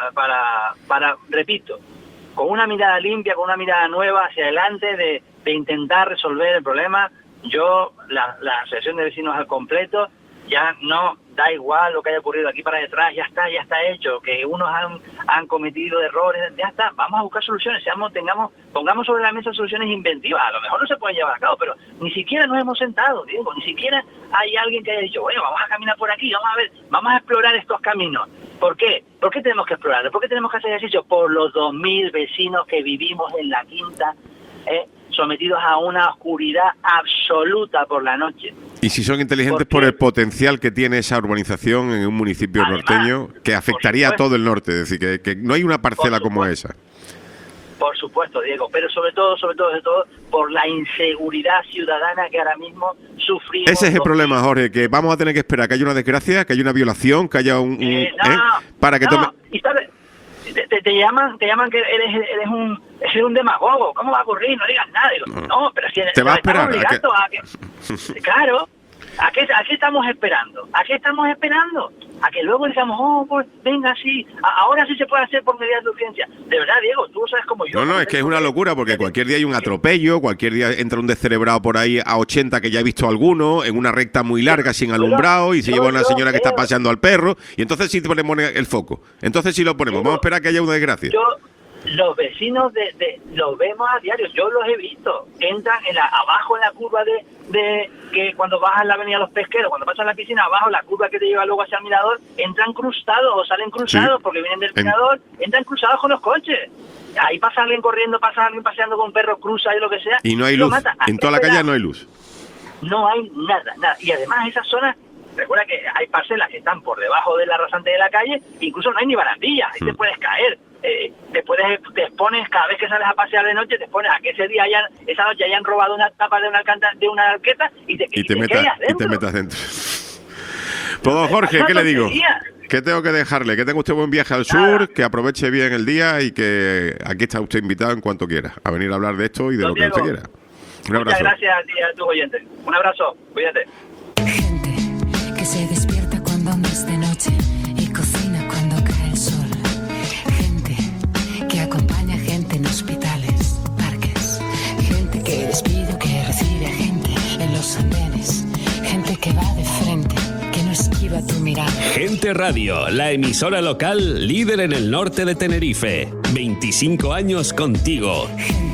para repito, con una mirada limpia, con una mirada nueva hacia adelante de intentar resolver el problema. Yo, la asociación de vecinos al completo, ya no da igual lo que haya ocurrido aquí para detrás, ya está hecho, que unos han cometido errores, ya está, vamos a buscar soluciones, pongamos sobre la mesa soluciones inventivas. A lo mejor no se pueden llevar a cabo, pero ni siquiera nos hemos sentado, Diego, ni siquiera hay alguien que haya dicho, bueno, vamos a caminar por aquí, vamos a explorar estos caminos. ¿Por qué? ¿Por qué tenemos que explorarlo? ¿Por qué tenemos que hacer ejercicio? Por los 2.000 vecinos que vivimos en la Quinta, sometidos a una oscuridad absoluta por la noche. Y si son inteligentes por el potencial que tiene esa urbanización en un municipio norteño, que afectaría a todo el norte, es decir, que no hay una parcela como esa. Por supuesto, Diego, pero sobre todo, por la inseguridad ciudadana que ahora mismo sufrimos. Ese es el problema, Jorge, que vamos a tener que esperar que haya una desgracia, que haya una violación, que haya para que tome... ¿Y sabes? Te llaman que eres un demagogo. ¿Cómo va a ocurrir? No digas nada. Digo, no, pero si te va a esperar. Claro. ¿A qué estamos esperando? ¿A qué estamos esperando? A que luego digamos, oh, pues venga, sí, ahora sí se puede hacer por medidas de urgencia. De verdad, Diego, tú sabes como yo. No, es que es una locura, porque cualquier día hay un atropello, cualquier día entra un descerebrado por ahí a 80, que ya he visto alguno, en una recta muy larga, sin alumbrado, y se lleva una señora que está paseando al perro, y entonces sí ponemos el foco. Entonces sí lo ponemos. Vamos a esperar a que haya una desgracia. Los vecinos los vemos a diario, yo los he visto, entran abajo en la curva de que cuando bajas la avenida Los Pesqueros, cuando pasas la piscina, abajo la curva que te lleva luego hacia el mirador, entran cruzados o salen cruzados porque vienen del mirador, entran cruzados con los coches. Ahí pasa alguien corriendo, pasa alguien paseando con un perro, cruza y lo que sea. Y no hay luz, en toda la calle no hay luz. No hay nada. Y además esas zonas, recuerda que hay parcelas que están por debajo de la rasante de la calle, incluso no hay ni barandillas, ahí te puedes caer. Te expones cada vez que sales a pasear de noche, te expones a que esa noche hayan robado una tapa de una arqueta y te metas dentro. Pues don Jorge, ¿qué le digo? Que tengo que dejarle, que tenga usted buen viaje al sur, que aproveche bien el día y que aquí está usted invitado en cuanto quiera a venir a hablar de esto y de lo que usted quiera. Un abrazo. Muchas gracias a ti y a tus oyentes. Un abrazo, cuídate. Gente que se despierta cuando no es de noche y cocina cuando cae el sol. Que acompaña gente en hospitales, parques. Gente que despido, que recibe a gente en los andenes. Gente que va de frente, que no esquiva tu mirada. Gente Radio, la emisora local líder en el norte de Tenerife. 25 años contigo.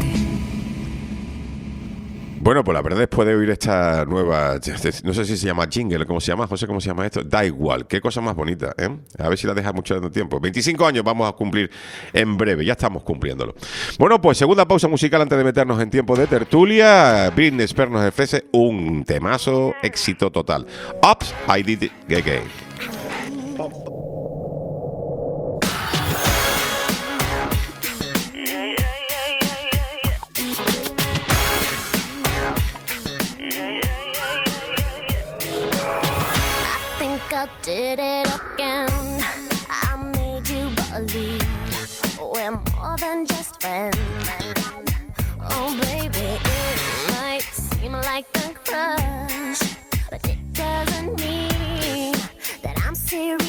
Bueno, pues la verdad, después de oír esta nueva, no sé si se llama jingle, ¿cómo se llama, José? ¿Cómo se llama esto? Da igual, qué cosa más bonita, ¿eh? A ver si la deja mucho tiempo. 25 años vamos a cumplir en breve, ya estamos cumpliéndolo. Bueno, pues segunda pausa musical antes de meternos en tiempo de tertulia. Britney Spears nos ofrece un temazo, éxito total. Oops, I Did It Again. I did it again. I made you believe we're more than just friends. Oh baby, it might seem like a crush, but it doesn't mean that I'm serious.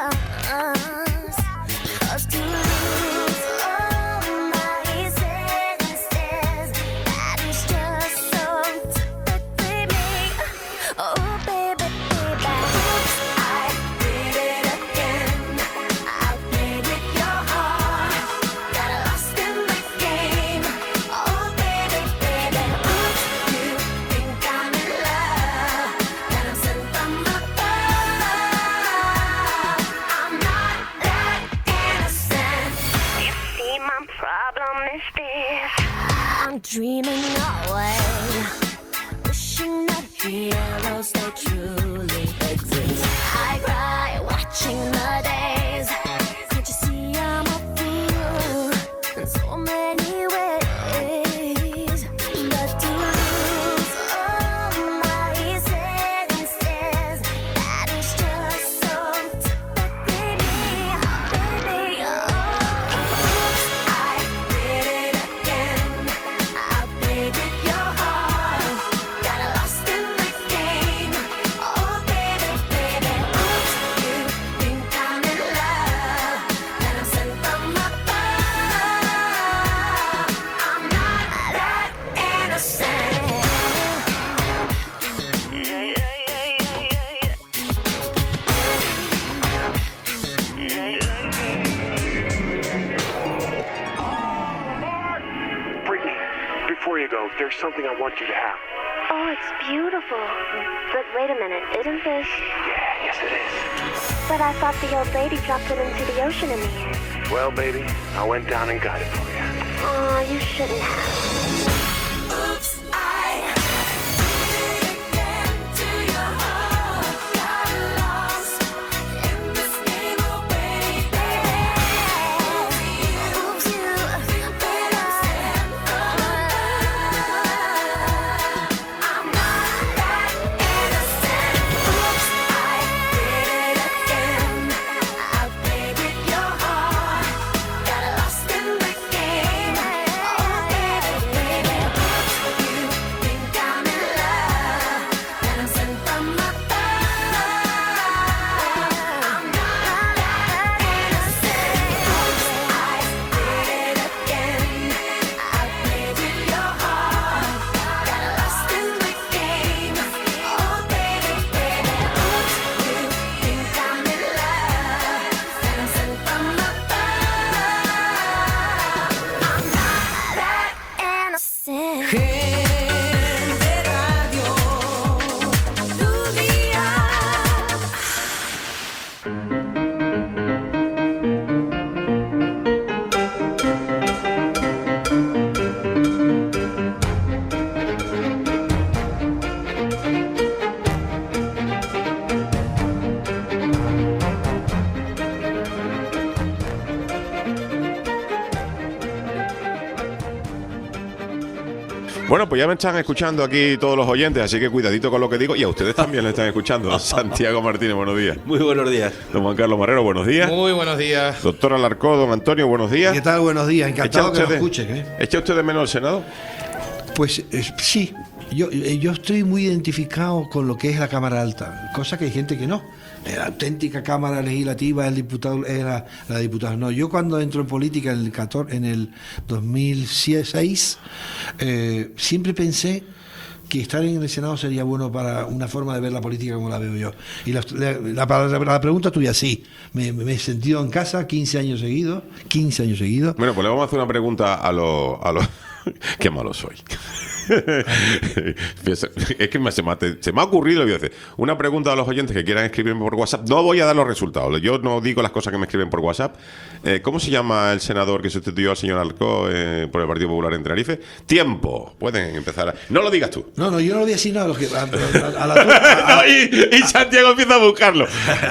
'Cause to lose all my senses, that is just so typically me. Oh baby, I'm dreaming away, wishing that heroes they truly exist. I cry watching the days. Can't you see I'm a fool in so many ways? But to lose all my senses, that is just so typically me, baby. Oops, I did it again. I played with your heart, got lost in the game. Oh baby, baby, oops, you think I'm in love, and I'm sent from above. I'm not that innocent. Brittany, before you go, there's something I want you to have. Oh, it's beautiful. But wait a minute, isn't this? Yeah, yes it is. But I thought the old lady dropped it into the ocean in the end. Well, baby, I went down and got it for you. Oh, you shouldn't have. Oops, I did it again to your heart. Got lost in this game, oh baby. Oops, you better stand for love. I'm not that innocent. Oops, I did it again. I played with your heart. Got lost in the game. Oh baby, Gente Radio, tu día. Bueno, pues ya me están escuchando aquí todos los oyentes, así que cuidadito con lo que digo. Y a ustedes también le están escuchando. Santiago Martínez, buenos días. Muy buenos días. Don Juan Carlos Marrero, buenos días. Muy buenos días. Doctor Alarcó, don Antonio, buenos días. ¿Qué tal? Buenos días. Encantado que nos escuchen. ¿Echa usted de menos el Senado? Pues sí. Yo estoy muy identificado con lo que es la Cámara Alta, cosa que hay gente que no. La auténtica Cámara Legislativa, el diputado, era la diputada. No, yo cuando entro en política en el 2006, siempre pensé que estar en el Senado sería bueno para una forma de ver la política como la veo yo. Y la pregunta tuya, sí, me he sentido en casa 15 años seguidos. Bueno, pues le vamos a hacer una pregunta a los... Qué malo soy. Es que se me ha ocurrido, voy a hacer una pregunta a los oyentes que quieran escribirme por WhatsApp. No voy a dar los resultados, yo no digo las cosas que me escriben por WhatsApp. ¿Cómo se llama el senador que sustituyó al señor Alarcó por el Partido Popular en Tenerife? Tiempo. Pueden empezar no lo digas tú. No, yo no lo voy a decir nada. Y Santiago empieza a buscarlo.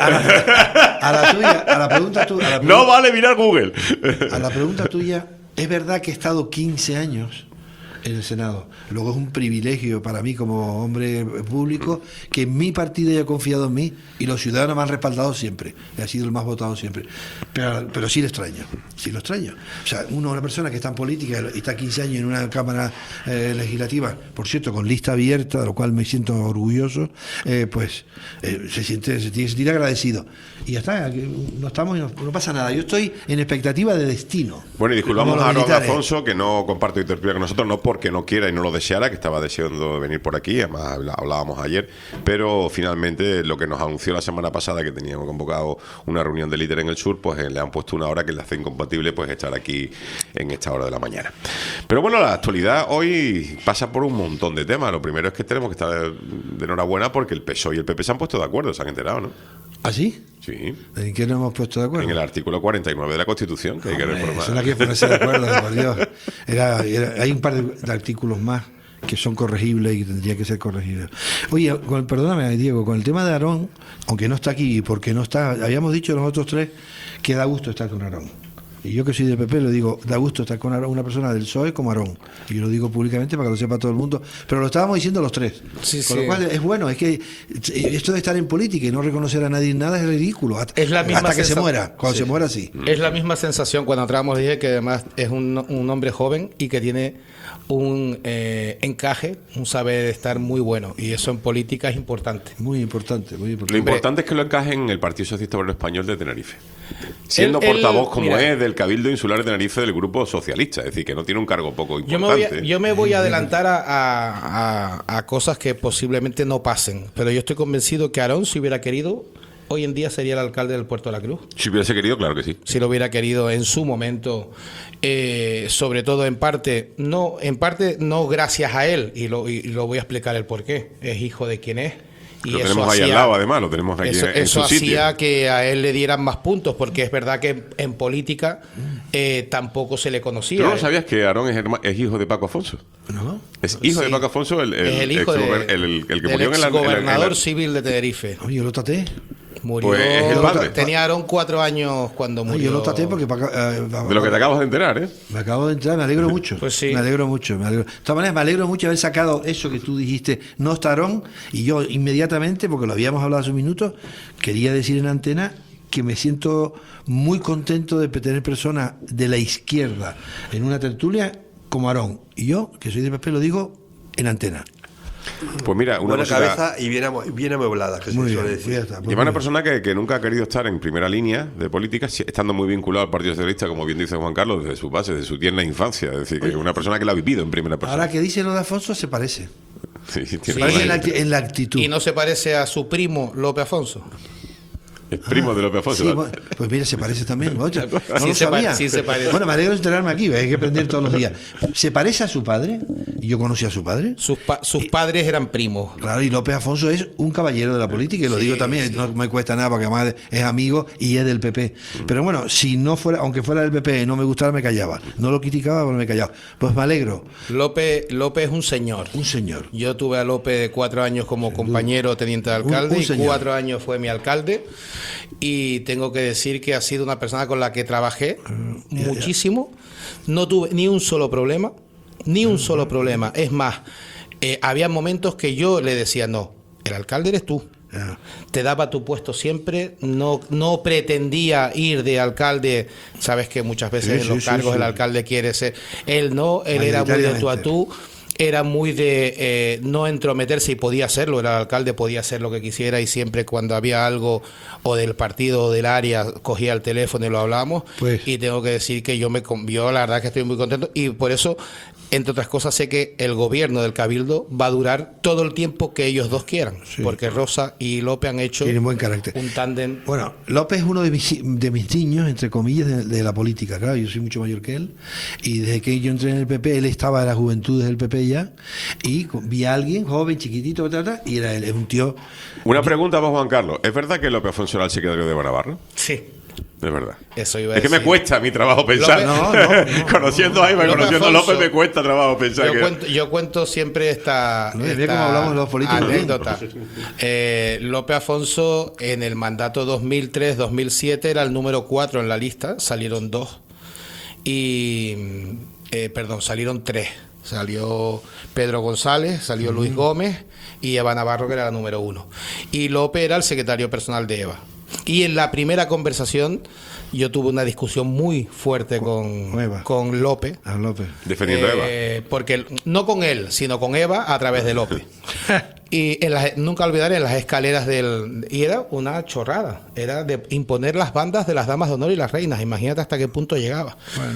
A la pregunta tuya. No vale mirar Google. A la pregunta tuya, es verdad que he estado 15 años en el Senado. Luego es un privilegio para mí como hombre público que mi partido haya confiado en mí y los ciudadanos me han respaldado siempre. He sido el más votado siempre. Pero sí lo extraño. O sea, una persona que está en política y está 15 años en una Cámara Legislativa, por cierto, con lista abierta, de lo cual me siento orgulloso, se tiene que sentir agradecido. Y ya está, no estamos y no pasa nada. Yo estoy en expectativa de destino. Bueno, y disculpamos a Aaron Afonso, que no comparte y tertulia con nosotros, no porque no quiera y no lo deseara, que estaba deseando venir por aquí, además hablábamos ayer, pero finalmente lo que nos anunció la semana pasada, que teníamos convocado una reunión de líder en el sur, pues le han puesto una hora que le hace incompatible pues estar aquí en esta hora de la mañana. Pero bueno, la actualidad hoy pasa por un montón de temas. Lo primero es que tenemos que estar de enhorabuena porque el PSOE y el PP se han puesto de acuerdo, se han enterado, ¿no? ¿Ah, sí? Sí. ¿En qué nos hemos puesto de acuerdo? En el artículo 49 de la Constitución, que hay que reformar. Eso no hay que ponerse de acuerdo, por Dios. Hay un par de artículos más que son corregibles y que tendría que ser corregibles. Oye, perdóname, Diego, con el tema de Aarón, aunque no está aquí, porque no está, habíamos dicho nosotros tres que da gusto estar con Aarón. Y yo que soy del PP le digo, da gusto estar con una persona del PSOE como Aarón. Y yo lo digo públicamente para que lo sepa todo el mundo. Pero lo estábamos diciendo los tres. Sí, con lo cual es bueno, es que esto de estar en política y no reconocer a nadie en nada es ridículo. Es la misma hasta que se muera. Cuando se muera, sí. Es la misma sensación cuando entramos, dije que además es un hombre joven y que tiene un encaje, un saber estar muy bueno. Y eso en política es importante. Muy importante, muy importante. Lo importante es que lo encaje en el Partido Socialista Obrero Español de Tenerife. Siendo portavoz, como es, del Cabildo Insular de Tenerife del Grupo Socialista. Es decir, que no tiene un cargo poco importante. Yo me voy a adelantar a cosas que posiblemente no pasen. Pero yo estoy convencido que Aarón, si hubiera querido, hoy en día sería el alcalde del Puerto de la Cruz. Si hubiese querido, claro que sí. Si lo hubiera querido en su momento, sobre todo en parte no gracias a él, y lo voy a explicar el porqué. Es hijo de quien es. Y lo tenemos ahí al lado, además, lo tenemos aquí en su sitio. Eso hacía que a él le dieran más puntos, porque es verdad que en política tampoco se le conocía. ¿Tú no sabías que Aarón es hijo de Paco Afonso? No. Es hijo de Paco Afonso, el hijo el que murió en la gobernador civil de Tenerife. Oye, yo lo traté. Murió. Pues es el padre. Tenía Aarón 4 años cuando murió. Yo lo traté porque... de lo que te acabas de enterar, ¿eh? Me acabo de enterar, me alegro mucho. Pues sí. Me alegro mucho. De todas maneras, me alegro mucho haber sacado eso que tú dijiste, no está Aarón, y yo inmediatamente, porque lo habíamos hablado hace un minuto, quería decir en antena que me siento muy contento de tener personas de la izquierda en una tertulia como Aarón. Y yo, que soy de PP, lo digo en antena. Pues mira, una buena cabeza y bien amueblada, que se suele decir. Y una persona que nunca ha querido estar en primera línea de política, estando muy vinculado al Partido Socialista, como bien dice Juan Carlos, desde su base, desde su tierna infancia. Es decir, que es una persona que lo ha vivido en primera persona. Ahora que dice lo de Afonso, se parece. Sí, se parece en la actitud. ¿Y no se parece a su primo López Afonso? Es primo de López Afonso. Sí, bueno, pues mira, se parece también. Oye, no Sí lo se sabía. pare- sí se parece. Bueno, me alegro de enterarme aquí, hay que aprender todos los días. ¿Se parece a su padre? Y yo conocí a su padre. Sus padres eran primos. Claro, y López Afonso es un caballero de la política, y lo digo también, no me cuesta nada, porque además es amigo y es del PP. Pero bueno, si no fuera, aunque fuera del PP y no me gustara, me callaba. No lo criticaba, pero me callaba. Pues me alegro. López es un señor. Un señor. Yo tuve a López 4 años como compañero teniente de alcalde Un y señor. 4 años fue mi alcalde. Y tengo que decir que ha sido una persona con la que trabajé muchísimo. No tuve ni un solo problema. Ni un solo problema. Es más, había momentos que yo le decía, no, el alcalde eres tú. Te daba tu puesto siempre, no pretendía ir de alcalde. Sabes que muchas veces en los cargos el alcalde quiere ser. Él no, él era muy de tú a tú. Era muy de no entrometerse, y podía hacerlo, el alcalde podía hacer lo que quisiera, y siempre cuando había algo o del partido o del área cogía el teléfono y lo hablábamos. Y tengo que decir que yo la verdad que estoy muy contento, y por eso, entre otras cosas, sé que el gobierno del Cabildo va a durar todo el tiempo que ellos dos quieran, porque Rosa y López han hecho Tienen buen carácter. un tándem. Bueno, López es uno de mis niños, entre comillas, de la política. Claro, yo soy mucho mayor que él, y desde que yo entré en el PP, él estaba en las juventudes del PP ya, y vi a alguien joven, chiquitito, y era él, es un tío. Una pregunta para Juan Carlos. ¿Es verdad que López Afonso era el secretario de Eva Navarro? Sí. Es verdad. Eso iba a Es que me decir. cuesta mi trabajo pensar. Conociendo a Eva, López conociendo a Afonso, López, me cuesta trabajo pensar yo cuento siempre esta Mira cómo hablamos de los políticos bien. anécdota. López Afonso en el mandato 2003-2007 era el número 4 en la lista, salieron 2 y salieron 3. Salió Pedro González, salió Luis Gómez y Eva Navarro, que era la número 1. Y López era el secretario personal de Eva. Y en la primera conversación yo tuve una discusión muy fuerte con López. Defendiendo a Eva. Porque no con él, sino con Eva a través de López. Y nunca olvidaré, en las escaleras y era una chorrada. Era de imponer las bandas de las damas de honor y las reinas. Imagínate hasta qué punto llegaba.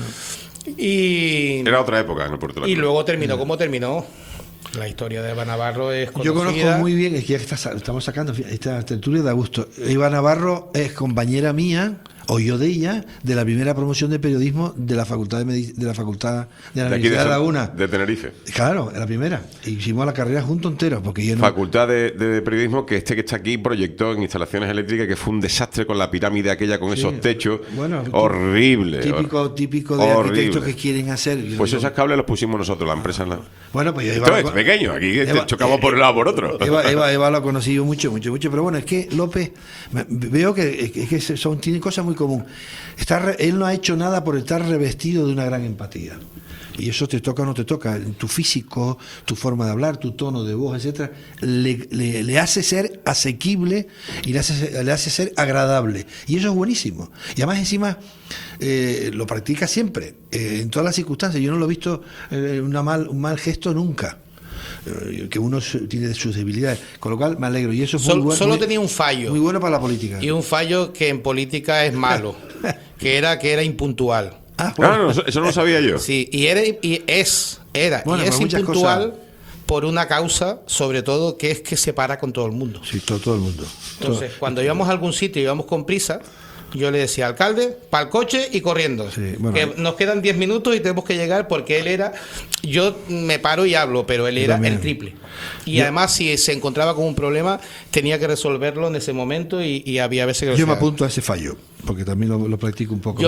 Era otra época en el Puerto de la Y Cruz. luego terminó como terminó. La historia de Eva Navarro es conocida. Yo conozco muy bien, es que ya que estamos sacando esta tertulia, da gusto. Eva Navarro es compañera mía, o yo de ella, de la primera promoción de periodismo de la Facultad de la Universidad de Laguna. De Tenerife. Claro, la primera. Hicimos la carrera juntos enteros, porque yo no... Facultad de Periodismo, que está aquí proyectó en instalaciones eléctricas, que fue un desastre con la pirámide aquella, con esos techos. Bueno, horrible. Típico de arquitectos que quieren hacer. Pues esos cables los pusimos nosotros, la empresa. Bueno, pues esto es pequeño, aquí chocamos por un lado por otro. Eva lo ha conocido mucho, pero bueno, es que López, veo que tiene cosas muy común. Él no ha hecho nada por estar revestido de una gran empatía. Y eso te toca o no te toca. Tu físico, tu forma de hablar, tu tono de voz, etcétera, le hace ser asequible y le hace ser agradable. Y eso es buenísimo. Y además, encima, lo practica siempre, en todas las circunstancias. Yo no lo he visto un mal gesto nunca. Que uno tiene sus debilidades, con lo cual me alegro, y eso fue solo tenía un fallo, muy bueno para la política, y un fallo que en política es malo, que era impuntual. No, eso no lo sabía yo. Sí, y es impuntual por una causa, sobre todo, que es que se para con todo el mundo. Sí, todo el mundo. Entonces, cuando íbamos a algún sitio y íbamos con prisa, yo le decía, alcalde, para el coche y corriendo. Sí, bueno, que nos quedan 10 minutos y tenemos que llegar, porque él era... Yo me paro y hablo, pero él era el triple. Y además, si se encontraba con un problema, tenía que resolverlo en ese momento, y había veces que... Yo me apunto a ese fallo, porque también lo practico un poco. Yo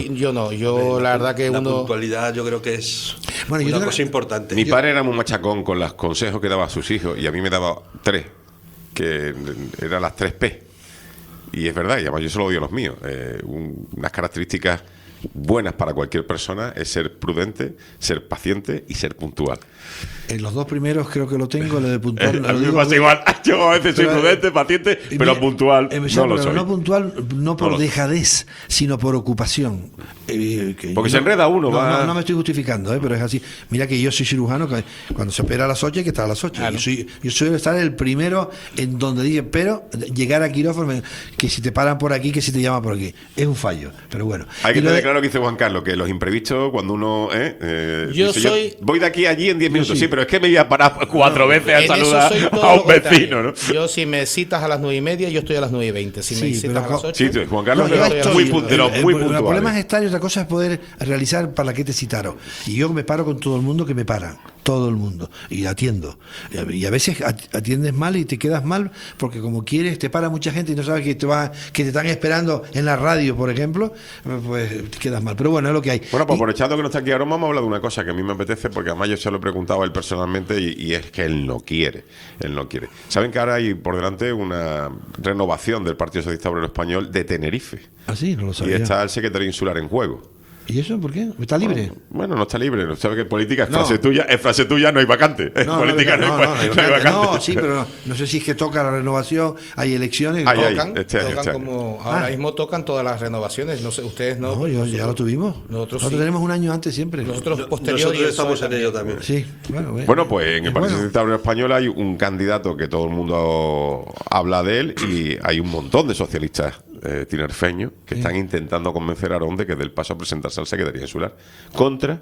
la verdad que la puntualidad yo creo que es una cosa importante. Mi padre era muy machacón con los consejos que daba a sus hijos, y a mí me daba 3, que eran las 3 P. Y es verdad, y además yo solo odio a los míos. Unas características buenas para cualquier persona es ser prudente, ser paciente y ser puntual. En los 2 primeros creo que lo tengo, lo de puntual. A mí me pasa igual. Yo a veces soy prudente, paciente, pero puntual no lo soy. No puntual, no por dejadez, sino por ocupación. Porque se enreda uno. No me estoy justificando, pero es así. Mira que yo soy cirujano, que cuando se opera a las 8 hay que estar a las 8. Claro. Yo suelo estar el primero en donde dije, pero llegar a quirófano, que si te paran por aquí, que si te llaman por aquí. Es un fallo, pero bueno. Hay que tener claro verdad lo que dice Juan Carlos, que los imprevistos, cuando uno... voy de aquí a allí en 10 minutos, sí, pero es que me voy a parar 4 veces a saludar a un vecino, ¿no? Yo, si me citas a las 9:30, yo estoy a las 9:20. Si me citas a las 8... Sí, Juan Carlos es muy puntero, muy puntual. El problema es estar y otra cosa es poder realizar para qué te citaron. Y yo me paro con todo el mundo que me paran. Todo el mundo. Y atiendo. Y a veces atiendes mal y te quedas mal porque como quieres, te para mucha gente y no sabes que te están esperando en la radio, por ejemplo, pues te quedas mal. Pero bueno, es lo que hay. Bueno, pues aprovechando que no está aquí ahora, vamos a hablar de una cosa que a mí me apetece, porque además yo se lo he preguntado a él personalmente y es que él no quiere. Él no quiere. ¿Saben que ahora hay por delante una renovación del Partido Socialista Obrero Español de Tenerife? Ah, sí, no lo sabía. Y está el secretario insular en juego. ¿Y eso por qué? ¿Está libre? Bueno, no está libre. No sabe que política es frase tuya, no hay vacante. En política no hay vacante. No, sí, pero no sé si es que toca la renovación, hay elecciones. Tocan como ahora mismo tocan todas las renovaciones. No sé, ustedes no. No, ya lo tuvimos. Nosotros tenemos un año antes siempre. Nosotros estamos en ello también. Sí, bueno, pues en el Partido Socialista Obrero Español hay un candidato que todo el mundo habla de él y hay un montón de socialistas tinerfeños que están intentando convencer a Aarón de que del paso a presentarse al secretaría insular contra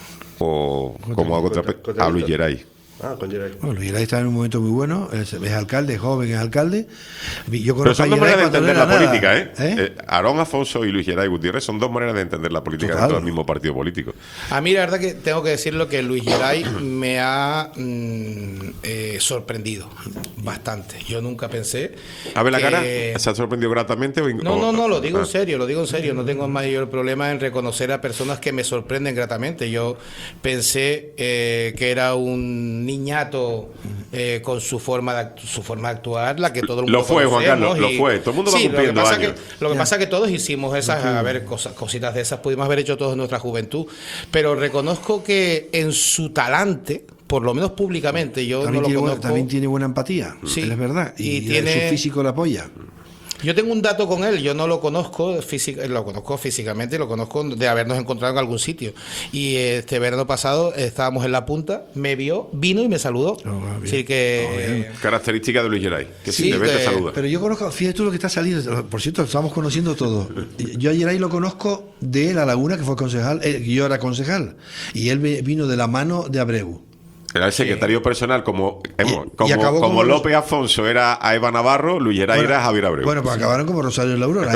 Luis Geray. Con Geray. Bueno, Luis Geray está en un momento muy bueno, es alcalde, joven es alcalde. Yo pero son dos maneras de entender la política, Aarón Afonso y Luis Geray Gutiérrez son dos maneras de entender la política dentro del mismo partido político. A mí la verdad que tengo que decirlo que Luis Geray me ha sorprendido bastante. Yo nunca pensé. A ver la cara, ¿se ha sorprendido gratamente? No, lo digo en serio, no tengo mayor problema en reconocer a personas que me sorprenden gratamente. Yo pensé que era un niñato con su forma de actuar, la que todo el mundo lo fue, Juan Carlos, lo fue. Todo el mundo va cumpliendo años. Lo que pasa es que todos hicimos esas, cositas de esas pudimos haber hecho todos en nuestra juventud, pero reconozco que en su talante, por lo menos públicamente, yo también no lo conozco. También tiene buena empatía, sí, es verdad, y su físico lo apoya. Yo tengo un dato con él, yo no lo conozco físicamente, lo conozco de habernos encontrado en algún sitio. Y este verano pasado estábamos en La Punta, me vino y me saludó. Así que característica de Luis Geray, que sí, si te ve te saluda. Pero yo conozco, fíjate tú lo que está saliendo, por cierto, estamos conociendo todo. Yo a Geray lo conozco de La Laguna, que fue concejal, yo era concejal, y él vino de la mano de Abreu. Era el secretario personal, como López Afonso era a Eva Navarro, Luis Geray era a Javier Abreu. Bueno, pues acabaron como Rosario de la Aurora.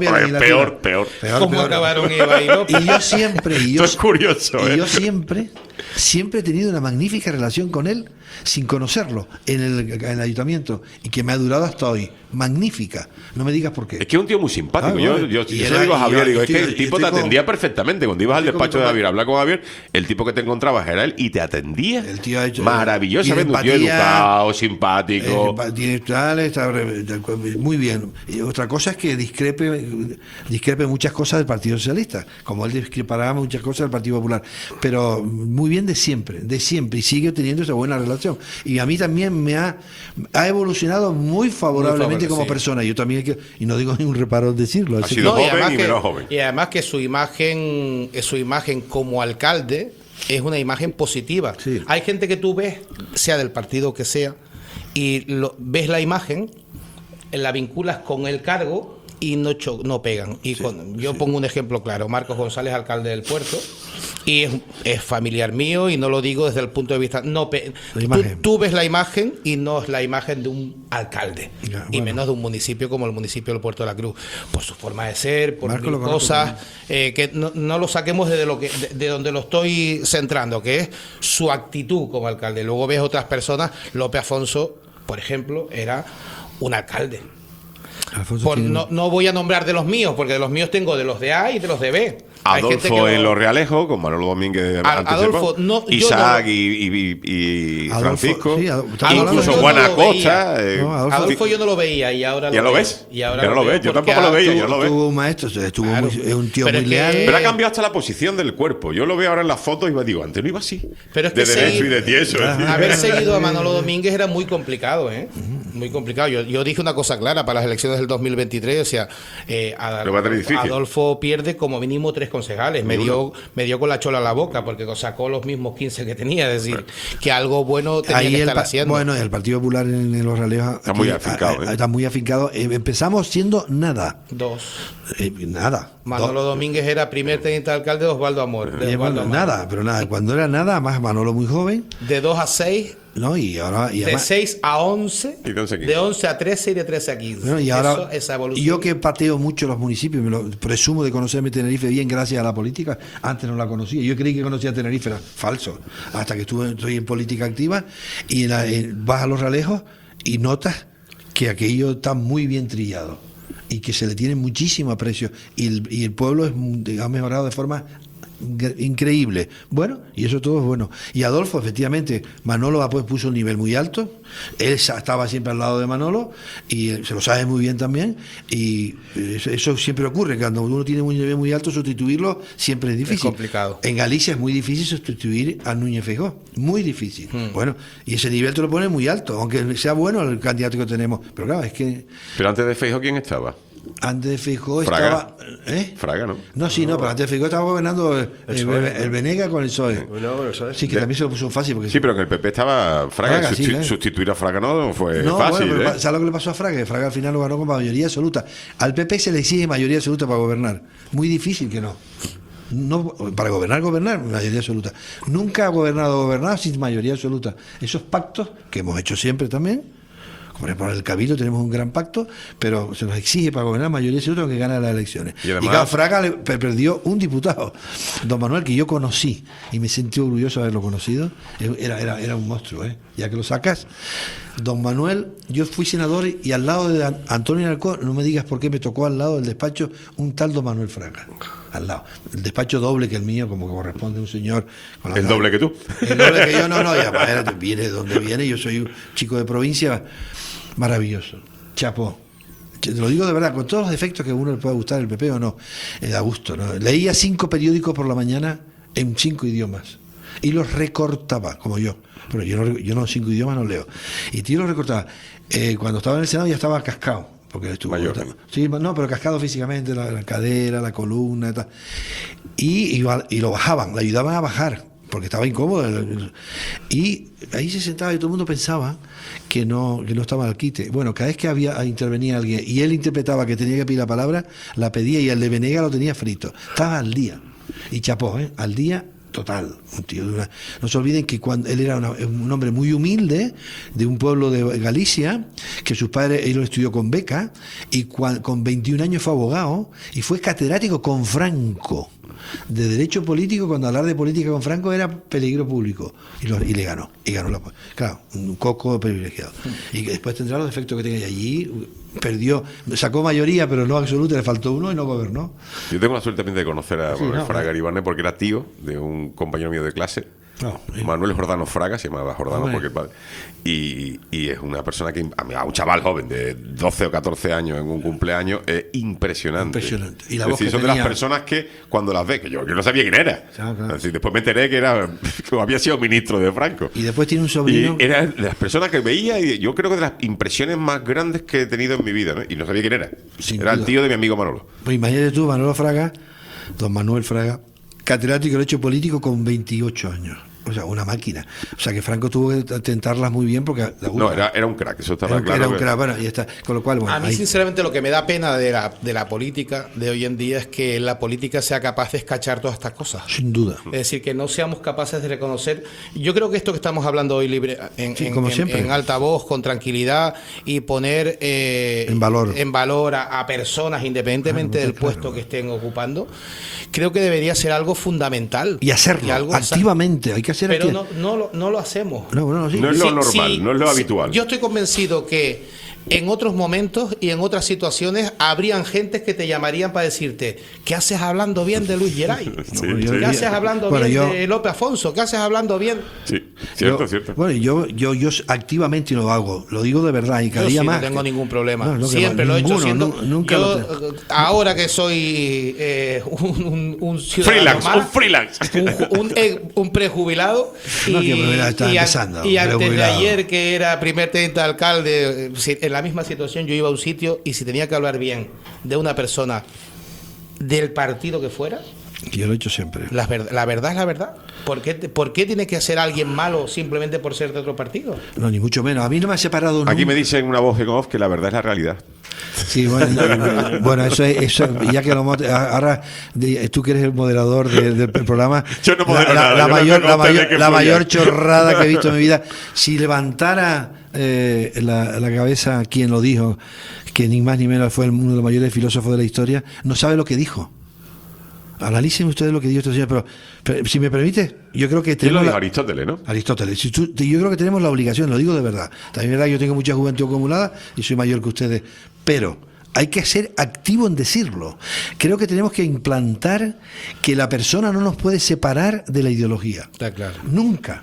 Peor. ¿Cómo acabaron Eva y López? Y yo siempre, esto es curioso, yo siempre he tenido una magnífica relación con él, sin conocerlo, en el ayuntamiento, y que me ha durado hasta hoy. Magnífica. No me digas por qué. Es que es un tío muy simpático. Yo se lo digo a Javier, es que el tipo te atendía perfectamente. Cuando ibas al despacho de Javier a hablar con Javier, el tipo que te encontrabas era él y te atendía. El tío ha hecho maravillosamente, un tío educado, simpático. Está muy bien. Y otra cosa es que discrepe muchas cosas del Partido Socialista, como él discrepará muchas cosas del Partido Popular. Pero muy bien de siempre, y sigue teniendo esa buena relación. Y a mí también me ha evolucionado muy favorablemente como persona. Yo también, y no digo ningún reparo en decirlo. Ha sido joven y menos joven. Y además que su imagen como alcalde es una imagen positiva. Sí. Hay gente que tú ves, sea del partido que sea, y ves la imagen, la vinculas con el cargo y no pegan. Y yo pongo un ejemplo claro: Marcos González, alcalde del Puerto, y es familiar mío, y no lo digo desde el punto de vista tú ves la imagen y no es la imagen de un alcalde, y menos de un municipio como el municipio del Puerto de la Cruz, por su forma de ser, por mil cosas que no lo saquemos de donde lo estoy centrando, que es su actitud como alcalde. Luego ves otras personas. López Afonso, por ejemplo, era un alcalde. No voy a nombrar de los míos, porque de los míos tengo de los de A y de los de B. Adolfo en Los Realejos, con Manolo Domínguez, Adolfo, Isaac y Francisco, incluso Juan Acosta. Adolfo yo no lo veía, y ahora ¿Ya lo ves? Ya lo ves, yo tampoco lo veía. Tuvo un maestro, es un tío muy leal. Pero ha cambiado hasta la posición del cuerpo. Yo lo veo ahora en las fotos y digo, antes no iba así. Pero es que de derecho y de tieso. Haber seguido a Manolo Domínguez era muy complicado, Muy complicado. Yo dije una cosa clara para las elecciones del 2023, o sea, Adolfo pierde como mínimo 3 concejales. Me dio con la chola a la boca porque sacó los mismos 15 que tenía. Es decir, que algo bueno tenía que estar haciendo. Bueno, el Partido Popular en Los Realejos está muy afincado. Está muy afincado. Empezamos siendo nada. 2. Nada. Manolo Domínguez era primer teniente de alcalde de Osvaldo Amor. Nada. Cuando era nada, más Manolo muy joven. De 2 a 6. No, y ahora. De 6 a 11. De 11 a 13 y de 13 a 15. Bueno, y ahora, esa evolución. Yo que pateo mucho los municipios, me lo presumo de conocerme Tenerife bien gracias a la política. Antes no la conocía. Yo creí que conocía Tenerife, era falso. Hasta que estoy en política activa y vas a Los Realejos y notas que aquello está muy bien trillado y que se le tiene muchísimo aprecio y el pueblo ha mejorado de forma increíble. Bueno, y eso todo es bueno. Y Adolfo, efectivamente, Manolo puso un nivel muy alto. Él estaba siempre al lado de Manolo y se lo sabe muy bien también. Y eso siempre ocurre. Cuando uno tiene un nivel muy alto, sustituirlo siempre es difícil. Es complicado. En Galicia es muy difícil sustituir a Núñez Feijóo. Muy difícil. Bueno, y ese nivel te lo pone muy alto, aunque sea bueno el candidato que tenemos. Pero claro, es que. Pero antes de Feijóo, ¿quién estaba? Antes de Feijóo Fraga. estaba. Fraga, ¿no? No, sí, no, pero antes de Feijóo estaba gobernando el Venega con el PSOE. Sí, que también se lo puso fácil. Porque pero en el PP estaba Fraga. Sustituir a Fraga no fue fácil. Bueno, pero ¿sabes lo que le pasó a Fraga? Fraga al final lo ganó con mayoría absoluta. Al PP se le exige mayoría absoluta para gobernar. Muy difícil que no. Para gobernar, mayoría absoluta. Nunca ha gobernado sin mayoría absoluta. Esos pactos que hemos hecho siempre también. Por ejemplo, en el Cabildo tenemos un gran pacto, pero se nos exige para gobernar mayoría absoluta que gana las elecciones. Y claro, Fraga perdió un diputado, don Manuel, que yo conocí y me sentí orgulloso de haberlo conocido. Era un monstruo, ya que lo sacas. Don Manuel, yo fui senador y al lado de Antonio Alarcón, no me digas por qué me tocó al lado del despacho un tal don Manuel Fraga. Al lado. El despacho doble que el mío, como corresponde a un señor. Con ¿El doble que tú? El doble que yo, no, ya viene de donde viene, yo soy un chico de provincia. Maravilloso, chapó. Te lo digo de verdad, con todos los defectos que a uno le pueda gustar el PP o no, da gusto, ¿no? Leía 5 periódicos por la mañana en 5 idiomas y los recortaba, como yo. Pero yo no 5 idiomas no leo. Y tío los recortaba. Cuando estaba en el Senado ya estaba cascado, porque él estuvo mayor. Sí, no, pero cascado físicamente, la cadera, la columna, tal. Y lo bajaban, le ayudaban a bajar, porque estaba incómodo. Y ahí se sentaba y todo el mundo pensaba que no estaba al quite. Bueno, cada vez que intervenía alguien y él interpretaba que tenía que pedir la palabra, la pedía y el de Venega lo tenía frito. Estaba al día. Y chapó, al día total. Un tío no se olviden que cuando él era un hombre muy humilde, de un pueblo de Galicia, que sus padres, él lo estudió con beca, y con 21 años fue abogado, y fue catedrático con Franco. De derecho político, cuando hablar de política con Franco era peligro público y le ganó claro, un coco privilegiado y que después tendrá los defectos que tenga allí. Perdió, sacó mayoría pero no absoluta, le faltó uno y no gobernó. Yo tengo la suerte también de conocer a Fraga Garibane porque era tío de un compañero mío de clase. Manuel Jordano Fraga, se llamaba Jordano porque el padre. Y es una persona que a un chaval joven de 12 o 14 años en un cumpleaños es impresionante. Y la voz son de las personas que cuando las ves, que yo no sabía quién era. Claro. Después me enteré que había sido ministro de Franco. Y después tiene un sobrino. Y era de las personas que veía y yo creo que de las impresiones más grandes que he tenido en mi vida, ¿no? Y no sabía quién era. Era el tío de mi amigo Manolo. Pues imagínate tú, Manolo Fraga, don Manuel Fraga, catedrático de Derecho Político con 28 años. O sea, una máquina. O sea, que Franco tuvo que tentarlas muy bien porque... No, era un crack, eso estaba claro. Era un crack, bueno, y está. Con lo cual, bueno, a mí, sinceramente, lo que me da pena de la política de hoy en día es que la política sea capaz de escachar todas estas cosas. Sin duda. Es decir, que no seamos capaces de reconocer... Yo creo que esto que estamos hablando hoy libre en alta voz, con tranquilidad, y poner en valor a personas, independientemente del puesto que estén ocupando, creo que debería ser algo fundamental. Y hacerlo activamente, hay que hacer. Pero no lo hacemos. No es lo normal, no es lo habitual. Yo estoy convencido que en otros momentos y en otras situaciones habrían gentes que te llamarían para decirte: ¿qué haces hablando bien de Luis Geray? ¿Qué haces hablando bien de López Afonso? ¿Qué haces hablando bien? Sí, cierto. Bueno, yo activamente lo hago, lo digo de verdad, y cada día más. No tengo ningún problema. No, siempre lo he hecho. Nunca ahora que soy un ciudadano freelance, un prejubilado, y antes de ayer, que era primer teniente de alcalde, en la misma situación, yo iba a un sitio y si tenía que hablar bien de una persona del partido que fuera, yo lo he hecho siempre. La verdad es la verdad. ¿Por qué tiene que ser alguien malo simplemente por ser de otro partido? No, ni mucho menos. A mí no me ha separado nunca. Aquí me dicen una voz en off que la verdad es la realidad. Sí, bueno, eso ya que ahora tú que eres el moderador del programa, yo no modero nada, la mayor chorrada que he visto en mi vida. Si levantara la cabeza quien lo dijo, que ni más ni menos fue uno de los mayores filósofos de la historia, no sabe lo que dijo. Analicen ustedes lo que dijo este señor, pero si me permite, yo creo que tenemos... Aristóteles, ¿no? Aristóteles. Yo creo que tenemos la obligación, lo digo de verdad. También es verdad que yo tengo mucha juventud acumulada y soy mayor que ustedes, pero hay que ser activo en decirlo. Creo que tenemos que implantar que la persona no nos puede separar de la ideología. Está claro. Nunca,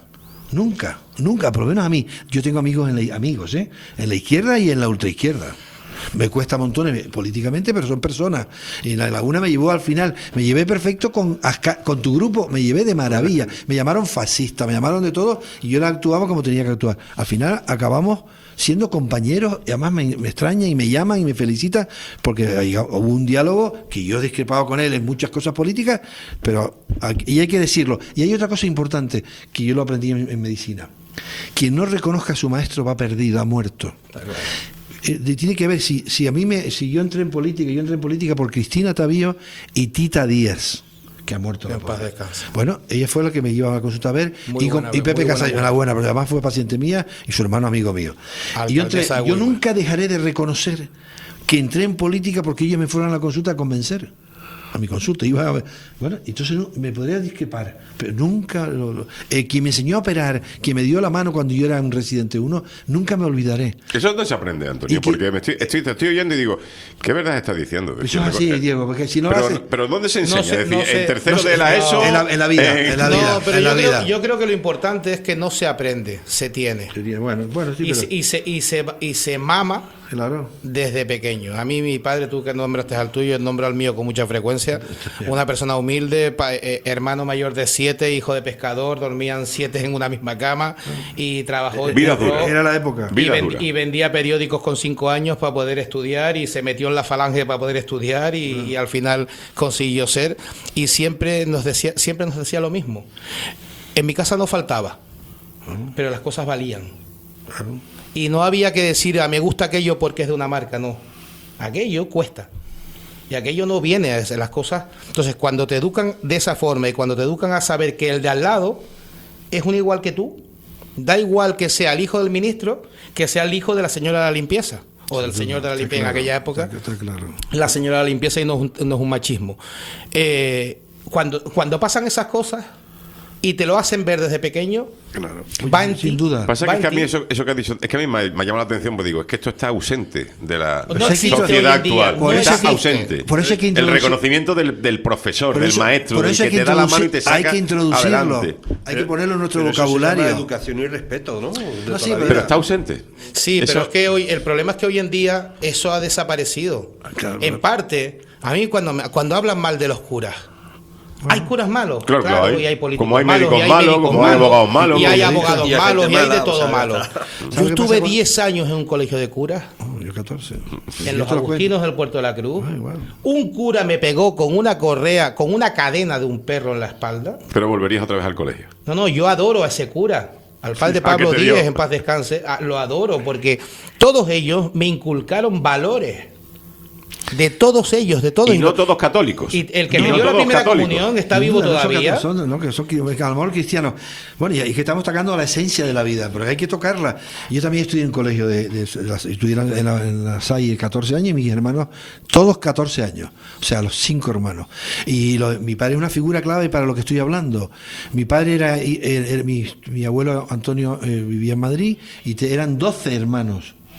por lo menos a mí. Yo tengo amigos en la izquierda y en la ultraizquierda. Me cuesta montones políticamente, pero son personas. Y en la Laguna me llevó al final, me llevé perfecto con tu grupo, me llevé de maravilla. Me llamaron fascista, me llamaron de todo y yo actuaba como tenía que actuar. Al final acabamos siendo compañeros y además me extraña y me llaman y me felicitan porque hubo un diálogo que yo he discrepado con él en muchas cosas políticas, pero y hay que decirlo. Y hay otra cosa importante que yo lo aprendí en medicina. Quien no reconozca a su maestro va perdido, ha muerto. Tiene que ver si yo entré en política por Cristina Tavío y Tita Díaz, que ha muerto. En paz descanse. Bueno, ella fue la que me llevaba a la consulta a ver, y Pepe Casayo, la buena, porque además fue paciente mía y su hermano amigo mío. Y yo nunca dejaré de reconocer que entré en política porque ellos me fueron a la consulta a convencer. A mi consulta iba a ver. Bueno, entonces me podría discrepar, pero nunca quien me enseñó a operar, quien me dio la mano cuando yo era un residente 1, nunca me olvidaré. Eso es donde se aprende, Antonio, porque te estoy oyendo y digo, ¿qué verdad estás diciendo? Eso es así, Diego, porque si no pero ¿dónde se enseña? En tercero de la ESO, en la vida, yo creo que lo importante es que no se aprende, se tiene. Bueno, sí, y se mama. Claro. Desde pequeño. A mí, mi padre, tú que nombraste al tuyo, nombro al mío con mucha frecuencia. Una persona humilde, hermano mayor de 7, hijo de pescador, dormían 7 en una misma cama y trabajó. Vida dura. Era la época. Y vendía periódicos con 5 años para poder estudiar y se metió en la falange para poder estudiar y al final consiguió ser. Y siempre nos decía lo mismo. En mi casa no faltaba, pero las cosas valían. Y no había que decir, me gusta aquello porque es de una marca, no. Aquello cuesta. Y aquello no viene a hacer las cosas. Entonces, cuando te educan de esa forma y cuando te educan a saber que el de al lado es un igual que tú, da igual que sea el hijo del ministro, que sea el hijo de la señora de la limpieza. O del señor de la limpieza en aquella época. Está claro. La señora de la limpieza y no es un machismo. Cuando pasan esas cosas y te lo hacen ver desde pequeño, claro, sin duda. Pasa que a mí eso que has dicho, es que a mí me ha llamado la atención, porque digo, es que esto está ausente de la sociedad actual. Está ausente. Por eso el reconocimiento del profesor, del maestro, del que te da la mano y te saca. Hay que introducirlo. Adelante. Hay que ponerlo en nuestro vocabulario. Se llama educación y respeto, ¿no? Pero está ausente. Sí, pero es que el problema es que hoy en día eso ha desaparecido. Claro. En parte, a mí cuando hablan mal de los curas, hay curas malos, claro, y hay políticos como hay malos, médicos malos, como hay abogados malos, y hay abogados malos, y hay de todo o sea, malo. Yo estuve 10 años en un colegio de curas, yo 14. en los Agustinos del Puerto de la Cruz. Un cura me pegó con una correa, con una cadena de un perro en la espalda. Pero volverías otra vez al colegio. No, yo adoro a ese cura. Al padre Pablo Díez, en paz descanse, lo adoro porque todos ellos me inculcaron valores. De todos ellos, de todos. Y no todos católicos. Y el que me dio la primera comunión está vivo todavía. Que son a lo mejor cristianos. Bueno, y que estamos tocando la esencia de la vida, pero hay que tocarla. Yo también estudié en un colegio estudié en la SAI 14 años y mis hermanos, todos 14 años. O sea, los 5 hermanos. Y mi padre es una figura clave para lo que estoy hablando. Mi padre mi abuelo Antonio vivía en Madrid y eran 12 hermanos.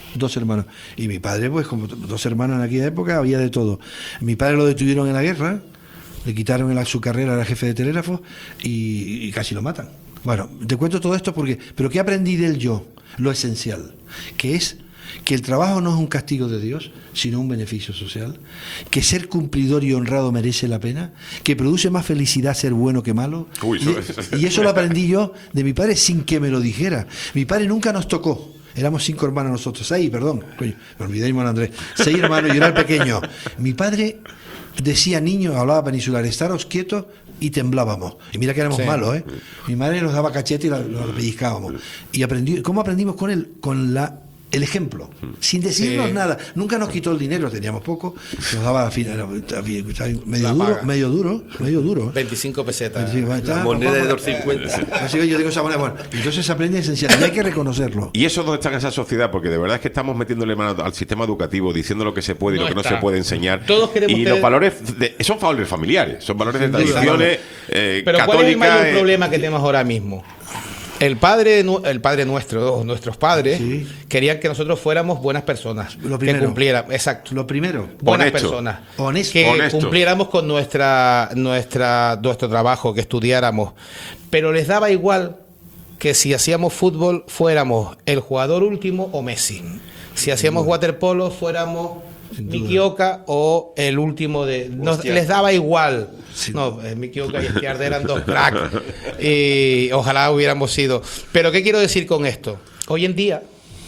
2 hermanos. Y mi padre, pues como 2 hermanos en aquella época, había de todo. Mi padre lo detuvieron en la guerra, le quitaron su carrera, era jefe de telégrafo y casi lo matan. Bueno, te cuento todo esto pero ¿qué aprendí del yo? Lo esencial, que es que el trabajo no es un castigo de Dios, sino un beneficio social, que ser cumplidor y honrado merece la pena, que produce más felicidad ser bueno que malo. Y eso lo aprendí yo de mi padre sin que me lo dijera. Mi padre nunca nos tocó. Éramos 5 hermanos nosotros. 6, perdón. Coño, me olvidé, hermano Andrés. 6 hermanos, yo era el pequeño. Mi padre decía, niños, hablaba peninsular, estaros quietos, y temblábamos. Y mira que éramos malos, ¿eh? Mi madre nos daba cachete y lo pellizcábamos. Y ¿cómo aprendimos con él? Con el ejemplo, sin decirnos nada. Nunca nos quitó el dinero, teníamos poco, nos daba medio duro. 25 pesetas. La moneda de 2,50. Así que yo digo esa moneda. Bueno, entonces se aprende esencial y hay que reconocerlo. ¿Y eso dónde está en esa sociedad? Porque de verdad es que estamos metiéndole mano al sistema educativo, diciendo lo que se puede y lo que no se puede enseñar. Todos queremos los valores son valores familiares, son valores de tradiciones pero católicas. ¿cuál es el mayor problema que tenemos ahora mismo? El padre nuestro, nuestros padres, querían que nosotros fuéramos buenas personas, que cumpliéramos, exacto. Lo primero, buenas personas, que cumpliéramos con nuestro trabajo, que estudiáramos, pero les daba igual que si hacíamos fútbol fuéramos el jugador último o Messi, si hacíamos waterpolo fuéramos Miki Oka o el último les daba igual. No, Miki Oka y Esquiarde eran 2 cracks y ojalá hubiéramos sido. Pero ¿qué quiero decir con esto? Hoy en día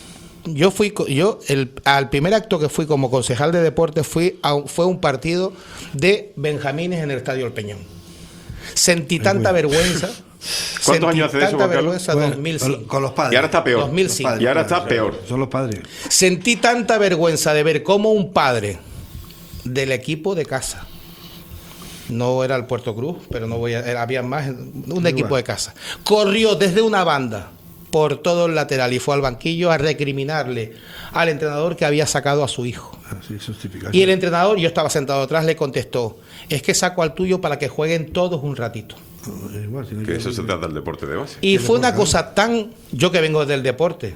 al primer acto que fui como concejal de deportes fue un partido de Benjamines en el Estadio El Peñón. Sentí tanta vergüenza. ¿Cuántos años hace de eso, Juan Carlos? 2005. Con los padres. Y ahora está peor. 2005. Y ahora está peor. Son los padres. Sentí tanta vergüenza de ver cómo un padre del equipo de casa, no era el Puerto Cruz, pero había más, un equipo de casa, corrió desde una banda por todo el lateral y fue al banquillo a recriminarle al entrenador que había sacado a su hijo. Eso es típico. Y el entrenador, yo estaba sentado atrás, le contestó: es que saco al tuyo para que jueguen todos un ratito. Que eso se trata del deporte de base. Y fue una cosa tan... Yo que vengo del deporte,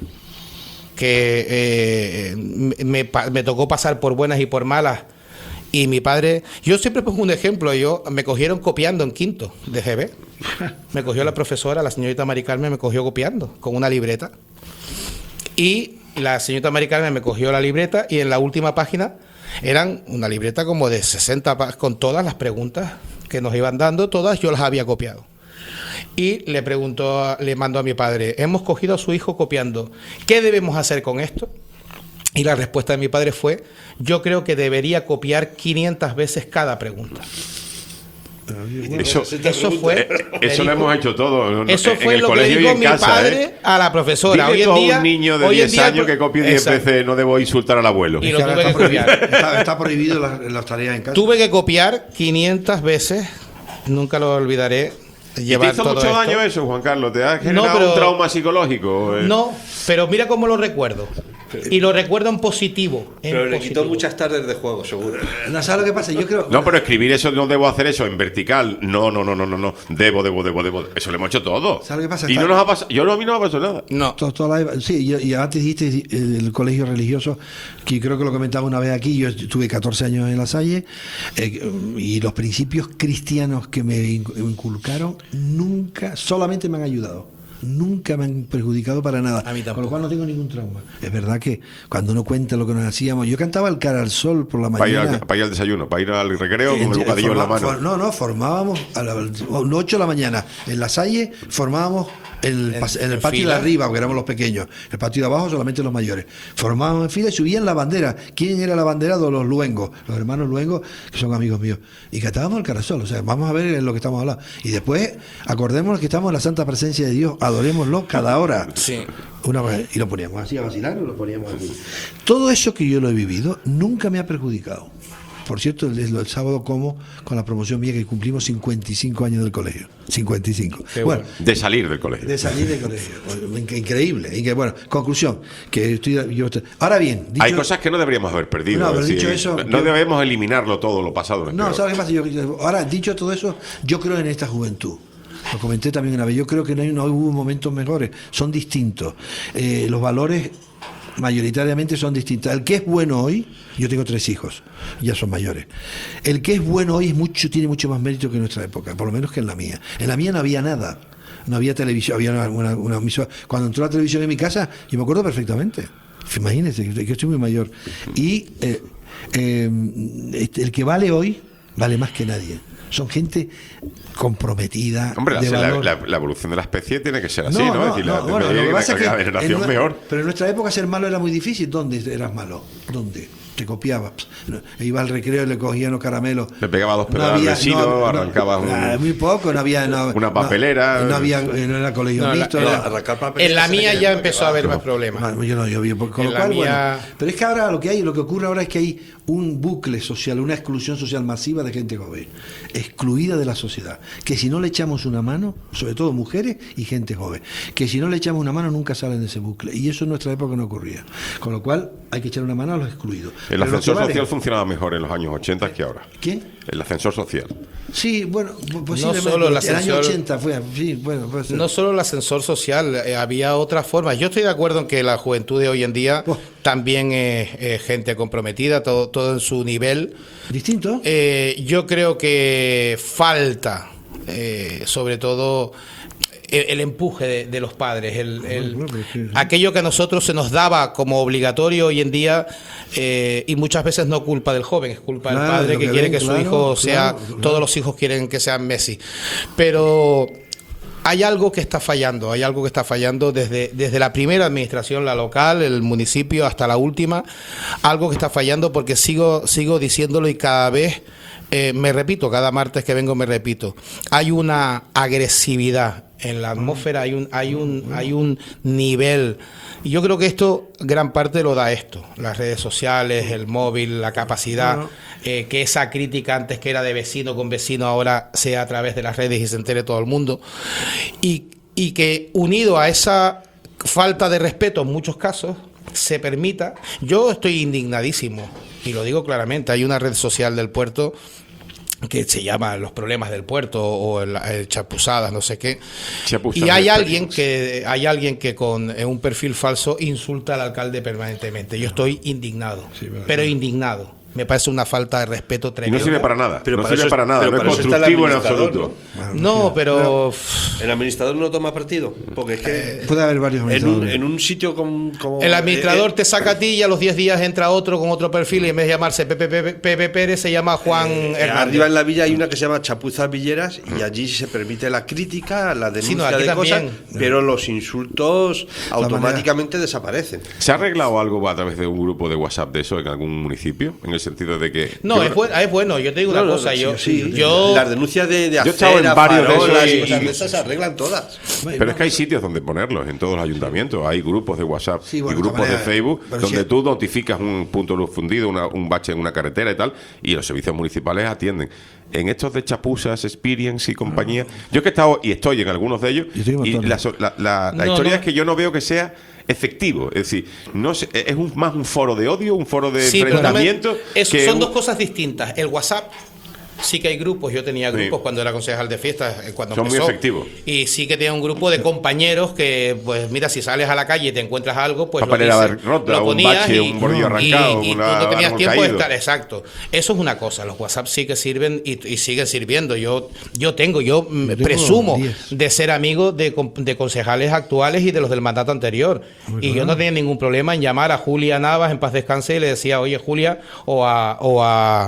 que me tocó pasar por buenas y por malas. Y mi padre... Yo siempre pongo un ejemplo. Me cogieron copiando en quinto de GB. Me cogió la profesora, la señorita Mari Carmen, me cogió copiando con una libreta. Y la señorita Mari Carmen me cogió la libreta y en la última página eran una libreta como de 60 con todas las preguntas que nos iban dando, todas yo las había copiado. Y le mandó a mi padre: hemos cogido a su hijo copiando, ¿qué debemos hacer con esto? Y la respuesta de mi padre fue: yo creo que debería copiar 500 veces cada pregunta. Eso fue. Eso lo hemos hecho todo. Eso fue lo que dijo mi padre a la profesora. Hoy en día, un niño de 10 años que copie 10 veces, no debo insultar al abuelo. Y lo tuve que copiar. Está prohibido las tareas en casa. Tuve que copiar 500 veces. Nunca lo olvidaré. ¿Te hizo mucho daño eso, Juan Carlos? ¿Te ha generado un trauma psicológico? No, pero mira cómo lo recuerdo. Y lo recuerdo en positivo. Pero le quitó muchas tardes de juego, seguro. No, ¿sabes lo que pasa? Yo creo... No, pero escribir eso, no debo hacer eso en vertical. No. Debo. Eso lo hemos hecho todo. ¿Sabes lo que pasa? Y no nos ha pasado... A mí no me ha pasado nada. No. Sí, y antes dijiste el colegio religioso, que creo que lo comentaba una vez aquí. Yo estuve 14 años en La Salle, y los principios cristianos que me inculcaron nunca, solamente me han ayudado. Nunca me han perjudicado para nada. A mí tampoco. Con lo cual no tengo ningún trauma. Es verdad que cuando uno cuenta lo que nos hacíamos, yo cantaba el cara al sol por la mañana. Para ir al desayuno, para ir al recreo con el bocadillo en la mano. Formábamos a las 8 de la mañana. En La Salle formábamos en el patio de arriba, porque éramos los pequeños. El patio de abajo solamente los mayores. Formábamos en fila y subían la bandera. ¿Quién era la bandera? De los luengos, los hermanos luengos, que son amigos míos. Y cantábamos el carasol. O sea, vamos a ver en lo que estamos hablando. Y después, acordémonos que estamos en la santa presencia de Dios. Adorémoslo cada hora. Sí. Una vez, y lo poníamos así a vacilar, lo poníamos aquí. Todo eso que yo lo he vivido nunca me ha perjudicado. Por cierto, el sábado como con la promoción mía que cumplimos 55 años del colegio. 55. Bueno, de salir del colegio. De salir del colegio. Increíble. Bueno, conclusión. Ahora bien. Hay cosas que no deberíamos haber perdido. No, pero dicho eso, no debemos eliminarlo todo, lo pasado. No, ¿sabes qué pasa? Ahora, dicho todo eso, yo creo en esta juventud. Lo comenté también una vez. Yo creo que no hubo momentos mejores. Son distintos. Los valores mayoritariamente son distintas. El que es bueno hoy, yo tengo 3 hijos, ya son mayores. El que es bueno hoy tiene mucho más mérito que en nuestra época, por lo menos que en la mía. En la mía no había nada. No había televisión, había una emisora. Cuando entró la televisión en mi casa, yo me acuerdo perfectamente. Imagínense, que estoy muy mayor. Y el que vale hoy, vale más que nadie. Son gente comprometida. Hombre, de valor. la evolución de la especie tiene que ser así, ¿no? Es decir, Bueno, lo que pasa es que cada generación mejor. Pero en nuestra época ser malo era muy difícil. ¿Dónde eras malo? ¿Dónde? Te copiabas. Iba al recreo y le cogían los caramelos. Le pegaba 2 pedadas al vecino, arrancabas muy poco, no había una papelera. No era colegio mixto. En la mía ya empezó a haber más problemas. Yo vi, con lo cual, bueno, pero es que ahora lo que ocurre ahora es que hay un bucle social, una exclusión social masiva de gente joven, excluida de la sociedad, que si no le echamos una mano, sobre todo mujeres y gente joven, que si no le echamos una mano nunca salen de ese bucle, y eso en nuestra época no ocurría, con lo cual hay que echar una mano a los excluidos. El ascensor social funcionaba mejor en los años 80 que ahora. ¿Quién? El ascensor social. Sí, bueno, posiblemente. No solo el ascensor, año 80 fue, sí, bueno, puede ser. No solo el ascensor social, había otras formas. Yo estoy de acuerdo en que la juventud de hoy en día también es gente comprometida, todo en su nivel. ¿Distinto? Yo creo que falta, sobre todo, el empuje de los padres, aquello que a nosotros se nos daba como obligatorio hoy en día, y muchas veces no culpa del joven, es culpa del padre que quiere que su hijo sea, todos los hijos quieren que sean Messi, pero hay algo que está fallando, desde la primera administración, la local, el municipio, hasta la última, algo que está fallando, porque sigo diciéndolo y cada vez me repito, cada martes que vengo me repito, hay una agresividad en la atmósfera, hay un nivel, y yo creo que esto, gran parte lo da esto, las redes sociales, el móvil, la capacidad, que esa crítica antes que era de vecino con vecino ahora sea a través de las redes y se entere todo el mundo, y que unido a esa falta de respeto en muchos casos se permita. Yo estoy indignadísimo y lo digo claramente, hay una red social del puerto que se llama Los Problemas del Puerto o Chapuzadas, no sé qué. Y hay alguien que con un perfil falso insulta al alcalde permanentemente. Yo estoy indignado, pero indignado. Me parece una falta de respeto tremenda. Y no sirve para nada. Pero no sirve para nada. No es constructivo en absoluto. No, pero el administrador no toma partido. Porque es que puede haber varios administradores. En un sitio como el administrador te saca a ti y a los 10 días entra otro con otro perfil y en vez de llamarse Pepe Pérez se llama Juan Hernández. Arriba en la villa hay una que se llama Chapuzas Villeras y allí se permite la crítica, la denuncia de cosas, pero los insultos automáticamente desaparecen. ¿Se ha arreglado algo a través de un grupo de WhatsApp de eso en algún municipio? En el sentido de que... No, es bueno, yo te digo una cosa, yo las denuncias de yo he estado en varios de esos y cosas de esas se arreglan todas. Pero es que hay sitios donde ponerlos, en todos los ayuntamientos, hay grupos de WhatsApp y grupos de Facebook donde tú notificas un punto de luz fundido, un bache en una carretera y tal, y los servicios municipales atienden. En estos de chapuzas, Experience y compañía, yo que he estado y estoy en algunos de ellos, y la historia es que yo no veo que sea efectivo, es decir, no sé, es más un foro de odio, un foro de enfrentamiento. Son dos cosas distintas. El WhatsApp, sí que hay grupos, yo tenía grupos cuando era concejal de fiestas, cuando son empezó, muy efectivos. Y sí que tenía un grupo de compañeros que, pues mira, si sales a la calle y te encuentras algo, pues lo ponías un bordillo arrancado, y tú no tenías tiempo de estar, exacto. Eso es una cosa, los WhatsApp sí que sirven y siguen sirviendo. Yo presumo de ser amigo de concejales actuales y de los del mandato anterior. Y yo no tenía ningún problema en llamar a Julia Navas, en paz descanse, y le decía, oye Julia, o a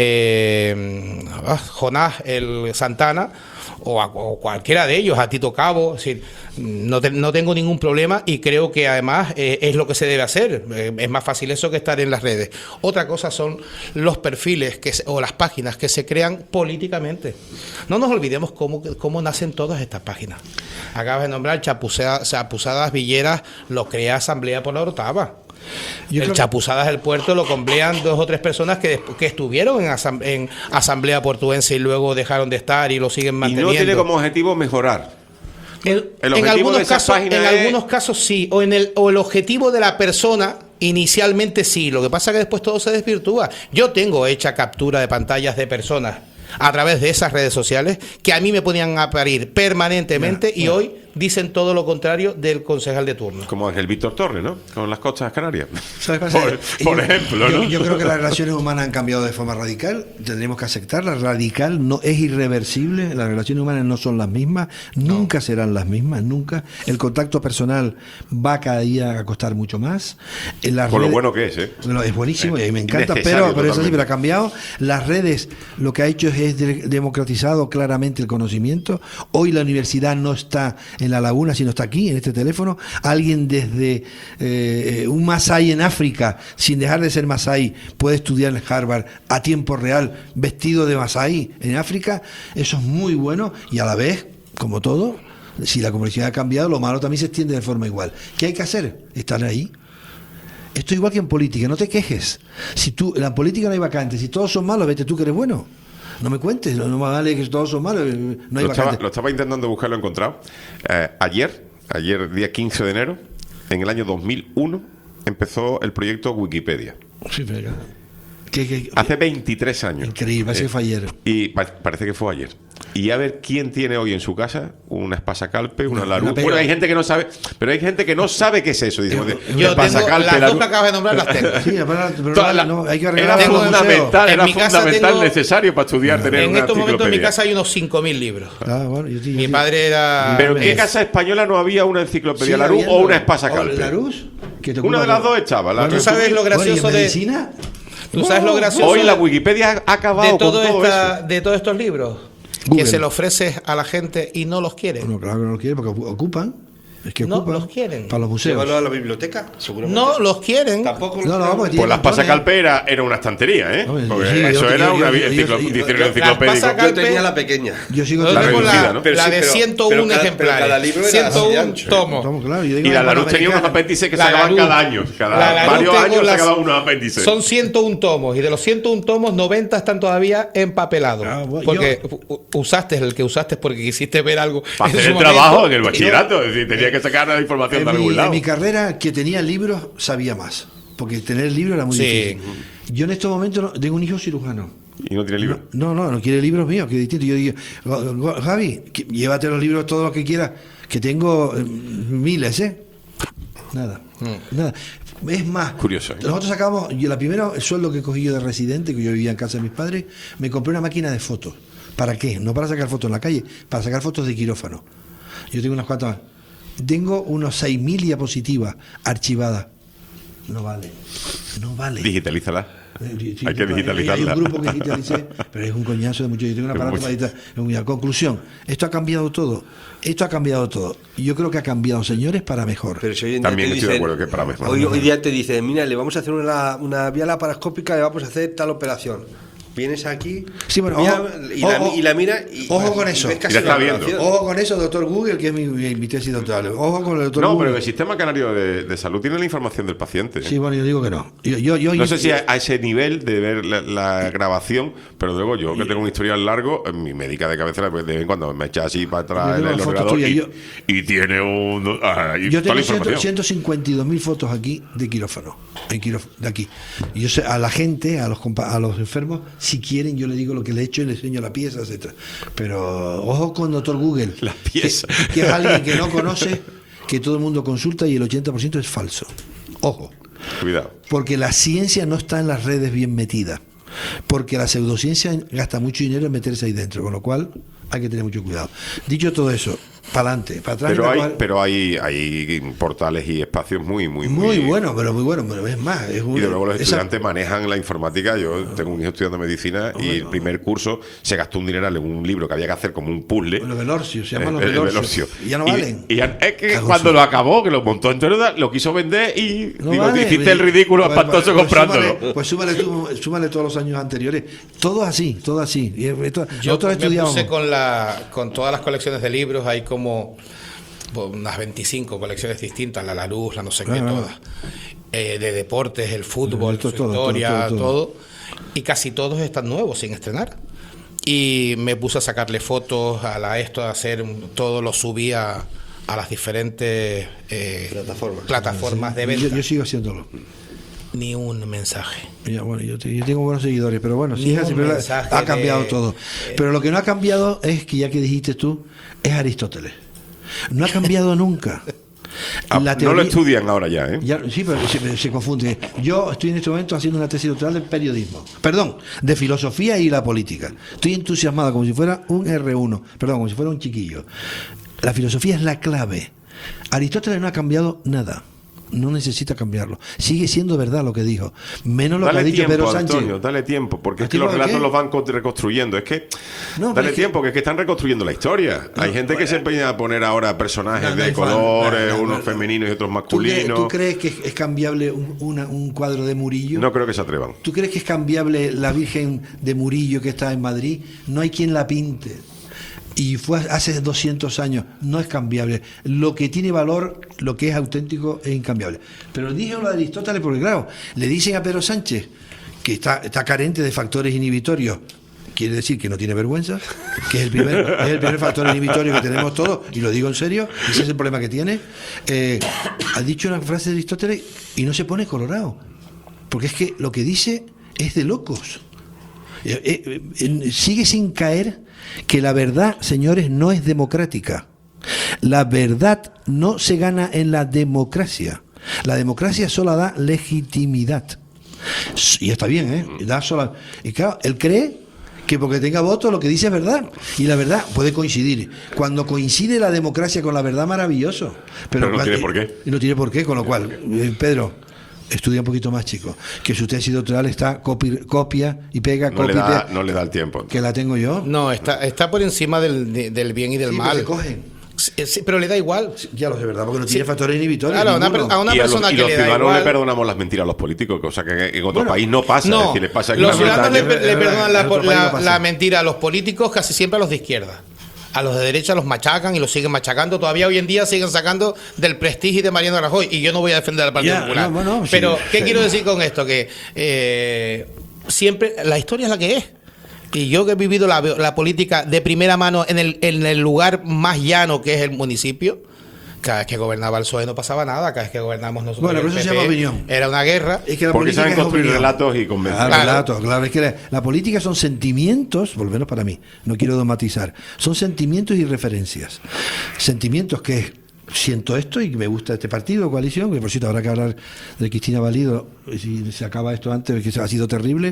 Jonás el Santana o cualquiera de ellos, a Tito Cabo, es decir, no tengo ningún problema y creo que además es lo que se debe hacer. Es más fácil eso que estar en las redes. Otra cosa son los perfiles o las páginas que se crean políticamente. No nos olvidemos cómo nacen todas estas páginas. Acabas de nombrar Chapuzadas Villeras, lo crea Asamblea por la Orotava. Chapuzadas del Puerto lo complean 2 o 3 personas que estuvieron en Asamblea Portuense y luego dejaron de estar y lo siguen manteniendo. Y no tiene como objetivo mejorar. En algunos casos sí, o el objetivo de la persona inicialmente sí, lo que pasa es que después todo se desvirtúa. Yo tengo hecha captura de pantallas de personas a través de esas redes sociales que a mí me ponían a parir permanentemente y hoy dicen todo lo contrario del concejal de turno. Como es el Víctor Torres, ¿no? Con las costas canarias. Por ejemplo, ¿no? Yo creo que las relaciones humanas han cambiado de forma radical. Tendremos que aceptarla. Radical, no es irreversible. Las relaciones humanas no son las mismas. Nunca serán las mismas, nunca. El contacto personal va cada día a costar mucho más. Por lo bueno que es, ¿eh? Bueno, es buenísimo y me encanta, pero es así, pero ha cambiado. Las redes lo que ha hecho es democratizado claramente el conocimiento. Hoy la universidad no está en La Laguna, sino está aquí, en este teléfono. Alguien desde un Masái en África, sin dejar de ser Masái, puede estudiar en Harvard a tiempo real, vestido de Masái en África. Eso es muy bueno y a la vez, como todo, si la comunidad ha cambiado, lo malo también se extiende de forma igual. ¿Qué hay que hacer? Estar ahí. Esto es igual que en política, no te quejes. Si tú, en la política no hay vacantes, si todos son malos, vete tú que eres bueno. No me cuentes, no me vale que todos son malos, no hay vacantes. Lo estaba intentando buscar, lo he encontrado. Ayer, día 15 de enero, en el año 2001, empezó el proyecto Wikipedia. Sí, pero... Hace 23 años. Increíble, parece que fue ayer. Y parece que fue ayer. Y a ver quién tiene hoy en su casa una espasacalpe, una Larousse. Bueno, hay gente que no sabe, pero hay gente que no sabe qué es eso. Dice, yo tengo las dos que acabas de nombrar, las tengo. Sí, pero no, hay que arreglar. Era fundamental, necesario para estudiar tener en una estos momentos en mi enciclopedia. casa hay unos 5.000 libros. Bueno, mi padre era... ¿Pero en qué casa española no había una enciclopedia Larousse o una espasacalpe? ¿Larousse? Una de las dos estaba. ¿Tú sabes lo gracioso de...? ¿Tú sabes lo gracioso? Hoy la Wikipedia ha acabado con todo eso. De todos estos libros. Google. Que se lo ofreces a la gente y no los quieren. No, claro que no los quieren porque ocupan. Es que no ocupan los quieren. Para los museos. ¿Llévalo a la biblioteca? Seguramente. No los quieren. Tampoco pues las pasacalpe era una estantería, ¿eh? Porque sí, eso era una enciclopedia. Yo tenía la pequeña. Yo sigo la reducida, ¿no? Pero la de 101 ejemplares. Cada libro era 101 tomos. Claro, y la Larousse tenía unos apéndices que sacaban cada año. Cada varios años sacaban unos apéndices. Son 101 tomos. Y de los 101 tomos, 90 están todavía empapelados. Porque usaste el que usaste porque quisiste ver algo. Para hacer el trabajo en el bachillerato. Es decir, tenía que sacar la información. En mi carrera, que tenía libros, sabía más. Porque tener el libro era muy difícil. Yo en estos momentos tengo un hijo cirujano. ¿Y no tiene libros? No quiere libros míos, que es distinto. Yo digo, Javi, llévate los libros todos los que quieras, que tengo miles, ¿eh? Nada. Es más, curioso, ¿eh? Nosotros sacamos, el sueldo que cogí yo de residente, que yo vivía en casa de mis padres, me compré una máquina de fotos. ¿Para qué? No para sacar fotos en la calle, para sacar fotos de quirófano. Yo tengo unas cuantas. Tengo unos 6.000 diapositivas archivadas. No vale. Digitalízala. Sí, hay que digitalizarla. Hay un grupo que digitalicé, pero es un coñazo de mucho. Yo tengo un aparato para editar. Conclusión, esto ha cambiado todo. Y yo creo que ha cambiado, señores, para mejor. Pero si hoy en día también estoy de acuerdo que para mejor. Hoy día te dicen, mira, le vamos a hacer una vía laparoscópica, le vamos a hacer tal operación. Vienes aquí, sí, bueno, y la mira y ojo con eso. Ojo con eso, doctor Google, que es mi tesis doctoral. Ojo con el doctor Google. No, pero el Sistema Canario de Salud tiene la información del paciente. Sí, bueno, yo digo que no. No sé si a ese nivel de ver la grabación, pero luego yo que tengo un historial largo, mi médica de cabecera de vez en cuando me echa así para atrás el ordenador y tiene un... yo tengo 152.000 fotos aquí de quirófano. De aquí. Y yo sé, a la gente, a los enfermos, si quieren, yo le digo lo que le he hecho y le enseño la pieza, etcétera. Pero ojo con doctor Google. La pieza. Que es alguien que no conoce, que todo el mundo consulta y el 80% es falso. Ojo. Cuidado. Porque la ciencia no está en las redes bien metida. Porque la pseudociencia gasta mucho dinero en meterse ahí dentro. Con lo cual hay que tener mucho cuidado. Dicho todo eso, para adelante, para atrás. Pero hay portales y espacios muy buenos, pero es más. Y de luego los estudiantes manejan la informática. Yo tengo un hijo estudiando medicina y el primer curso se gastó un dineral en un libro que había que hacer como un puzzle. Los Velorcio, se llaman los Velorcio. Y ya no valen. Es que cuando lo acabó, que lo montó entero, lo quiso vender y hiciste el ridículo espantoso comprándolo. Pues súmale todos los años anteriores. Todo así. Yo me puse con todas las colecciones de libros, hay como unas 25 colecciones distintas, la Larousse, la no sé qué, todas. De deportes, el fútbol, su historia, todo. Y casi todos están nuevos, sin estrenar. Y me puse a sacarle fotos todo lo subí a las diferentes plataformas de venta. Yo sigo haciéndolo. Ni un mensaje. Ya, bueno, yo tengo buenos seguidores, pero bueno, sí, ha cambiado todo. Pero lo que no ha cambiado es que, ya que dijiste tú, es Aristóteles. No ha cambiado nunca. No lo estudian ahora ya, ¿eh? Sí, pero se confunde. Yo estoy en este momento haciendo una tesis doctoral de periodismo. Perdón, de filosofía y la política. Estoy entusiasmado como si fuera un R1. Perdón, como si fuera un chiquillo. La filosofía es la clave. Aristóteles no ha cambiado nada. No necesita cambiarlo. Sigue siendo verdad lo que dijo. Menos lo que ha dicho tiempo, Pedro Sánchez. Antonio, dale tiempo, porque es que los relatos los van reconstruyendo. Es que dale tiempo, que es que están reconstruyendo la historia. Hay gente que se empeña a poner ahora personajes de colores, unos femeninos y otros masculinos. ¿Tú crees que es cambiable un cuadro de Murillo? No creo que se atrevan. ¿Tú crees que es cambiable la Virgen de Murillo que está en Madrid? No hay quien la pinte. Y fue hace 200 años, no es cambiable. Lo que tiene valor, lo que es auténtico, es incambiable. Pero dije lo de Aristóteles porque, claro, le dicen a Pedro Sánchez que está carente de factores inhibitorios. Quiere decir que no tiene vergüenza, que es el primer factor inhibitorio que tenemos todos, y lo digo en serio, ese es el problema que tiene. Ha dicho una frase de Aristóteles y no se pone colorado, porque es que lo que dice es de locos. Sigue sin caer que la verdad, señores, no es democrática. La verdad no se gana en la democracia. La democracia solo da legitimidad. Y está bien, ¿eh? Da sola. Y claro, él cree que porque tenga votos lo que dice es verdad. Y la verdad puede coincidir. Cuando coincide la democracia con la verdad, maravilloso. Pero no tiene por qué. No tiene por qué, con lo cual, Pedro, estudia un poquito más, chico. Que su tesis doctoral está copia y pega, no le da el tiempo. Que la tengo yo. No, está por encima del bien y del mal. Pero cogen. Sí, pero le da igual. Ya lo sé, ¿verdad? Porque no tiene factores inhibitorios. Claro, a una persona que le da igual. Y los ciudadanos le perdonamos las mentiras a los políticos, cosa que en otro país no pasa. No, es decir, les pasa los ciudadanos le perdonan la mentira a los políticos, casi siempre a los de izquierda. A los de derecha los machacan y los siguen machacando. Todavía hoy en día siguen sacando del prestigio de Mariano Rajoy. Y yo no voy a defender al Partido Popular. Pero, ¿qué quiero decir con esto? Que siempre la historia es la que es. Y yo que he vivido la política de primera mano en el lugar más llano que es el municipio, cada vez que gobernaba el PSOE no pasaba nada, cada vez que gobernamos nosotros. Bueno, pero eso se llama opinión. Era una guerra. Es que la porque saben construir relatos y convencer. Claro, es que la política son sentimientos, por lo menos para mí, no quiero dogmatizar, son sentimientos y referencias. Sentimientos que siento esto y me gusta este partido, coalición, que por cierto habrá que hablar de Cristina Valido, si se acaba esto antes, que ha sido terrible,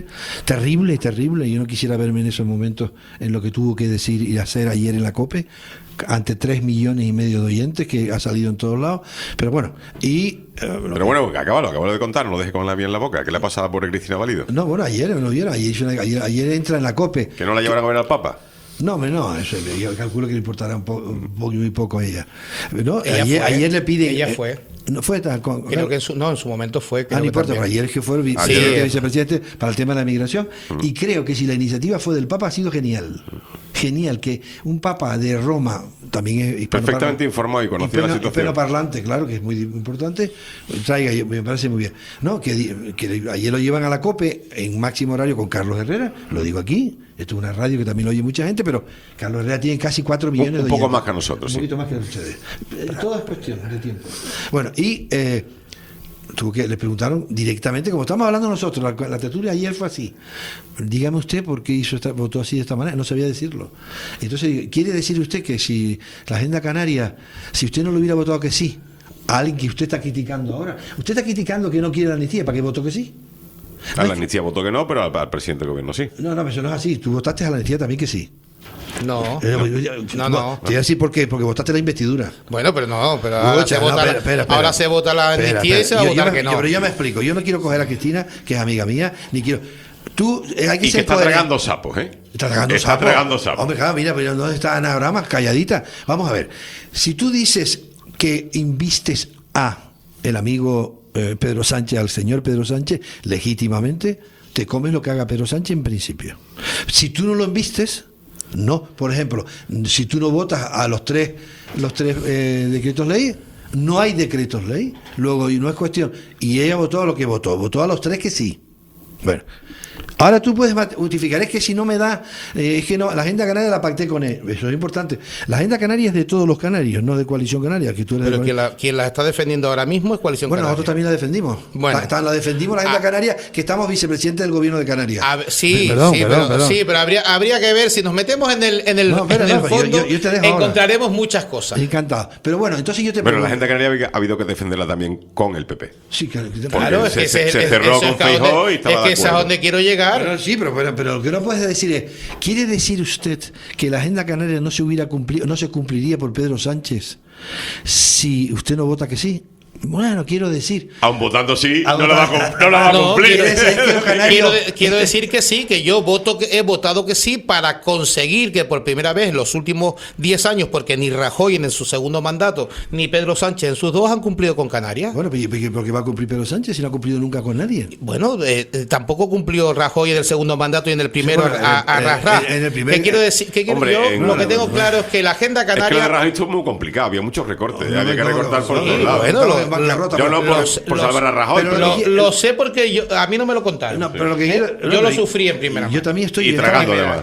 y yo no quisiera verme en esos momentos en lo que tuvo que decir y hacer ayer en la COPE, ante 3,5 millones de oyentes, que ha salido en todos lados, pero bueno, pero bueno, acabo de contar, no lo deje con la mía en la boca. ¿Qué le ha pasado por Cristina Valido? No, bueno, ayer entra en la COPE. ¿Que no la llevaran a ver al Papa? No, eso, yo calculo que le importará muy poco a ella. ¿No? Ayer le pide. Ella fue. No fue tan. Creo que en su momento fue. No importa, pero ayer es que fue el vicepresidente para el tema de la migración. Y creo que si la iniciativa fue del Papa, ha sido genial. Genial, que un Papa de Roma también es perfectamente informado y conocía la situación. Hispanoparlante, claro, que es muy importante. Me parece muy bien. No, que ayer lo llevan a la COPE en máximo horario con Carlos Herrera, lo digo aquí. Esto es una radio que también lo oye mucha gente, pero Carlos Herrera tiene casi 4 millones de oyentes. Un poco más que nosotros. Un poquito más que ustedes. Todo es cuestión de tiempo. Bueno, y le preguntaron directamente, como estamos hablando nosotros, la tertulia ayer fue así. Dígame usted por qué votó así de esta manera, no sabía decirlo. Entonces, ¿quiere decir usted que si la agenda canaria, si usted no lo hubiera votado que sí, a alguien que usted está criticando ahora, usted está criticando que no quiere la amnistía, ¿para qué votó que sí? A la amnistía votó que no, pero al presidente del gobierno sí. No, pero eso no es así. Tú votaste a la amnistía también que sí. No. Te voy a decir por qué, porque votaste la investidura. Bueno, pero ahora se vota la amnistía y se va a votar que no. Pero yo me explico. Yo no quiero coger a Cristina, que es amiga mía, ni quiero. Hay que y que está tragando sapos, ¿eh? Está tragando sapos. Hombre, claro, mira, pero ¿dónde está Ana Bramas? Calladita. Vamos a ver. Si tú dices que invistes a el amigo Pedro Sánchez, al señor Pedro Sánchez, legítimamente, te comes lo que haga Pedro Sánchez en principio. Si tú no lo invistes, no. Por ejemplo, si tú no votas a los tres decretos ley, no hay decretos ley. Luego, y no es cuestión. Y ella votó a lo que votó a los 3 que sí. Bueno, Ahora tú puedes justificar, es que si no me da, es que no, la agenda canaria la pacté con él, eso es importante. La agenda canaria es de todos los canarios, no de Coalición Canaria. Que tú eres pero quien la está defendiendo ahora mismo es Coalición Canaria. Bueno, nosotros también la defendimos. Bueno. La defendimos la agenda canaria, que estamos vicepresidentes del gobierno de Canarias. Sí, pero habría que ver, si nos metemos en el fondo, yo te dejo encontraremos ahora muchas cosas. Encantado. Pero bueno, entonces yo te Pero la agenda canaria ha habido que defenderla también con el PP. Sí, claro, es que se cerró con Feijóo y estaba de acuerdo. Es a donde quiero llegar. Pero lo que no puedes decir es, ¿quiere decir usted que la agenda canaria no se hubiera cumplido, no se cumpliría por Pedro Sánchez si usted no vota que sí? Bueno, quiero decir... Aun votando sí, no la va a cumplir. Quiero decir que sí, que yo he votado que sí para conseguir que por primera vez en los últimos 10 años, porque ni Rajoy en su segundo mandato, ni Pedro Sánchez en sus dos han cumplido con Canarias. Bueno, ¿por qué va a cumplir Pedro Sánchez si no ha cumplido nunca con nadie? Bueno, tampoco cumplió Rajoy en el segundo mandato y en el primero en el primer, ¿Qué quiero decir? Lo que tengo claro es que la agenda canaria... Es que lo de Rajoy estuvo muy complicado, había muchos recortes, había que recortar por todos lados. Yo no por salvar a Rajoy. Lo sé porque a mí no me lo contaron. No, pero yo lo sufrí en primera mano. Yo también estoy... Y tragando además.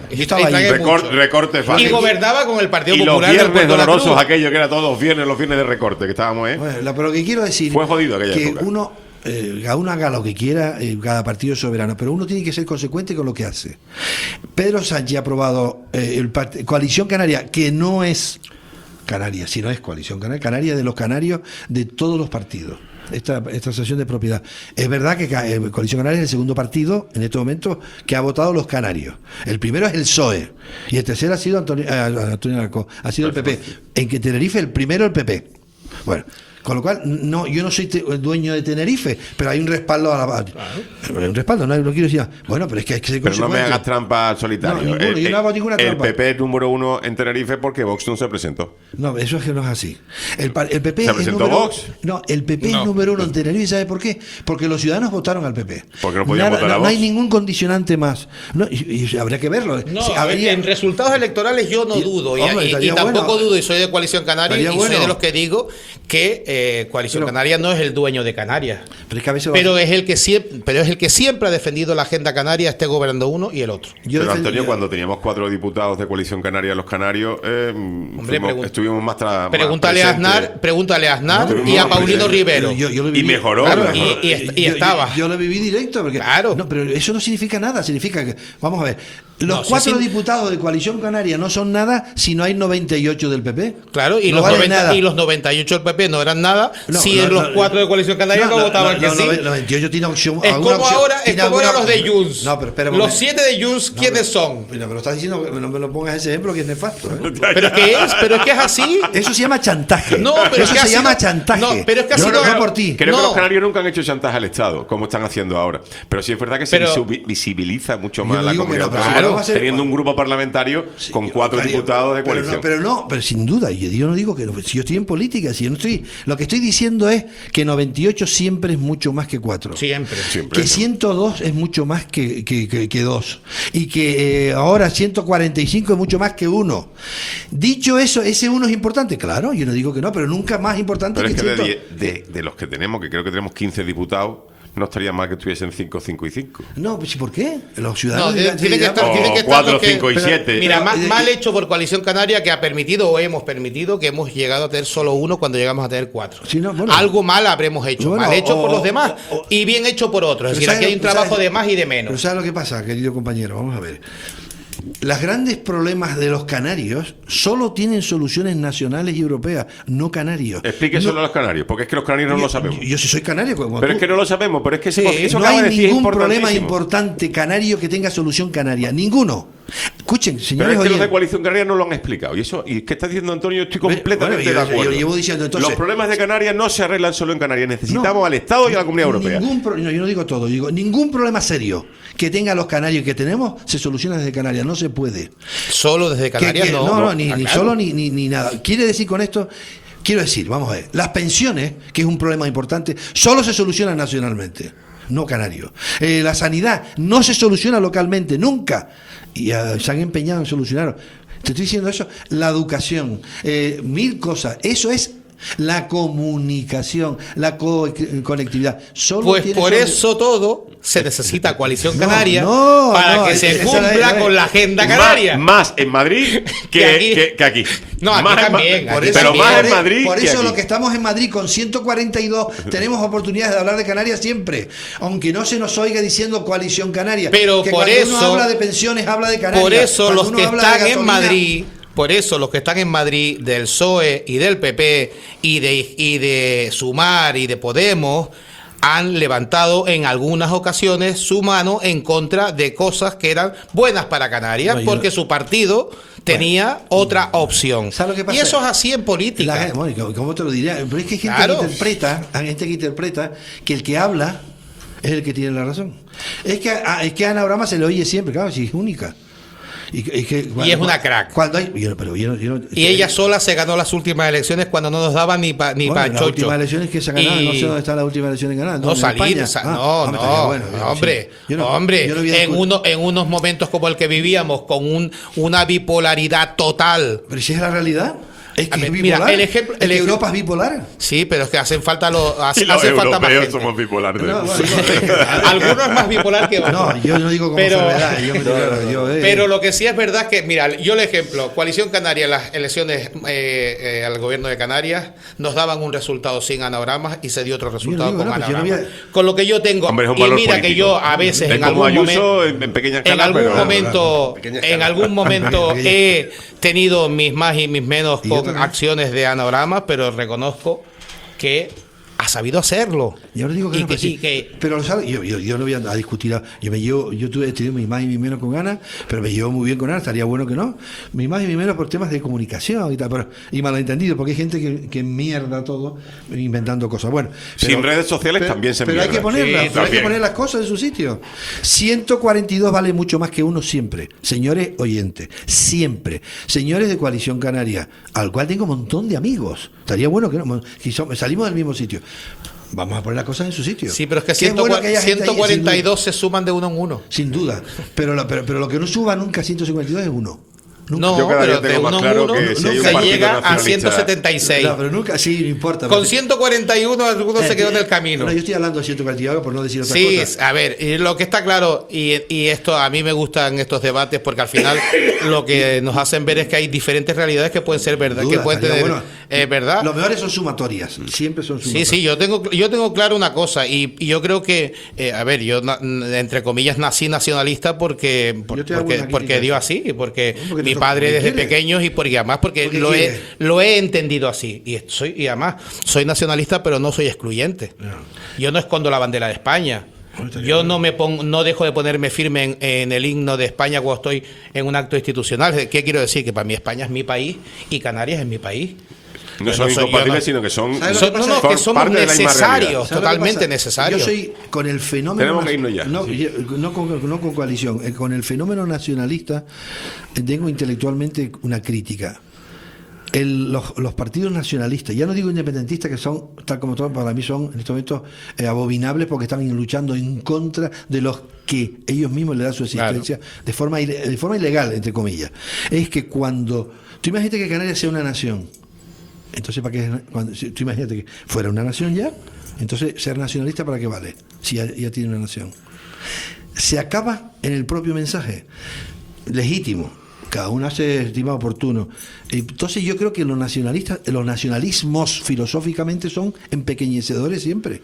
Recorte fácil. Y gobernaba con el Partido y Popular. Y los viernes dolorosos, aquellos que eran todos los viernes de recorte, que estábamos, Bueno, pero lo que quiero decir... Fue jodido aquella que época. Uno haga lo que quiera, cada partido es soberano, pero uno tiene que ser consecuente con lo que hace. Pedro Sánchez ha aprobado Coalición Canaria, que no es Canarias, si no es Coalición Canaria, Canarias de los canarios de todos los partidos. Esta asociación de propiedad. Es verdad que Coalición Canaria es el segundo partido en este momento que ha votado los canarios. El primero es el PSOE y el tercero ha sido Antonio Narco, ha sido el PP. En que Tenerife el primero el PP. Bueno, con lo cual yo no soy dueño de Tenerife, pero hay un respaldo hay un respaldo, no quiero decir. Bueno, pero es que hay que ser consecuente. Pero no me hagas trampa al solitario. Yo no hago ninguna trampa. El PP es número 1 en Tenerife porque Vox no se presentó. No, eso es que no es así. El PP ¿Se presentó Vox? No, el PP es número 1 en Tenerife. ¿Sabe por qué? Porque los ciudadanos votaron al PP. Porque no podían votar a Vox. No hay ningún condicionante más. y habría que verlo. No, en resultados electorales yo no dudo. Y tampoco dudo, y soy de Coalición Canaria y soy de los que digo que Coalición Canaria no es el dueño de Canarias, pero es el que siempre ha defendido la agenda canaria, esté gobernando uno y el otro. Pero Antonio, cuando teníamos 4 diputados de Coalición Canaria los canarios, estuvimos más pregúntale a Aznar y a Paulino Rivero. Y mejoró. Claro, y estaba. Yo lo viví directo. Porque, no, pero eso no significa nada. Significa que, vamos a ver, los 4 diputados de Coalición Canaria no son nada si no hay 98 del PP. Claro, y los 98 del PP no eran nada si en los 4 de Coalición Canaria no votaban que sí. Los 98 tienen opción. Es como ahora los de Junts. No, pero los 7 de Junts, ¿quiénes son? Pero estás diciendo, no me lo pongas ese ejemplo que es nefasto. Pero es que es así. Eso se llama chantaje. No, pero eso se llama chantaje. No, pero es que ha sido por ti. Creo que los canarios nunca han hecho chantaje al Estado, como están haciendo ahora. Pero sí es verdad que se visibiliza mucho más la comunidad teniendo un grupo parlamentario con 4 diputados de coalición. Pero sin duda, yo no digo que no, si yo estoy en política, si yo no estoy, lo que estoy diciendo es que 98 siempre es mucho más que 4. Siempre. Que 102 es mucho más que 2. Y que ahora 145 es mucho más que 1. Dicho eso, ese 1 es importante. Claro, yo no digo que no, pero nunca más importante pero que es que de los que tenemos, que creo que tenemos 15 diputados, no estaría mal que tuviesen 5, 5 y 5. No, pues ¿por qué? Los ciudadanos tienen que estar 4, 5 y 7. Mira, mal hecho por Coalición Canaria, que ha permitido o hemos permitido que hemos llegado a tener solo 1 cuando llegamos a tener 4. Sí, no, algo mal habremos hecho. Mal hecho por los demás y bien hecho por otros. Es decir, aquí hay un trabajo de más y de menos. Pero ¿sabes lo que pasa, querido compañero? Vamos a ver. Los grandes problemas de los canarios solo tienen soluciones nacionales y europeas, no canarios. Explíqueselo a los canarios, porque es que los canarios no lo sabemos. Yo sí soy canario. Pero es que no lo sabemos, pero es que eso no hay ningún problema importante canario que tenga solución canaria. Ninguno. Escuchen, señores. Pero es que los de Coalición Canaria no lo han explicado. Y que está diciendo Antonio, estoy completamente de acuerdo. Yo llevo diciendo, entonces, los problemas de Canarias no se arreglan solo en Canarias. Necesitamos al Estado y a la Comunidad Europea. Yo no digo todo. Digo, ningún problema serio que tengan los canarios que tenemos se soluciona desde Canarias. No se puede. Solo desde Canarias ni solo ni nada. Quiere decir con esto. Quiero decir, vamos a ver, las pensiones, que es un problema importante, solo se solucionan nacionalmente, no canario. La sanidad no se soluciona localmente, nunca. Y se han empeñado en solucionar. Te estoy diciendo eso. La educación, 1000 cosas. Eso es la comunicación, la conectividad. Solo pues por eso todo se necesita Coalición Canaria para que se esa cumpla con la agenda canaria. Más en Madrid que aquí. No, aquí más también. Pero más en Madrid. Por que eso aquí. los que estamos en Madrid con 142 tenemos oportunidades de hablar de Canarias siempre, aunque no se nos oiga diciendo Coalición Canaria. Pero que por cuando eso uno habla de pensiones habla de Canarias. Por eso Cuando los uno que habla de están en gasolina, Madrid, por eso los que están en Madrid del PSOE y del PP y de Sumar y de Podemos han levantado en algunas ocasiones su mano en contra de cosas que eran buenas para Canarias, porque su partido tenía otra opción. ¿Sabes lo que pasa? Y eso es así en política. ¿Cómo te lo diría? Pero es que hay gente, Claro. hay gente que interpreta que el que habla es el que tiene la razón. Es que a Ana Brahma se le oye siempre, claro, si es única. Y es una crack. Y ella sola se ganó las últimas elecciones cuando no nos daba ni pa Las chocho. últimas elecciones que se han ganado, no sé dónde están las últimas elecciones ganadas. No salir, hombre, en unos momentos como el que vivíamos, con una bipolaridad total. Pero si es la realidad. Es que es mira, bipolar. el ejemplo, ¿Es que Europa es bipolar? Sí, pero es que hacen falta Y los falta más europeos gente. somos bipolares. Algunos más bipolar que otros. No, yo no digo como enfermedad. Pero lo que sí es verdad es que, mira, yo el ejemplo, Coalición Canaria, las elecciones al gobierno de Canarias nos daban un resultado sin anagramas y se dio otro resultado con anagramas. Con lo que yo tengo, Hombre, es un y valor mira político. que yo a veces Es en como algún Ayuso momento, en pequeña en escala, algún pero- momento, en algún momento he tenido mis más y mis menos Y yo con también. acciones de anagramas, pero reconozco que ha sabido hacerlo. Yo no digo que Y no, que- pero sí. y que- Pero ¿sabes? Yo no voy a discutir. Yo he tenido mis más y mis menos con Ana, pero me llevo muy bien con Ana, estaría bueno que no. Mis más y mis menos por temas de comunicación y tal, y malentendido, porque hay gente que mierda todo inventando cosas. Bueno, Sin redes sociales también se Pero hay mierda. que ponerlas, Sí, pero hay que también. poner las cosas en su sitio. 142 vale mucho más que uno siempre. Señores oyentes, siempre. Señores de Coalición Canaria, al cual tengo un montón de amigos. Estaría bueno que no, salimos del mismo sitio. Vamos a poner las cosas en su sitio. Sí, pero es que Qué bueno que haya gente ahí, 142 se suman de uno en uno. sin duda. Pero lo que no suba nunca a 152 es uno. Nunca. No, Yo cada día pero de tengo más uno claro en uno que si hay un se partido llega a nacionalista- 176. No, pero nunca, sí, no importa. Con 141 alguno se quedó en el camino. No, yo estoy hablando de 142 por no decir otra Sí, cosa. a ver, y lo que está claro, y esto a mí me gustan estos debates porque al final lo que nos hacen ver es que hay diferentes realidades que pueden ser verdad, Duda, que pueden estaría tener, bueno. verdad. Los mejores son sumatorias, siempre son sumatorias. Sí, yo tengo claro una cosa y yo creo que, a ver, yo entre comillas nací nacionalista porque dio así, porque Porque mi te padre desde quiere. pequeños y porque además porque Porque lo quiere. he entendido así y además soy nacionalista pero no soy excluyente. Yo no escondo la bandera de España. Yo no dejo de ponerme firme en el himno de España cuando estoy en un acto institucional. ¿Qué quiero decir? Que para mí España es mi país y Canarias es mi país. No son incompatibles, sino que son, ¿Sabes lo que pasa? que somos parte de la misma realidad. necesarios, ¿Sabes lo que totalmente pasa? necesarios. Yo soy con el fenómeno. Tenemos que irnos ya. No, no con coalición, con el fenómeno nacionalista tengo intelectualmente una crítica. Los partidos nacionalistas, ya no digo independentistas, que son, tal como todos, para mí son en estos momentos abominables porque están luchando en contra de los que ellos mismos le dan su existencia de forma ilegal, entre comillas. Es que cuando tú imagínate que Canarias sea una nación, entonces ¿para qué? Tú imagínate que fuera una nación ya, entonces ser nacionalista ¿para qué vale? Si ya tiene una nación. Se acaba en el propio mensaje legítimo. Cada uno se estima oportuno. Entonces yo creo que los nacionalismos filosóficamente son empequeñecedores siempre.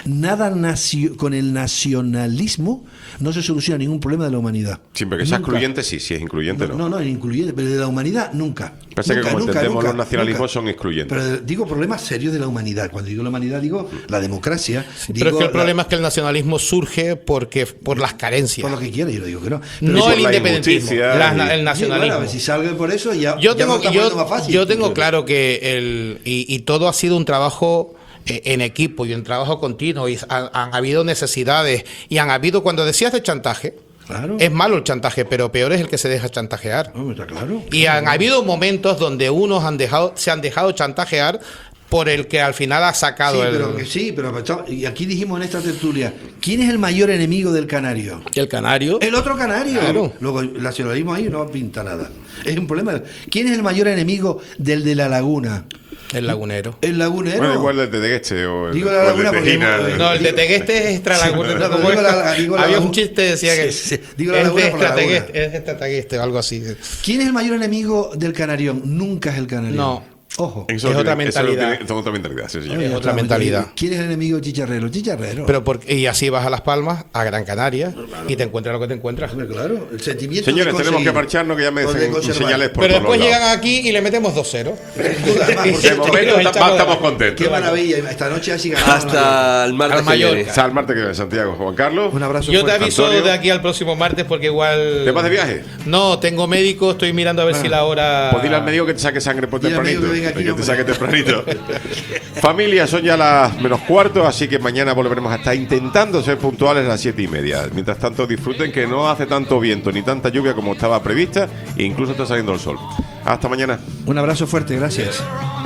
Con el nacionalismo no se soluciona ningún problema de la humanidad. Siempre que sea Nunca. excluyente, sí, si es incluyente, no. No, incluyente, pero de la humanidad nunca. Pasa que como entendemos los nacionalismos nunca. son excluyentes. Pero digo problemas serios de la humanidad. Cuando digo la humanidad digo la democracia. Pero es que el problema es que el nacionalismo surge por las carencias. Por lo que quiera, yo no digo que no. Pero No por el la independentismo, injusticia el nacionalismo. Bueno, a ver, si salga por eso, ya Yo ya me lo está poniendo más tengo, fácil. yo tengo claro que y todo ha sido un trabajo en equipo y un trabajo continuo y han habido necesidades y han habido, cuando decías de chantaje, Claro. es malo el chantaje, pero peor es el que se deja chantajear. No, está claro. Y han habido momentos donde unos se han dejado chantajear por el que al final ha sacado pero y aquí dijimos en esta tertulia, ¿quién es el mayor enemigo del canario? el canario. El otro canario. Claro. Luego el nacionalismo ahí no pinta nada. Es un problema. ¿Quién es el mayor enemigo del de la laguna? El Lagunero. El Lagunero. Bueno, igual el de Tegueste o el, Digo la o el Laguna de porque- Tejina. No, el de Tegueste es extra Lagunero. Había un chiste que decía que Digo la es Laguna de por la extra Laguna. Tegueste, es de extra Tegueste o algo así. ¿Quién es el mayor enemigo del Canarión? Nunca es el Canarión. No. Ojo. Eso Es otra tiene- eso mentalidad. tiene- Es otra mentalidad, sí, señor. Oye, otra mentalidad. ¿Quién es el enemigo de Chicharrero? Chicharrero. Pero y así vas a Las Palmas, a Gran Canaria, y te encuentras lo que te encuentras. Claro, el sentimiento Señores, de tenemos conseguir, que marcharnos, que ya me o de dicen conservar. señales por Pero todos después lados. llegan aquí y le metemos 2-0. De momento estamos contentos. Qué maravilla. Esta noche así ganamos. Hasta el martes Al que Mallorca. viene. Hasta el martes que viene, Santiago. Juan Carlos. Un abrazo Yo te fuerte. aviso Antonio. de aquí al próximo martes porque igual... ¿Te vas de viaje? No, tengo médico, estoy mirando a ver si la hora... Pues dile al médico que te saque sangre por Dile al tempranito. médico que venga aquí, Que te hombre. saque tempranito. Familia, son ya las menos cuarto, así que mañana volveremos a estar intentando ser puntuales a las 7:30. Mientras tanto, disfruten que no hace tanto viento ni tanta lluvia como estaba prevista e incluso está saliendo el sol. Hasta mañana. Un abrazo fuerte, gracias.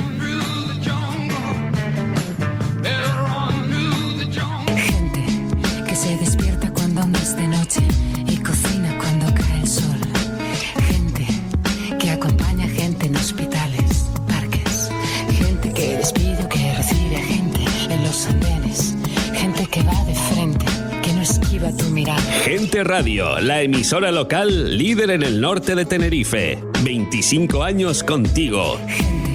Gente que se despierta cuando aún es de noche y cocina cuando cae el sol. Gente que acompaña gente en hospitales, parques. Gente que despide o que recibe a gente en los andenes. Gente que va de frente, que no esquiva tu mirada. Gente Radio, la emisora local líder en el norte de Tenerife. 25 años contigo. Gente